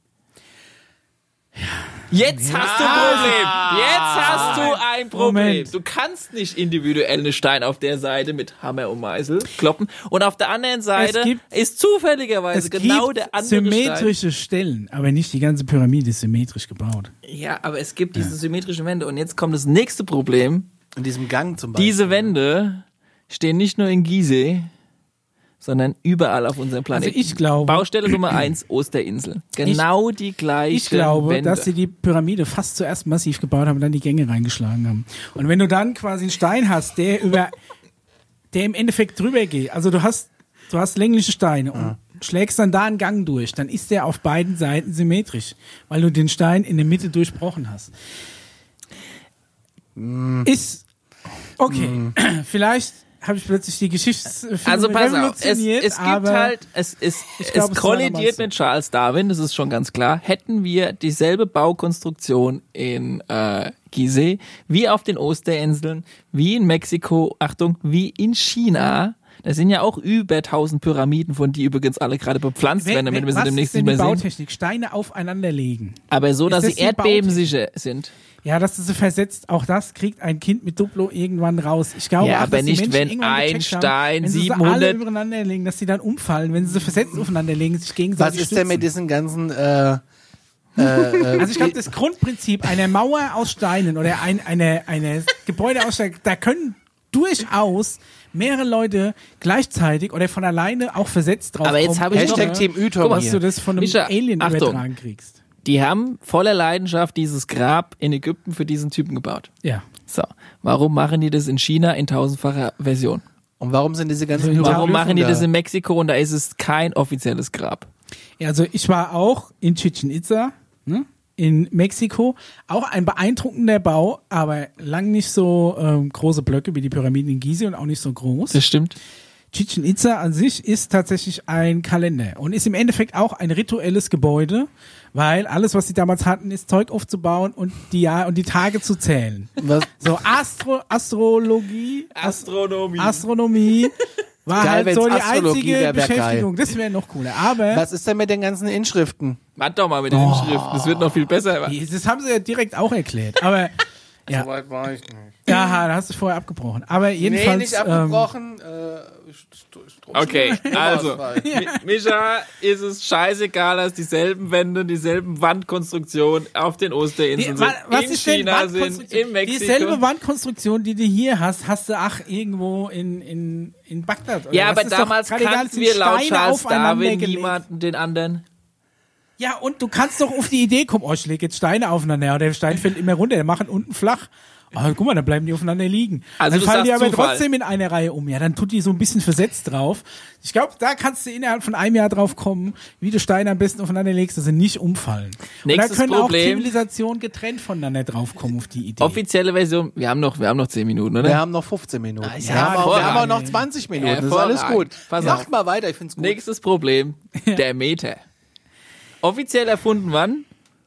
Speaker 3: Jetzt hast du ein Problem. Jetzt hast du ein Problem.
Speaker 2: Moment.
Speaker 3: Du kannst nicht individuell einen Stein auf der Seite mit Hammer und Meißel kloppen und auf der anderen Seite
Speaker 2: gibt-
Speaker 3: ist zufälligerweise
Speaker 2: Es
Speaker 3: genau
Speaker 2: gibt
Speaker 3: der andere Stein.
Speaker 2: symmetrische Stellen, aber nicht die ganze Pyramide ist symmetrisch gebaut.
Speaker 3: Ja, aber es gibt diese symmetrischen Wände und jetzt kommt das nächste Problem.
Speaker 1: In diesem Gang zum Beispiel.
Speaker 3: Diese Wände stehen nicht nur in Gizeh, sondern überall auf unserem Planeten.
Speaker 2: Also ich glaube-
Speaker 3: Baustelle Nummer eins, Osterinsel. Genau die gleiche
Speaker 2: Ich glaube,
Speaker 3: Wände.
Speaker 2: dass sie die Pyramide fast zuerst massiv gebaut haben und dann die Gänge reingeschlagen haben. Und wenn du dann quasi einen Stein hast, der über, der im Endeffekt drüber geht, also du hast, du hast längliche Steine und schlägst dann da einen Gang durch, dann ist der auf beiden Seiten symmetrisch, weil du den Stein in der Mitte durchbrochen hast. Ist, okay, vielleicht habe ich plötzlich die Geschichtsfilme
Speaker 3: Also pass auf, es,
Speaker 2: revolutioniert,
Speaker 3: es gibt
Speaker 2: aber
Speaker 3: halt, es, es,
Speaker 2: ich glaub,
Speaker 3: es
Speaker 2: es war damals
Speaker 3: kollidiert
Speaker 2: so.
Speaker 3: mit Charles Darwin, das ist schon ganz klar. Hätten wir dieselbe Baukonstruktion in äh, Gizeh, wie auf den Osterinseln, wie in Mexiko, Achtung, wie in China, Da sind ja auch über tausend Pyramiden, von die übrigens alle gerade bepflanzt werden, damit wir sie
Speaker 2: was
Speaker 3: demnächst
Speaker 2: ist denn
Speaker 3: nicht
Speaker 2: die
Speaker 3: mehr sehen.
Speaker 2: Bautechnik? Steine aufeinander legen.
Speaker 3: Aber so,
Speaker 2: Ist
Speaker 3: dass
Speaker 2: das
Speaker 3: sie
Speaker 2: die
Speaker 3: erdbebensicher sind.
Speaker 2: Ja, dass du sie versetzt, auch das kriegt ein Kind mit Duplo irgendwann raus. Ich glaube
Speaker 3: Ja,
Speaker 2: auch,
Speaker 3: aber
Speaker 2: dass die
Speaker 3: nicht,
Speaker 2: Menschen
Speaker 3: wenn
Speaker 2: irgendwann
Speaker 3: ein
Speaker 2: gecheckt haben,
Speaker 3: Stein
Speaker 2: wenn sie sie alle
Speaker 3: siebenhundert
Speaker 2: übereinander legen, dass sie dann umfallen, wenn sie sie versetzt aufeinander legen, sich gegenseitig
Speaker 1: Was ist denn mit
Speaker 2: stützen.
Speaker 1: diesen ganzen äh, äh, äh,
Speaker 2: Also ich glaube, das Grundprinzip einer Mauer aus Steinen oder ein, eine, eine Gebäude aus Steinen, da können durchaus mehrere Leute gleichzeitig oder von alleine auch versetzt drauf
Speaker 3: Aber jetzt
Speaker 2: kommen,
Speaker 3: habe ich
Speaker 1: Hashtag
Speaker 3: noch-
Speaker 1: Team Ütom
Speaker 3: Guck mal,
Speaker 2: dass
Speaker 1: hier.
Speaker 2: du das von einem
Speaker 3: Micha,
Speaker 2: Alien
Speaker 3: Achtung.
Speaker 2: übertragen kriegst.
Speaker 3: Die haben voller Leidenschaft dieses Grab in Ägypten für diesen Typen gebaut.
Speaker 2: Ja.
Speaker 3: So, warum machen die das in China in tausendfacher Version?
Speaker 1: Und warum sind diese ganzen
Speaker 2: Warum
Speaker 3: Warum
Speaker 1: Hieroglyphen
Speaker 3: machen die
Speaker 1: da?
Speaker 3: das in Mexiko und da ist es kein offizielles Grab?
Speaker 2: Ja, also ich war auch in Chichen Itza, ne, in Mexiko. Auch ein beeindruckender Bau, aber lang nicht so ähm, große Blöcke wie die Pyramiden in Gizeh und auch nicht so groß.
Speaker 3: Das stimmt.
Speaker 2: Chichen Itza an sich ist tatsächlich ein Kalender und ist im Endeffekt auch ein rituelles Gebäude, weil alles, was sie damals hatten, ist Zeug aufzubauen und die Jahr und die Tage zu zählen.
Speaker 1: Was?
Speaker 2: So Astro Astrologie,
Speaker 3: Astronomie.
Speaker 2: Astronomie war
Speaker 1: Geil,
Speaker 2: halt
Speaker 1: wenn's
Speaker 2: so die
Speaker 1: Astrologie
Speaker 2: einzige
Speaker 1: wär, wär
Speaker 2: Beschäftigung. Das wäre noch cooler. Aber
Speaker 1: Was ist denn mit den ganzen Inschriften?
Speaker 3: Warte doch mal mit den Inschriften, das wird noch viel besser.
Speaker 2: das haben sie ja direkt auch erklärt. Aber ja,
Speaker 1: Soweit war ich nicht.
Speaker 2: ja, da hast du vorher abgebrochen. Aber jedenfalls.
Speaker 1: Nee, nicht abgebrochen. äh, St- St-
Speaker 3: Okay, also,
Speaker 1: Stromausfall.
Speaker 3: Mi- Mischa, ist es scheißegal, dass dieselben Wände, dieselben Wandkonstruktionen auf den Osterinseln
Speaker 2: Die, wa- was
Speaker 3: sind, in
Speaker 2: ist denn
Speaker 3: China sind,
Speaker 2: Wandkonstruktion?
Speaker 3: in Mexiko.
Speaker 2: Dieselbe Wandkonstruktion, die du hier hast, hast du ach irgendwo in, in, in Bagdad. Oder
Speaker 3: Ja,
Speaker 2: was?
Speaker 3: aber
Speaker 2: Ist doch
Speaker 3: damals
Speaker 2: gerade egal, es
Speaker 3: kannten
Speaker 2: sind
Speaker 3: wir laut
Speaker 2: Steine
Speaker 3: Charles
Speaker 2: aufeinander
Speaker 3: Darwin
Speaker 2: gelegt.
Speaker 3: niemanden den anderen.
Speaker 2: Ja, und du kannst doch auf die Idee kommen, oh, ich lege jetzt Steine aufeinander, ja, der Stein fällt immer runter, der machen unten flach. Oh, guck mal, dann bleiben die aufeinander liegen.
Speaker 3: Also
Speaker 2: dann
Speaker 3: du
Speaker 2: fallen die
Speaker 3: sagst
Speaker 2: aber
Speaker 3: Zufall.
Speaker 2: trotzdem in eine Reihe um. Ja, dann tut die so ein bisschen versetzt drauf. Ich glaube, da kannst du innerhalb von einem Jahr drauf kommen, wie du Steine am besten aufeinander legst, dass sie nicht umfallen.
Speaker 3: Nächstes
Speaker 2: und da können
Speaker 3: Problem.
Speaker 2: auch Zivilisationen getrennt voneinander draufkommen auf die Idee.
Speaker 3: Offizielle Version, wir haben noch, wir haben noch zehn Minuten, oder?
Speaker 1: Wir haben noch fünfzehn Minuten.
Speaker 3: Ah, ja,
Speaker 1: wir, haben auch, wir haben auch noch
Speaker 3: hervorragend.
Speaker 1: zwanzig Minuten. Das ist alles
Speaker 3: Hervorragend.
Speaker 1: gut.
Speaker 3: Pass
Speaker 1: Macht
Speaker 3: auf.
Speaker 1: mal weiter, ich find's gut.
Speaker 3: Nächstes Problem, der Meter. Offiziell erfunden wann?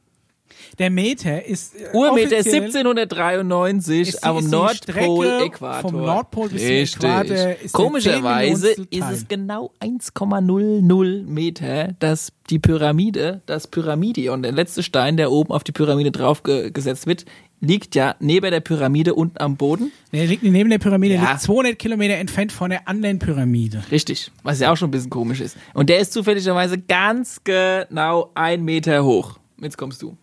Speaker 2: Der Meter ist äh,
Speaker 3: Urmeter
Speaker 2: offiziell
Speaker 3: siebzehnhundertdreiundneunzig
Speaker 2: ist die-
Speaker 3: am
Speaker 2: ist die
Speaker 3: Nordpol-Äquator.
Speaker 2: Vom Nordpol bis zum
Speaker 3: Richtig.
Speaker 2: Äquator ist der
Speaker 3: Komischerweise
Speaker 2: zehn
Speaker 3: ist
Speaker 2: Millionstel
Speaker 3: es genau eins Komma null null Meter, dass die Pyramide, das Pyramidion, der letzte Stein, der oben auf die Pyramide draufgesetzt wird, liegt ja neben der Pyramide unten am Boden.
Speaker 2: Der liegt neben der Pyramide,
Speaker 3: Ja.
Speaker 2: liegt zweihundert Kilometer entfernt von der anderen Pyramide.
Speaker 3: Richtig, was ja auch schon ein bisschen komisch ist. Und der ist zufälligerweise ganz genau ein Meter hoch. Jetzt kommst du.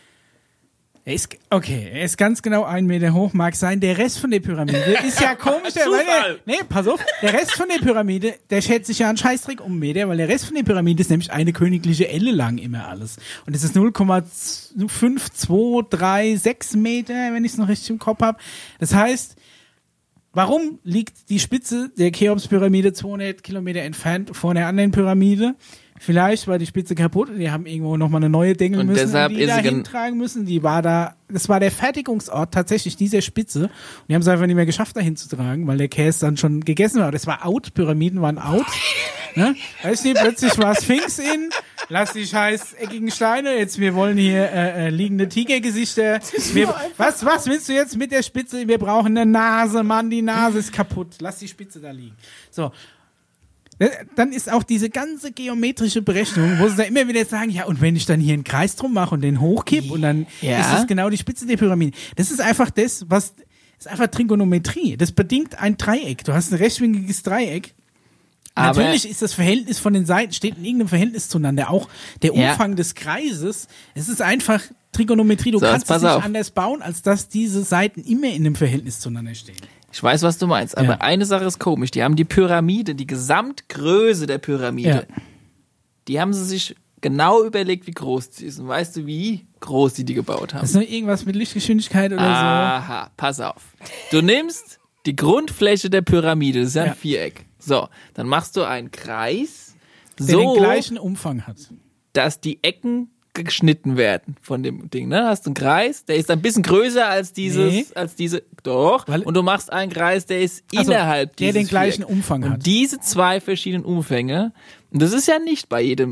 Speaker 2: Er ist, okay, er ist ganz genau einen Meter hoch, mag sein. Der Rest von der Pyramide ist ja komisch. Der, weil der, nee, pass auf. Der Rest von der Pyramide, der schätzt sich ja einen Scheißdreck um einen Meter, weil der Rest von der Pyramide ist nämlich eine königliche Elle lang immer alles. Und es ist null Komma fünf zwei drei sechs Meter, wenn ich es noch richtig im Kopf habe. Das heißt, warum liegt die Spitze der Cheops-Pyramide zweihundert Kilometer entfernt von der anderen Pyramide? Vielleicht war die Spitze kaputt und die haben irgendwo nochmal eine neue dengeln
Speaker 3: Und
Speaker 2: müssen
Speaker 3: deshalb
Speaker 2: und die
Speaker 3: ist
Speaker 2: da
Speaker 3: sie gen-
Speaker 2: hintragen müssen. Die war da, das war der Fertigungsort tatsächlich dieser Spitze. Und die haben es einfach nicht mehr geschafft, da hinzutragen, weil der Käse dann schon gegessen war. Das war out, Pyramiden waren out. Ne? Weißt du, plötzlich war Sphinx in, lass die scheiß eckigen Steine, jetzt wir wollen hier äh, äh, liegende Tigergesichter. Wir, was, was willst du jetzt mit der Spitze? Wir brauchen eine Nase, Mann, die Nase ist kaputt. Lass die Spitze da liegen. So. Dann ist auch diese ganze geometrische Berechnung, wo sie da immer wieder sagen, ja, und wenn ich dann hier einen Kreis drum mache und den hochkipp und dann
Speaker 3: Ja.
Speaker 2: ist es genau die Spitze der Pyramide. Das ist einfach das, was, das ist einfach Trigonometrie. Das bedingt ein Dreieck. Du hast ein rechtwinkliges Dreieck.
Speaker 3: Aber-
Speaker 2: Natürlich ist das Verhältnis von den Seiten, steht in irgendeinem Verhältnis zueinander. Auch der
Speaker 3: Ja.
Speaker 2: Umfang des Kreises, es ist einfach Trigonometrie. Du
Speaker 3: So, jetzt
Speaker 2: kannst es
Speaker 3: pass
Speaker 2: nicht
Speaker 3: auf.
Speaker 2: anders bauen, als dass diese Seiten immer in einem Verhältnis zueinander stehen.
Speaker 3: Ich weiß, was du meinst, aber
Speaker 2: Ja.
Speaker 3: eine Sache ist komisch. Die haben die Pyramide, die Gesamtgröße der Pyramide,
Speaker 2: Ja.
Speaker 3: die haben sie sich genau überlegt, wie groß sie ist. Und weißt du, wie groß die die gebaut haben?
Speaker 2: Das ist nur irgendwas mit Lichtgeschwindigkeit oder
Speaker 3: Aha, pass auf. Du nimmst die Grundfläche der Pyramide, das ist ja ein
Speaker 2: Ja.
Speaker 3: Viereck. So, dann machst du einen Kreis,
Speaker 2: so. Der
Speaker 3: so,
Speaker 2: den gleichen Umfang hat.
Speaker 3: dass die Ecken geschnitten werden von dem Ding, ne? Hast du einen Kreis, der ist ein bisschen größer als dieses,
Speaker 2: Nee.
Speaker 3: als diese, doch.
Speaker 2: Weil-
Speaker 3: und du machst einen Kreis, der ist
Speaker 2: Ach so,
Speaker 3: innerhalb
Speaker 2: der
Speaker 3: dieses
Speaker 2: den gleichen
Speaker 3: Viereck.
Speaker 2: Umfang
Speaker 3: und
Speaker 2: hat.
Speaker 3: diese zwei verschiedenen Umfänge, und das ist ja nicht bei jedem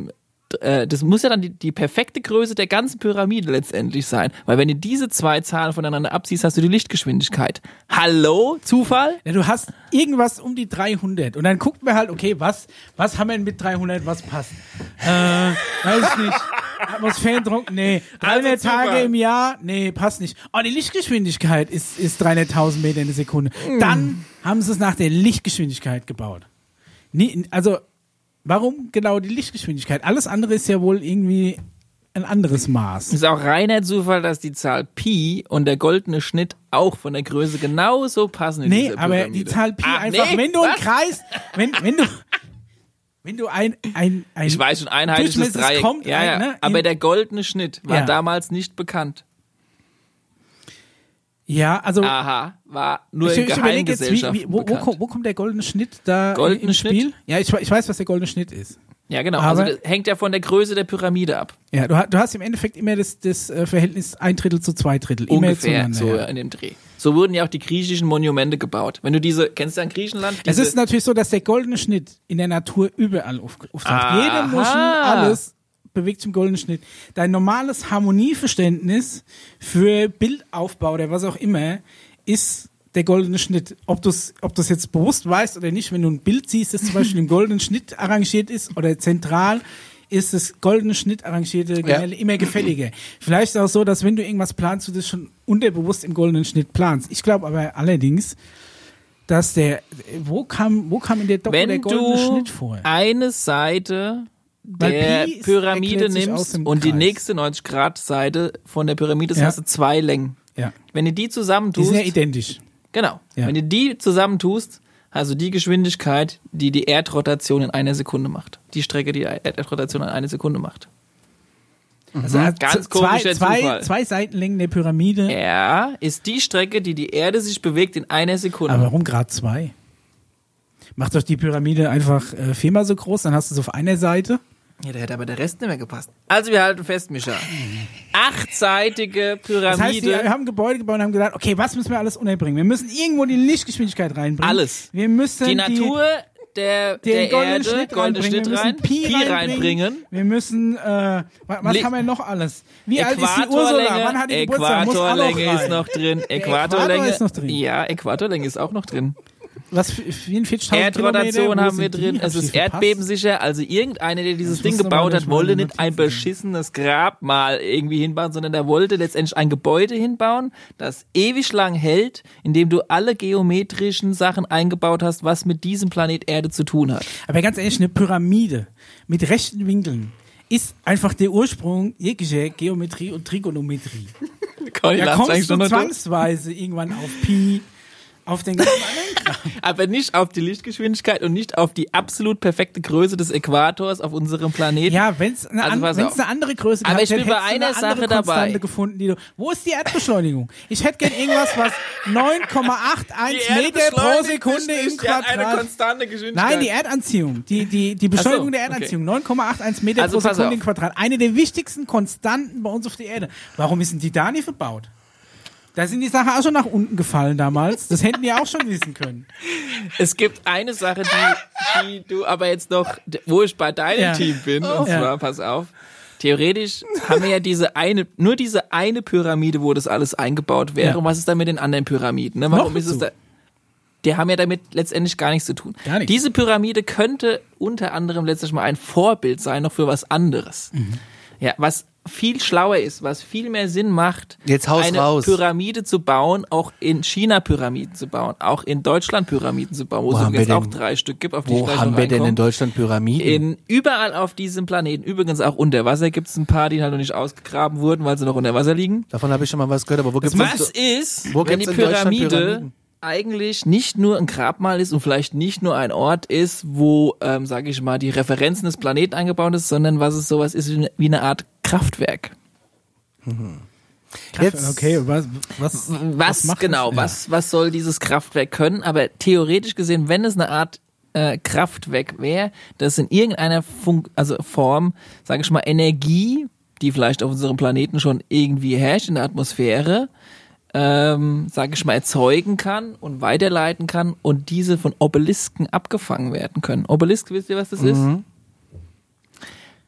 Speaker 3: äh, das muss ja dann die, die perfekte Größe der ganzen Pyramide letztendlich sein. Weil wenn du diese zwei Zahlen voneinander abziehst, hast du die Lichtgeschwindigkeit. Hallo? Zufall?
Speaker 2: Ja, du hast irgendwas um die dreihundert und dann guckt man halt, okay, was, was haben wir denn mit dreihundert, was passt? Äh, weiß ich nicht. Atmosphärendruck? Nee. dreihundert
Speaker 3: Also
Speaker 2: Tage
Speaker 3: Zufall.
Speaker 2: im Jahr? Nee, passt nicht. Oh, die Lichtgeschwindigkeit ist, ist dreihunderttausend Meter in der Sekunde. Dann haben sie es nach der Lichtgeschwindigkeit gebaut. Nie, also, warum genau die Lichtgeschwindigkeit? Alles andere ist ja wohl irgendwie ein anderes Maß.
Speaker 3: Ist auch reiner Zufall, dass die Zahl Pi und der goldene Schnitt auch von der Größe genauso passen in
Speaker 2: Nee,
Speaker 3: dieser
Speaker 2: aber
Speaker 3: Pyramide.
Speaker 2: die Zahl Pi
Speaker 3: Ach,
Speaker 2: einfach,
Speaker 3: nee,
Speaker 2: wenn du einen
Speaker 3: was?
Speaker 2: Kreis, wenn, wenn du, wenn du ein, ein, ein
Speaker 3: Ich weiß schon, einheitliches
Speaker 2: durchmessendes
Speaker 3: Dreieck.
Speaker 2: kommt,
Speaker 3: ja, ja.
Speaker 2: ein, ne,
Speaker 3: aber
Speaker 2: in-
Speaker 3: der goldene Schnitt war
Speaker 2: Ja.
Speaker 3: damals nicht bekannt.
Speaker 2: ja, also,
Speaker 3: Aha, war nur
Speaker 2: ich,
Speaker 3: in
Speaker 2: ich überlege jetzt, wie,
Speaker 3: Geheimgesellschaften
Speaker 2: wie, wo, wo,
Speaker 3: bekannt.
Speaker 2: kommt, wo kommt der goldene Schnitt da
Speaker 3: Goldene
Speaker 2: im
Speaker 3: Schnitt?
Speaker 2: Spiel? Ja, ich, ich weiß, was der goldene Schnitt ist.
Speaker 3: Ja, genau.
Speaker 2: Aber-
Speaker 3: also das hängt ja von der Größe der Pyramide ab.
Speaker 2: Ja, du, ha- du hast im Endeffekt immer das, das äh, Verhältnis ein Drittel zu zwei Drittel. Immer
Speaker 3: Ungefähr
Speaker 2: zueinander,
Speaker 3: so
Speaker 2: ja.
Speaker 3: in dem Dreh. So wurden ja auch die griechischen Monumente gebaut. Wenn du diese, kennst du an Griechenland?
Speaker 2: Es
Speaker 3: Diese,
Speaker 2: ist natürlich so, dass der goldene Schnitt in der Natur überall auf, auftaucht.
Speaker 3: Aha.
Speaker 2: Jede Muschel, alles bewegt zum goldenen Schnitt. Dein normales Harmonieverständnis für Bildaufbau oder was auch immer ist der goldene Schnitt. Ob du es ob du's jetzt bewusst weißt oder nicht, wenn du ein Bild siehst, das zum Beispiel im goldenen Schnitt arrangiert ist oder zentral, ist das goldene Schnitt arrangierte Gemälde immer gefälliger. Vielleicht ist es auch so, dass wenn du irgendwas planst, du das schon unterbewusst im goldenen Schnitt planst. Ich glaube aber allerdings, dass der, wo kam, wo kam in der Doku
Speaker 3: wenn
Speaker 2: der goldene
Speaker 3: du
Speaker 2: Schnitt vor?
Speaker 3: eine Seite
Speaker 2: Weil
Speaker 3: der
Speaker 2: Pi ist-
Speaker 3: Pyramide
Speaker 2: erklärt sich aus
Speaker 3: nimmst
Speaker 2: dem
Speaker 3: und die
Speaker 2: Kreis.
Speaker 3: nächste neunzig Grad Seite von der Pyramide, das
Speaker 2: Ja.
Speaker 3: hast du zwei Längen.
Speaker 2: Ja.
Speaker 3: Wenn du die
Speaker 2: Die
Speaker 3: zusammentust,
Speaker 2: sind ja identisch.
Speaker 3: genau,
Speaker 2: Ja.
Speaker 3: wenn du die zusammentust, hast du die Geschwindigkeit, die die Erdrotation in einer Sekunde macht. Die Strecke, die die Erdrotation in einer Sekunde macht.
Speaker 2: Also äh,
Speaker 3: Ganz
Speaker 2: z- zwei,
Speaker 3: komischer
Speaker 2: zwei,
Speaker 3: Zufall.
Speaker 2: zwei Seitenlängen der Pyramide.
Speaker 3: Ja, ist die Strecke, die die Erde sich bewegt in einer Sekunde.
Speaker 2: Aber warum gerade zwei? Mach doch die Pyramide einfach äh, viermal so groß, dann hast du es auf einer Seite.
Speaker 3: Ja, da hätte aber der Rest nicht mehr gepasst. Also wir halten fest, Micha. Achtseitige Pyramide.
Speaker 2: Das heißt, wir haben Gebäude gebaut und haben gedacht, okay, was müssen wir alles unterbringen? Wir müssen irgendwo die Lichtgeschwindigkeit reinbringen.
Speaker 3: Alles.
Speaker 2: Wir müssen
Speaker 3: die Natur der,
Speaker 2: den
Speaker 3: der
Speaker 2: goldenen
Speaker 3: Erde,
Speaker 2: Schnitt
Speaker 3: goldene
Speaker 2: reinbringen.
Speaker 3: Schnitt
Speaker 2: Wir
Speaker 3: rein,
Speaker 2: müssen Pi,
Speaker 3: Pi reinbringen.
Speaker 2: Wir müssen, äh, wa- was
Speaker 3: Li-
Speaker 2: haben wir noch alles? Wie alt ist die Ursula? Wann hat die Geburtstag? Muss auch noch
Speaker 3: Äquatorlänge ist
Speaker 2: rein.
Speaker 3: noch drin.
Speaker 2: Äquator
Speaker 3: Äquatorlänge
Speaker 2: ist noch drin.
Speaker 3: Ja, Äquatorlänge ist auch noch drin.
Speaker 2: Was, vierundvierzigtausend
Speaker 3: Erdrotation
Speaker 2: Kilometer? Wo
Speaker 3: haben wir
Speaker 2: sind die?
Speaker 3: drin.
Speaker 2: Hab
Speaker 3: Es
Speaker 2: ich die
Speaker 3: ist
Speaker 2: verpasst?
Speaker 3: erdbebensicher. Also irgendeiner, der dieses
Speaker 2: Ich
Speaker 3: Ding
Speaker 2: muss aber
Speaker 3: gebaut
Speaker 2: durch
Speaker 3: hat, wollte
Speaker 2: meine
Speaker 3: nicht ein
Speaker 2: Notizen gehen.
Speaker 3: beschissenes Grabmal irgendwie hinbauen, sondern der wollte letztendlich ein Gebäude hinbauen, das ewig lang hält, in dem du alle geometrischen Sachen eingebaut hast, was mit diesem Planet Erde zu tun hat.
Speaker 2: Aber ganz ehrlich, eine Pyramide mit rechten Winkeln ist einfach der Ursprung jeglicher Geometrie und Trigonometrie.
Speaker 3: Conny
Speaker 2: Da
Speaker 3: lacht
Speaker 2: kommst
Speaker 3: eigentlich
Speaker 2: du
Speaker 3: nur noch durch.
Speaker 2: zwangsweise irgendwann auf Pi, auf den ganzen anderen Kram.
Speaker 3: Aber nicht auf die Lichtgeschwindigkeit und nicht auf die absolut perfekte Größe des Äquators auf unserem Planeten.
Speaker 2: Ja, wenn es eine,
Speaker 3: Also
Speaker 2: an,
Speaker 3: pass
Speaker 2: wenn's
Speaker 3: auf.
Speaker 2: eine andere Größe
Speaker 3: Aber
Speaker 2: gehabt
Speaker 3: ich bin
Speaker 2: hätte,
Speaker 3: bei
Speaker 2: hättest du
Speaker 3: einer
Speaker 2: eine andere
Speaker 3: Sache dabei.
Speaker 2: Konstante gefunden, die du, wo ist die Erdbeschleunigung? Ich hätte gern irgendwas, was neun Komma achtzig Meter pro Sekunde im Quadrat.
Speaker 3: konstante Geschwindigkeit.
Speaker 2: Nein, die Erdanziehung. Die, die, die Beschleunigung
Speaker 3: Ach so,
Speaker 2: der Erdanziehung. neun Komma achtzig Meter
Speaker 3: Also
Speaker 2: pro
Speaker 3: pass
Speaker 2: Sekunde
Speaker 3: auf.
Speaker 2: im Quadrat. Eine der wichtigsten Konstanten bei uns auf der Erde. Warum ist denn die da nicht verbaut? Da sind die Sachen auch schon nach unten gefallen damals. Das hätten die auch schon wissen können.
Speaker 3: Es gibt eine Sache, die, die du aber jetzt noch, wo ich bei deinem
Speaker 2: Ja.
Speaker 3: Team bin, und
Speaker 2: Ja.
Speaker 3: zwar, pass auf, theoretisch haben wir ja diese eine, nur diese eine Pyramide, wo das alles eingebaut wäre.
Speaker 2: Ja.
Speaker 3: Und was ist dann mit den anderen Pyramiden? Ne? Warum
Speaker 2: Noch
Speaker 3: ist es
Speaker 2: dazu.
Speaker 3: da? Die haben ja damit letztendlich gar nichts zu tun.
Speaker 2: Gar nichts.
Speaker 3: Diese Pyramide könnte unter anderem letztlich mal ein Vorbild sein, noch für was anderes.
Speaker 2: Mhm.
Speaker 3: Ja, was viel schlauer ist, was viel mehr Sinn macht,
Speaker 1: Jetzt haus
Speaker 3: eine
Speaker 1: raus.
Speaker 3: Pyramide zu bauen, auch in China Pyramiden zu bauen, auch in Deutschland Pyramiden zu bauen, wo,
Speaker 1: Wo
Speaker 3: es
Speaker 1: haben
Speaker 3: übrigens
Speaker 1: wir
Speaker 3: auch
Speaker 1: denn-
Speaker 3: drei Stück gibt, auf die ich
Speaker 1: Wo
Speaker 3: gleich
Speaker 1: haben
Speaker 3: noch
Speaker 1: wir denn in
Speaker 3: reinkomme.
Speaker 1: Deutschland Pyramiden?
Speaker 3: In überall auf diesem Planeten, übrigens auch unter Wasser, gibt es ein paar, die halt noch nicht ausgegraben wurden, weil sie noch unter Wasser liegen.
Speaker 1: Davon habe ich schon mal was gehört, aber wo gibt's
Speaker 3: Was
Speaker 1: das?
Speaker 3: ist,
Speaker 1: wo
Speaker 3: wenn die
Speaker 1: gibt's in Deutschland
Speaker 3: Pyramide
Speaker 1: Pyramiden?
Speaker 3: eigentlich nicht nur ein Grabmal ist und vielleicht nicht nur ein Ort ist, wo, ähm, sage ich mal, die Referenzen des Planeten eingebaut ist, sondern was es sowas ist wie eine, wie eine Art Kraftwerk.
Speaker 1: Jetzt,
Speaker 2: Okay, was, was,
Speaker 3: Was,
Speaker 2: macht
Speaker 3: genau,
Speaker 2: das? Ja.
Speaker 3: was, was soll dieses Kraftwerk können? Aber theoretisch gesehen, wenn es eine Art äh, Kraftwerk wäre, das in irgendeiner Funk also Form, sage ich mal, Energie, die vielleicht auf unserem Planeten schon irgendwie herrscht in der Atmosphäre, ähm, sage ich mal, erzeugen kann und weiterleiten kann und diese von Obelisken abgefangen werden können. Obelisk, wisst ihr, was das ist?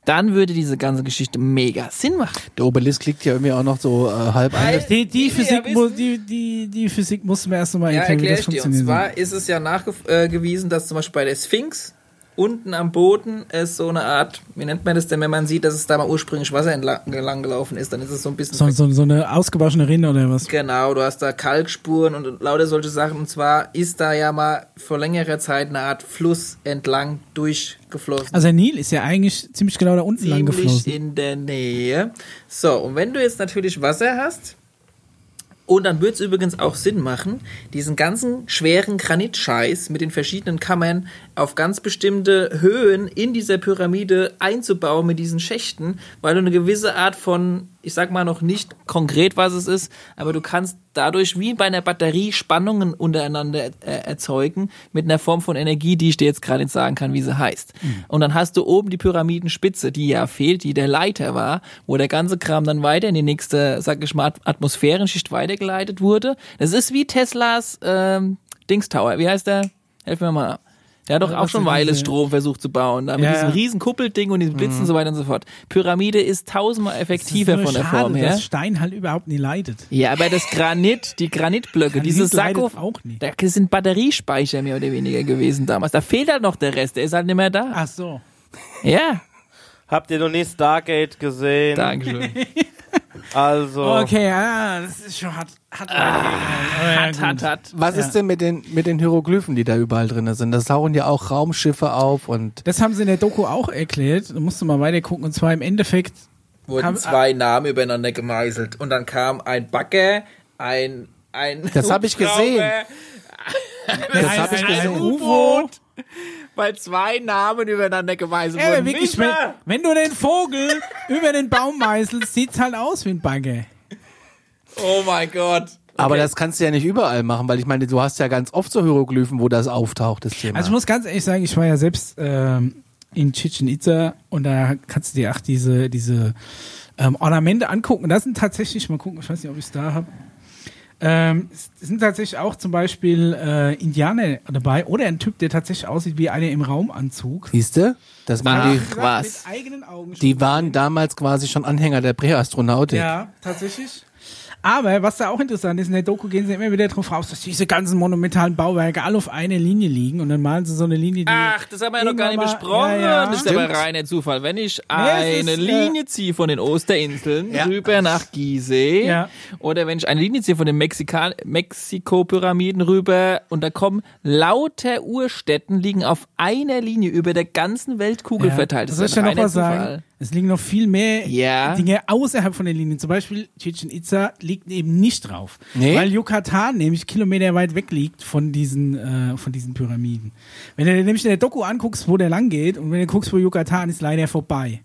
Speaker 3: dann würde diese ganze Geschichte mega Sinn machen.
Speaker 1: Der Obelisk liegt ja irgendwie auch noch so äh, halb
Speaker 3: Weil-
Speaker 1: ein.
Speaker 2: Die, die,
Speaker 3: Die
Speaker 2: Physik,
Speaker 3: ja
Speaker 2: mu-
Speaker 3: wissen-
Speaker 2: die, die, die Physik musst du mir erst nochmal
Speaker 3: Ja,
Speaker 2: erklären, wie
Speaker 3: erkläre
Speaker 2: das
Speaker 3: ich dir. Und
Speaker 2: funktioniert.
Speaker 3: zwar ist es ja nachgewiesen, dass zum Beispiel bei der Sphinx unten am Boden es so eine Art, wie nennt man das denn, wenn man sieht, dass es da mal ursprünglich Wasser entlang lang gelaufen ist, dann ist es so ein bisschen...
Speaker 2: so, so, so eine ausgewaschene Rinne oder was?
Speaker 3: Genau, du hast da Kalkspuren und lauter solche Sachen. Und zwar ist da ja mal vor längerer Zeit eine Art Fluss entlang durchgeflossen.
Speaker 2: Also der Nil ist ja eigentlich ziemlich genau da unten lang
Speaker 3: Ziemlich
Speaker 2: geflossen.
Speaker 3: in der Nähe. So, und wenn du jetzt natürlich Wasser hast, und dann würde es übrigens auch Sinn machen, diesen ganzen schweren Granitscheiß mit den verschiedenen Kammern auf ganz bestimmte Höhen in dieser Pyramide einzubauen mit diesen Schächten, weil du eine gewisse Art von, ich sag mal noch nicht konkret, was es ist, aber du kannst dadurch wie bei einer Batterie Spannungen untereinander äh, erzeugen mit einer Form von Energie, die ich dir jetzt gerade nicht sagen kann, wie sie heißt. Mhm. Und dann hast du oben die Pyramidenspitze, die ja fehlt, die der Leiter war, wo der ganze Kram dann weiter in die nächste, sag ich mal, Atmosphärenschicht weitergeleitet wurde. Das ist wie Teslas ähm, Dings Tower. Wie heißt der? Helf mir mal. Der hat doch
Speaker 2: Ja,
Speaker 3: auch
Speaker 2: was
Speaker 3: schon
Speaker 2: ist
Speaker 3: Wireless
Speaker 2: diese-
Speaker 3: Strom versucht zu bauen, da mit
Speaker 2: Ja,
Speaker 3: diesem
Speaker 2: ja.
Speaker 3: riesen Kuppelding und diesen Blitzen und so weiter und so fort. Pyramide ist tausendmal effektiver
Speaker 2: nur
Speaker 3: von der
Speaker 2: schade,
Speaker 3: Form her.
Speaker 2: dass Stein halt überhaupt nie leidet.
Speaker 3: Ja, aber das Granit, die Granitblöcke,
Speaker 2: Granit
Speaker 3: diese Sakko,
Speaker 2: leidet auch nicht.
Speaker 3: das sind Batteriespeicher mehr oder weniger gewesen damals. Da fehlt halt noch der Rest, der ist halt nicht mehr da.
Speaker 2: Ach so.
Speaker 3: Ja,
Speaker 4: Habt ihr noch nie Stargate gesehen?
Speaker 3: Dankeschön.
Speaker 4: Also,
Speaker 2: Okay, ah, das ist schon hart. Hat,
Speaker 3: Hat, hat, hat.
Speaker 1: Was
Speaker 2: Ja.
Speaker 1: ist denn mit den, mit den Hieroglyphen, die da überall drin sind? Das tauchen ja auch Raumschiffe auf und
Speaker 2: Das haben sie in der Doku auch erklärt. Da musst du mal weiter gucken. Und zwar im Endeffekt.
Speaker 3: Wurden
Speaker 2: Haben-
Speaker 3: zwei Namen übereinander gemeißelt und dann kam ein Bagger, ein, ein
Speaker 1: Das hab ich
Speaker 3: Hubschrauber,
Speaker 1: gesehen. Das
Speaker 2: ein,
Speaker 1: hab ich
Speaker 2: ein,
Speaker 1: gesehen.
Speaker 2: ein U-Boot.
Speaker 3: weil zwei Namen übereinander gemeißelt
Speaker 2: Ja, aber
Speaker 3: wurden.
Speaker 2: wirklich,
Speaker 3: Nicht
Speaker 2: wenn,
Speaker 3: wahr?
Speaker 2: wenn du den Vogel über den Baum meißelst, sieht's halt aus wie ein Bagger.
Speaker 3: Oh mein Gott.
Speaker 1: aber
Speaker 3: Okay.
Speaker 1: das kannst du ja nicht überall machen, weil ich meine, du hast ja ganz oft so Hieroglyphen, wo das auftaucht, das Thema.
Speaker 2: Also ich muss ganz ehrlich sagen, ich war ja selbst ähm, in Chichen Itza und da kannst du dir auch diese, diese ähm, Ornamente angucken. Das sind tatsächlich, mal gucken, ich weiß nicht, ob ich es da habe. Ähm, es sind tatsächlich auch zum Beispiel äh, Indianer dabei oder ein Typ, der tatsächlich aussieht wie einer im Raumanzug.
Speaker 1: Siehste? Das waren
Speaker 3: Ach,
Speaker 1: die,
Speaker 3: was?
Speaker 2: Mit eigenen Augen.
Speaker 1: die waren damals quasi schon Anhänger der Präastronautik.
Speaker 2: Ja, tatsächlich. Aber was da auch interessant ist, in der Doku gehen sie immer wieder drauf raus, dass diese ganzen monumentalen Bauwerke alle auf einer Linie liegen und dann malen sie so eine Linie, die...
Speaker 3: Ach, das haben wir ja noch gar nicht
Speaker 2: irgendwann mal-
Speaker 3: besprochen.
Speaker 2: Ja, ja.
Speaker 3: Das ist
Speaker 1: Stimmt.
Speaker 3: aber reiner Zufall. Wenn ich
Speaker 2: es
Speaker 3: eine
Speaker 2: ist,
Speaker 3: Linie ziehe von den Osterinseln
Speaker 1: Ja.
Speaker 3: rüber nach Gizeh
Speaker 2: Ja.
Speaker 3: oder wenn ich eine Linie ziehe von den Mexika- Mexiko-Pyramiden rüber und da kommen lauter Urstätten, liegen auf einer Linie über der ganzen Weltkugel
Speaker 2: Ja,
Speaker 3: verteilt.
Speaker 2: das
Speaker 3: Das
Speaker 2: soll
Speaker 3: ist
Speaker 2: ich ja
Speaker 3: ein
Speaker 2: noch
Speaker 3: reiner
Speaker 2: was sagen.
Speaker 3: Zufall.
Speaker 2: Es liegen noch viel mehr
Speaker 3: Ja.
Speaker 2: Dinge außerhalb von den Linien. Zum Beispiel Chichen Itza liegt eben nicht drauf.
Speaker 1: Nee?
Speaker 2: Weil Yucatan nämlich Kilometer weit weg liegt von diesen, äh, von diesen Pyramiden. Wenn du dir nämlich in der Doku anguckst, wo der lang geht und wenn du guckst, wo Yucatan ist, leider vorbei.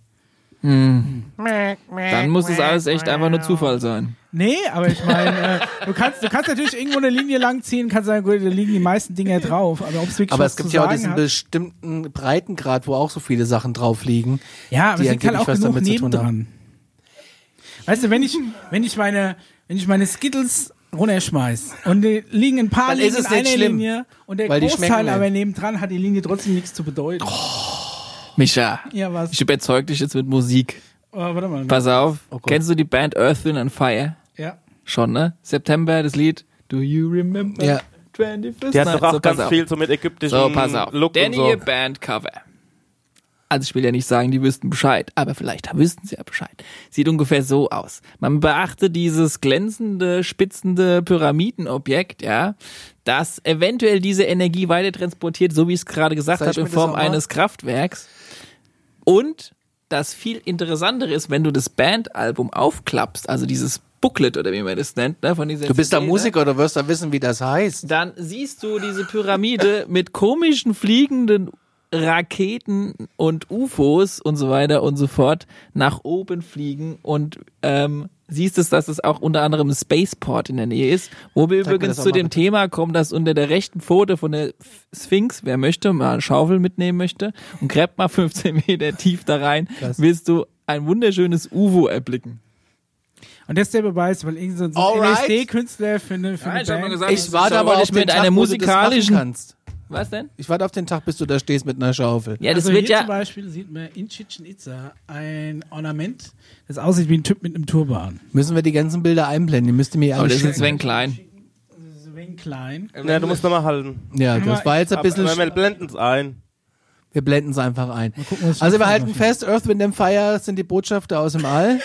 Speaker 3: Dann muss es alles echt einfach nur Zufall sein.
Speaker 2: Nee, aber ich meine, äh, du kannst, du kannst natürlich irgendwo eine Linie lang ziehen, kannst sagen, gut, da liegen die meisten Dinger drauf, aber ob es wirklich
Speaker 1: Aber
Speaker 2: was
Speaker 1: es gibt
Speaker 2: zu
Speaker 1: ja auch
Speaker 2: sagen
Speaker 1: diesen
Speaker 2: hat,
Speaker 1: bestimmten Breitengrad, wo auch so viele Sachen drauf liegen.
Speaker 2: ja, aber
Speaker 1: die
Speaker 2: es liegt halt
Speaker 1: angeblich
Speaker 2: auch
Speaker 1: was
Speaker 2: genug
Speaker 1: damit zu tun
Speaker 2: nebendran. Weißt du, wenn ich, wenn ich meine, wenn ich meine Skittles runterschmeiß und die liegen ein paar
Speaker 1: Dann
Speaker 2: liegen
Speaker 1: ist es
Speaker 2: in einer
Speaker 1: nicht schlimm,
Speaker 2: Linie und der
Speaker 1: weil die
Speaker 2: Großteil
Speaker 1: schmecken
Speaker 2: aber
Speaker 1: nicht.
Speaker 2: nebendran hat die Linie trotzdem nichts zu bedeuten.
Speaker 3: Micha,
Speaker 2: Ja, was?
Speaker 3: ich überzeug dich jetzt mit Musik.
Speaker 2: Oh, warte mal.
Speaker 3: Pass auf.
Speaker 1: Oh Gott.
Speaker 3: Kennst du die Band Earth, Wind and Fire?
Speaker 2: Ja.
Speaker 3: Schon, ne? September, das Lied Do You Remember?
Speaker 1: Ja.
Speaker 3: twenty-first
Speaker 4: Die hat
Speaker 3: Night?
Speaker 4: doch auch
Speaker 3: So, pass
Speaker 4: ganz
Speaker 3: auf.
Speaker 4: viel so mit ägyptischen
Speaker 3: So, pass auf.
Speaker 4: Look
Speaker 3: Denn
Speaker 4: und so.
Speaker 3: ihr Bandcover. Also ich will ja nicht sagen, die wüssten Bescheid, aber vielleicht wüssten sie ja Bescheid. Sieht ungefähr so aus. Man beachte dieses glänzende, spitzende Pyramidenobjekt, ja, das eventuell diese Energie weiter transportiert, so wie ich es gerade gesagt
Speaker 1: Zeig
Speaker 3: habe, in
Speaker 1: mir das
Speaker 3: Form
Speaker 1: auch mal.
Speaker 3: eines Kraftwerks. Und das viel interessantere ist, wenn du das Bandalbum aufklappst, also dieses Booklet oder wie man das nennt, ne, von dieser
Speaker 1: Du bist da
Speaker 3: C D, ne?
Speaker 1: Musiker, du wirst da wissen, wie das heißt.
Speaker 3: Dann siehst du diese Pyramide mit komischen fliegenden Raketen und U F Os und so weiter und so fort nach oben fliegen und ähm, siehst es, dass es auch unter anderem ein Spaceport in der Nähe ist, wo wir
Speaker 1: Zeig mir
Speaker 3: übrigens
Speaker 1: das auch
Speaker 3: zu
Speaker 1: mal
Speaker 3: dem
Speaker 1: bitte.
Speaker 3: Thema kommen, dass unter der rechten Pfote von der Sphinx, wer möchte, mal eine Schaufel mitnehmen möchte und gräbt mal fünfzehn Meter tief da rein,
Speaker 1: Krass.
Speaker 3: wirst du ein wunderschönes U F O erblicken.
Speaker 2: Und das ist der Beweis, weil irgendein so ein L
Speaker 1: Alright.
Speaker 2: S D-Künstler für eine, für
Speaker 3: Ja,
Speaker 2: eine
Speaker 3: ich hab mal
Speaker 2: Band.
Speaker 3: gesagt,
Speaker 1: Ich warte
Speaker 3: so
Speaker 1: aber
Speaker 3: wollte
Speaker 1: auf
Speaker 3: ich mit
Speaker 1: den
Speaker 3: einer
Speaker 1: Tag, wo du das machen
Speaker 3: musikalischen
Speaker 1: kannst.
Speaker 3: Was denn?
Speaker 1: Ich warte auf den Tag, bis du da stehst mit einer Schaufel.
Speaker 3: Ja, das
Speaker 2: also
Speaker 3: wird
Speaker 2: hier
Speaker 3: ja...
Speaker 2: zum Beispiel sieht man in Chichen Itza ein Ornament, das aussieht wie ein Typ mit einem Turban.
Speaker 1: Müssen wir die ganzen Bilder einblenden? Die müsst ihr mir
Speaker 3: Aber
Speaker 1: alle
Speaker 3: das ist ein
Speaker 1: schicken.
Speaker 3: Sven klein.
Speaker 2: Das ist ein wenig klein.
Speaker 4: Ja, du musst nochmal halten.
Speaker 1: Ja, das war jetzt ein
Speaker 4: Aber,
Speaker 1: bisschen...
Speaker 4: aber wir blenden es ein.
Speaker 1: Wir blenden es einfach ein.
Speaker 2: gucken, was
Speaker 1: Also wir
Speaker 2: ich
Speaker 1: halten
Speaker 2: noch
Speaker 1: fest, Earth, Wind and Fire sind die Botschafter aus dem All.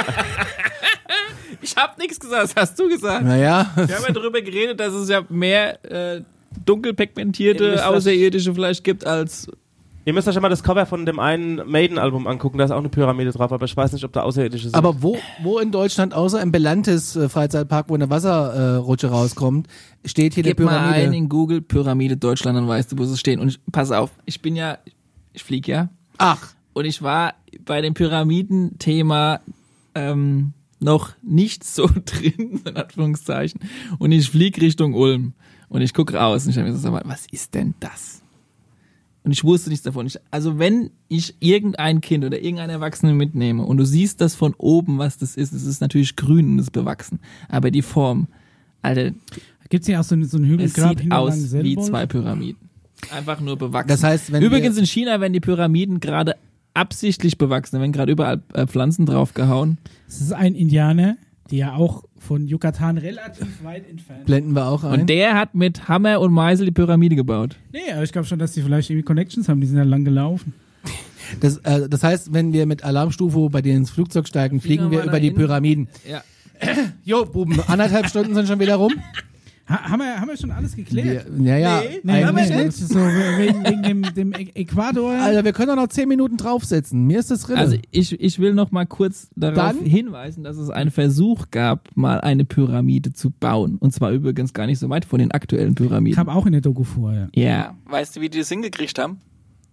Speaker 3: Ich hab nichts gesagt, das hast du gesagt.
Speaker 1: Naja,
Speaker 3: Wir haben ja darüber geredet, dass es ja mehr äh, dunkel
Speaker 4: Ihr
Speaker 3: pigmentierte
Speaker 4: müsst
Speaker 3: Außerirdische vielleicht gibt als...
Speaker 4: Ihr müsst euch ja mal das Cover von dem einen Maiden-Album angucken, da ist auch eine Pyramide drauf, aber ich weiß nicht, ob da Außerirdische sind.
Speaker 1: aber wo, wo in Deutschland, außer im Belantes äh, Freizeitpark, wo eine Wasserrutsche äh, rauskommt, steht hier
Speaker 3: Gib
Speaker 1: eine
Speaker 3: mal
Speaker 1: Pyramide?
Speaker 3: ein in Google Pyramide Deutschland, dann weißt du, wo sie stehen. Und ich, pass auf, ich bin ja, ich flieg ja.
Speaker 1: Ach,
Speaker 3: Und ich war bei dem Pyramidenthema ähm, noch nicht so drin, in Anführungszeichen. Und ich flieg Richtung Ulm. Und ich guck raus und ich habe mir gesagt, was ist denn das? Und ich wusste nichts davon. Ich, also wenn ich irgendein Kind oder irgendeinen Erwachsenen mitnehme und du siehst das von oben, was das ist, es ist natürlich grün und es ist bewachsen. Aber die Form, Alter,
Speaker 2: Gibt es hier auch so, so einen Hügel
Speaker 3: es
Speaker 2: gerade
Speaker 3: sieht
Speaker 2: hinter
Speaker 3: aus
Speaker 2: Langenselbold?
Speaker 3: wie zwei Pyramiden. Einfach nur bewachsen.
Speaker 1: das heißt, wenn
Speaker 3: Übrigens
Speaker 1: wir,
Speaker 3: in China werden die Pyramiden gerade absichtlich bewachsen. Da werden gerade überall äh, Pflanzen draufgehauen.
Speaker 2: Das ist ein Indianer, der ja auch von Yucatan relativ weit entfernt ist.
Speaker 1: blenden wir auch ein.
Speaker 3: Und der hat mit Hammer und Meißel die Pyramide gebaut.
Speaker 2: Nee, aber ich glaube schon, dass die vielleicht irgendwie Connections haben, die sind ja lang gelaufen.
Speaker 1: Das, äh, das heißt, wenn wir mit Alarmstufe bei dir ins Flugzeug steigen, fliegen
Speaker 3: wir
Speaker 1: wir
Speaker 3: mal
Speaker 1: über die
Speaker 3: dahin.
Speaker 1: Pyramiden.
Speaker 3: Ja.
Speaker 1: Jo, Buben, anderthalb Stunden sind schon wieder rum.
Speaker 2: Ha, haben, wir, haben wir schon alles geklärt?
Speaker 1: Wir, ja, ja,
Speaker 2: Nee, haben wir
Speaker 1: eigentlich
Speaker 2: nicht.
Speaker 1: nicht.
Speaker 2: Das ist so wegen, wegen dem, dem Ä- Äquator.
Speaker 1: Alter, wir können doch noch zehn Minuten draufsetzen. Mir ist das drin.
Speaker 3: Also ich, ich will noch mal kurz darauf
Speaker 1: Dann?
Speaker 3: hinweisen, dass es einen Versuch gab, mal eine Pyramide zu bauen. Und zwar übrigens gar nicht so weit von den aktuellen Pyramiden.
Speaker 2: Kam auch in der Doku vor, ja.
Speaker 3: Ja. Weißt du, wie die das hingekriegt haben?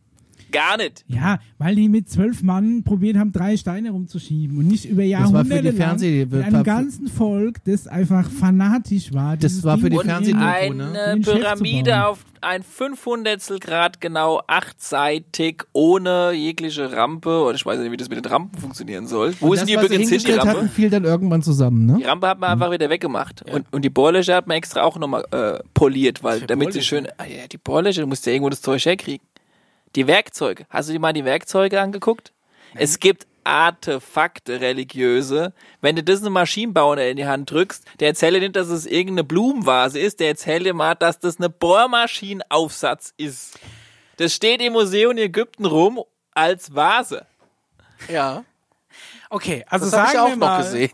Speaker 3: Gar nicht.
Speaker 2: Ja, weil die mit zwölf Mann probiert haben, drei Steine rumzuschieben und nicht über
Speaker 1: war
Speaker 2: Jahrhunderte
Speaker 1: für die
Speaker 2: lang
Speaker 1: Fernseh-
Speaker 2: mit einem ganzen Volk, das einfach fanatisch war.
Speaker 1: Das
Speaker 2: dieses
Speaker 1: war für die
Speaker 2: Ding
Speaker 1: Fernseh-
Speaker 2: in-
Speaker 1: Doku,
Speaker 3: Eine
Speaker 1: ne?
Speaker 2: Den Chef zu
Speaker 3: Pyramide
Speaker 2: bauen.
Speaker 3: auf ein fünfhundertstel Grad genau, achtseitig, ohne jegliche Rampe. Oder ich weiß nicht, wie das mit den Rampen funktionieren soll. Wo ist denn die
Speaker 1: das, was sie
Speaker 3: übrigens hin, die
Speaker 1: hingestellt
Speaker 3: Rampe?
Speaker 1: hatten, fiel dann irgendwann zusammen, ne?
Speaker 3: Die Rampe hat man einfach wieder weggemacht. Und, und die Bohrlöcher hat man extra auch nochmal äh, poliert, weil damit sie schön. Ah, ja, die Bohrlöcher, du musst ja irgendwo das Zeug herkriegen. Die Werkzeuge. Hast du dir mal die Werkzeuge angeguckt? Es gibt Artefakte, religiöse. Wenn du das einem Maschinenbauer in die Hand drückst, der erzählt dir nicht, dass es irgendeine Blumenvase ist, der erzählt dir mal, dass das eine Bohrmaschinenaufsatz ist. Das steht im Museum in Ägypten rum als Vase.
Speaker 1: Ja.
Speaker 2: Okay, also
Speaker 1: Das habe
Speaker 2: sagen
Speaker 1: ich auch
Speaker 2: wir
Speaker 1: noch
Speaker 2: mal,
Speaker 1: gesehen.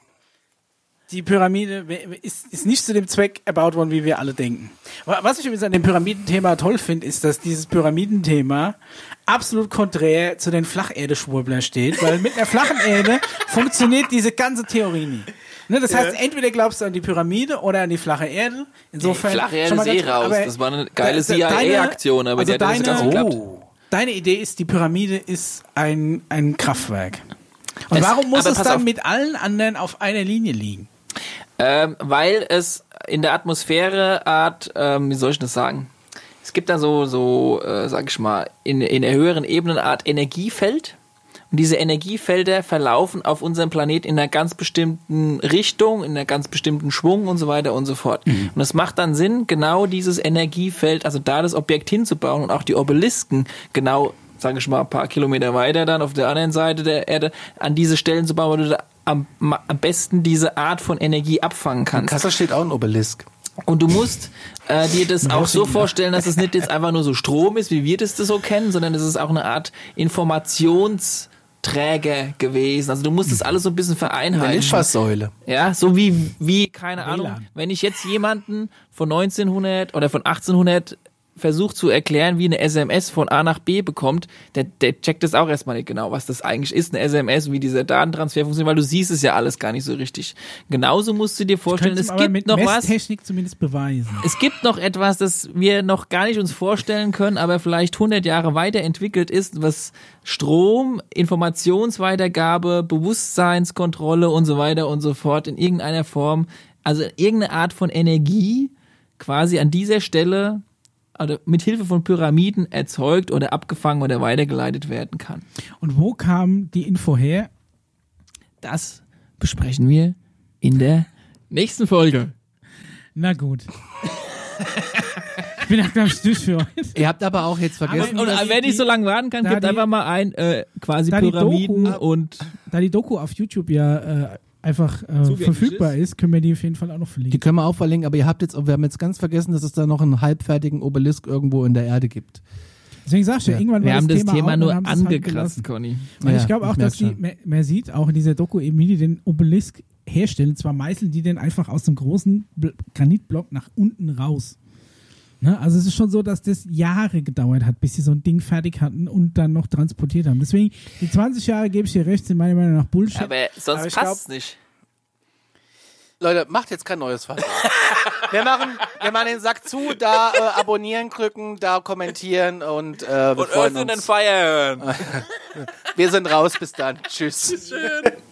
Speaker 2: die Pyramide ist, ist nicht zu dem Zweck erbaut worden, wie wir alle denken. Wa- Was ich übrigens an dem Pyramidenthema toll finde, ist, dass dieses Pyramidenthema absolut konträr zu den Flacherde-Schwurblern steht, weil mit einer flachen Erde funktioniert diese ganze Theorie nie. Ne, das heißt, entweder glaubst du an die Pyramide oder an die flache Erde. Insofern
Speaker 3: Flache Erde
Speaker 2: schon mal
Speaker 3: ist eh
Speaker 2: ganz-
Speaker 3: raus.
Speaker 2: aber
Speaker 3: Das war eine geile
Speaker 2: de- de-
Speaker 3: C I A-Aktion, aber
Speaker 2: also
Speaker 3: die hat ja nicht
Speaker 2: deine-
Speaker 3: ganz geklappt.
Speaker 2: Deine Idee ist, die Pyramide ist ein, ein Kraftwerk. Und
Speaker 3: Es-
Speaker 2: warum muss
Speaker 3: aber
Speaker 2: es
Speaker 3: pass
Speaker 2: dann
Speaker 3: auf.
Speaker 2: mit allen anderen auf einer Linie liegen?
Speaker 3: Ähm, weil es in der Atmosphäre Art, ähm, wie soll ich das sagen? Es gibt da so, so, äh, sag ich mal, in, in der höheren Ebene eine Art Energiefeld. Und diese Energiefelder verlaufen auf unserem Planet in einer ganz bestimmten Richtung, in einer ganz bestimmten Schwung und so weiter und so fort.
Speaker 2: Mhm.
Speaker 3: Und es macht dann Sinn, genau dieses Energiefeld, also da das Objekt hinzubauen und auch die Obelisken genau, sage ich mal, ein paar Kilometer weiter dann auf der anderen Seite der Erde an diese Stellen zu bauen, wo du da am, am besten diese Art von Energie abfangen
Speaker 1: In
Speaker 3: kannst.
Speaker 1: Kassel steht auch ein Obelisk.
Speaker 3: Und du musst äh, dir das auch so vorstellen, dass es nicht jetzt einfach nur so Strom ist, wie wir das, das so kennen, sondern es ist auch eine Art Informationsträger gewesen. Also du musst das alles so ein bisschen
Speaker 1: Eine
Speaker 3: vereinheitlichen.
Speaker 1: Litfaßsäule.
Speaker 3: Ja, so wie, wie, keine Ahnung,
Speaker 2: W L A N.
Speaker 3: wenn ich jetzt jemanden von neunzehnhundert oder von achtzehnhundert versucht zu erklären, wie eine S M S von A nach B bekommt, der, der checkt das auch erstmal nicht genau, was das eigentlich ist, eine S M S und wie dieser Datentransfer funktioniert, weil du siehst es ja alles gar nicht so richtig. Genauso musst du dir vorstellen, es
Speaker 2: aber
Speaker 3: gibt
Speaker 2: mit
Speaker 3: noch was,
Speaker 2: Messtechnik zumindest beweisen.
Speaker 3: es gibt noch etwas, das wir noch gar nicht uns vorstellen können, aber vielleicht hundert Jahre weiterentwickelt ist, was Strom, Informationsweitergabe, Bewusstseinskontrolle und so weiter und so fort in irgendeiner Form, also irgendeine Art von Energie quasi an dieser Stelle also mit Hilfe von Pyramiden erzeugt oder abgefangen oder weitergeleitet werden kann.
Speaker 2: Und wo kam die Info her?
Speaker 3: Das besprechen wir in der nächsten Folge.
Speaker 2: Na gut. bin da, glaube ich, durch für heute.
Speaker 1: Ihr habt aber auch jetzt vergessen,
Speaker 3: Und
Speaker 2: dass
Speaker 3: wer
Speaker 2: die-
Speaker 3: nicht so lange warten kann,
Speaker 2: da
Speaker 3: gibt
Speaker 2: die-
Speaker 3: einfach mal ein äh, quasi
Speaker 2: da die
Speaker 3: Pyramiden
Speaker 2: Doku-
Speaker 3: und
Speaker 2: Da die Doku auf YouTube ja äh, einfach äh,
Speaker 3: Zugänglich
Speaker 2: verfügbar ist. können wir die auf jeden Fall auch noch
Speaker 1: die
Speaker 2: verlinken.
Speaker 1: können wir auch verlinken, aber ihr habt jetzt, wir haben jetzt ganz vergessen, dass es da noch einen halbfertigen Obelisk irgendwo in der Erde gibt.
Speaker 2: Deswegen sagst du,
Speaker 1: Ja.
Speaker 2: irgendwann
Speaker 3: wir
Speaker 2: war
Speaker 3: haben das
Speaker 2: Thema,
Speaker 3: Thema
Speaker 2: out,
Speaker 3: nur
Speaker 2: dann haben sie es halt
Speaker 3: angekratzt,
Speaker 2: gelassen.
Speaker 3: Conny.
Speaker 2: Und
Speaker 1: Ja,
Speaker 2: ich glaube auch,
Speaker 1: ich merk
Speaker 2: dass die,
Speaker 1: schon.
Speaker 2: man, man sieht auch in dieser Doku eben, wie die den Obelisk herstellen. Zwar meißeln die den einfach aus dem großen Bl- Granitblock nach unten raus. Ne? Also es ist schon so, dass das Jahre gedauert hat, bis sie so ein Ding fertig hatten und dann noch transportiert haben. Deswegen, die zwanzig Jahre, gebe ich dir recht, sind meiner Meinung nach Bullshit.
Speaker 3: Aber sonst
Speaker 1: Aber ich
Speaker 3: passt es nicht.
Speaker 1: Leute, macht jetzt kein neues Fass auf. Wir machen, wir machen den Sack zu, da äh, abonnieren drücken, da kommentieren und äh, wir
Speaker 3: Und
Speaker 1: freuen
Speaker 3: Earth in
Speaker 1: uns.
Speaker 3: Fire hören.
Speaker 1: Wir sind raus, bis dann. Tschüss.
Speaker 3: Schön.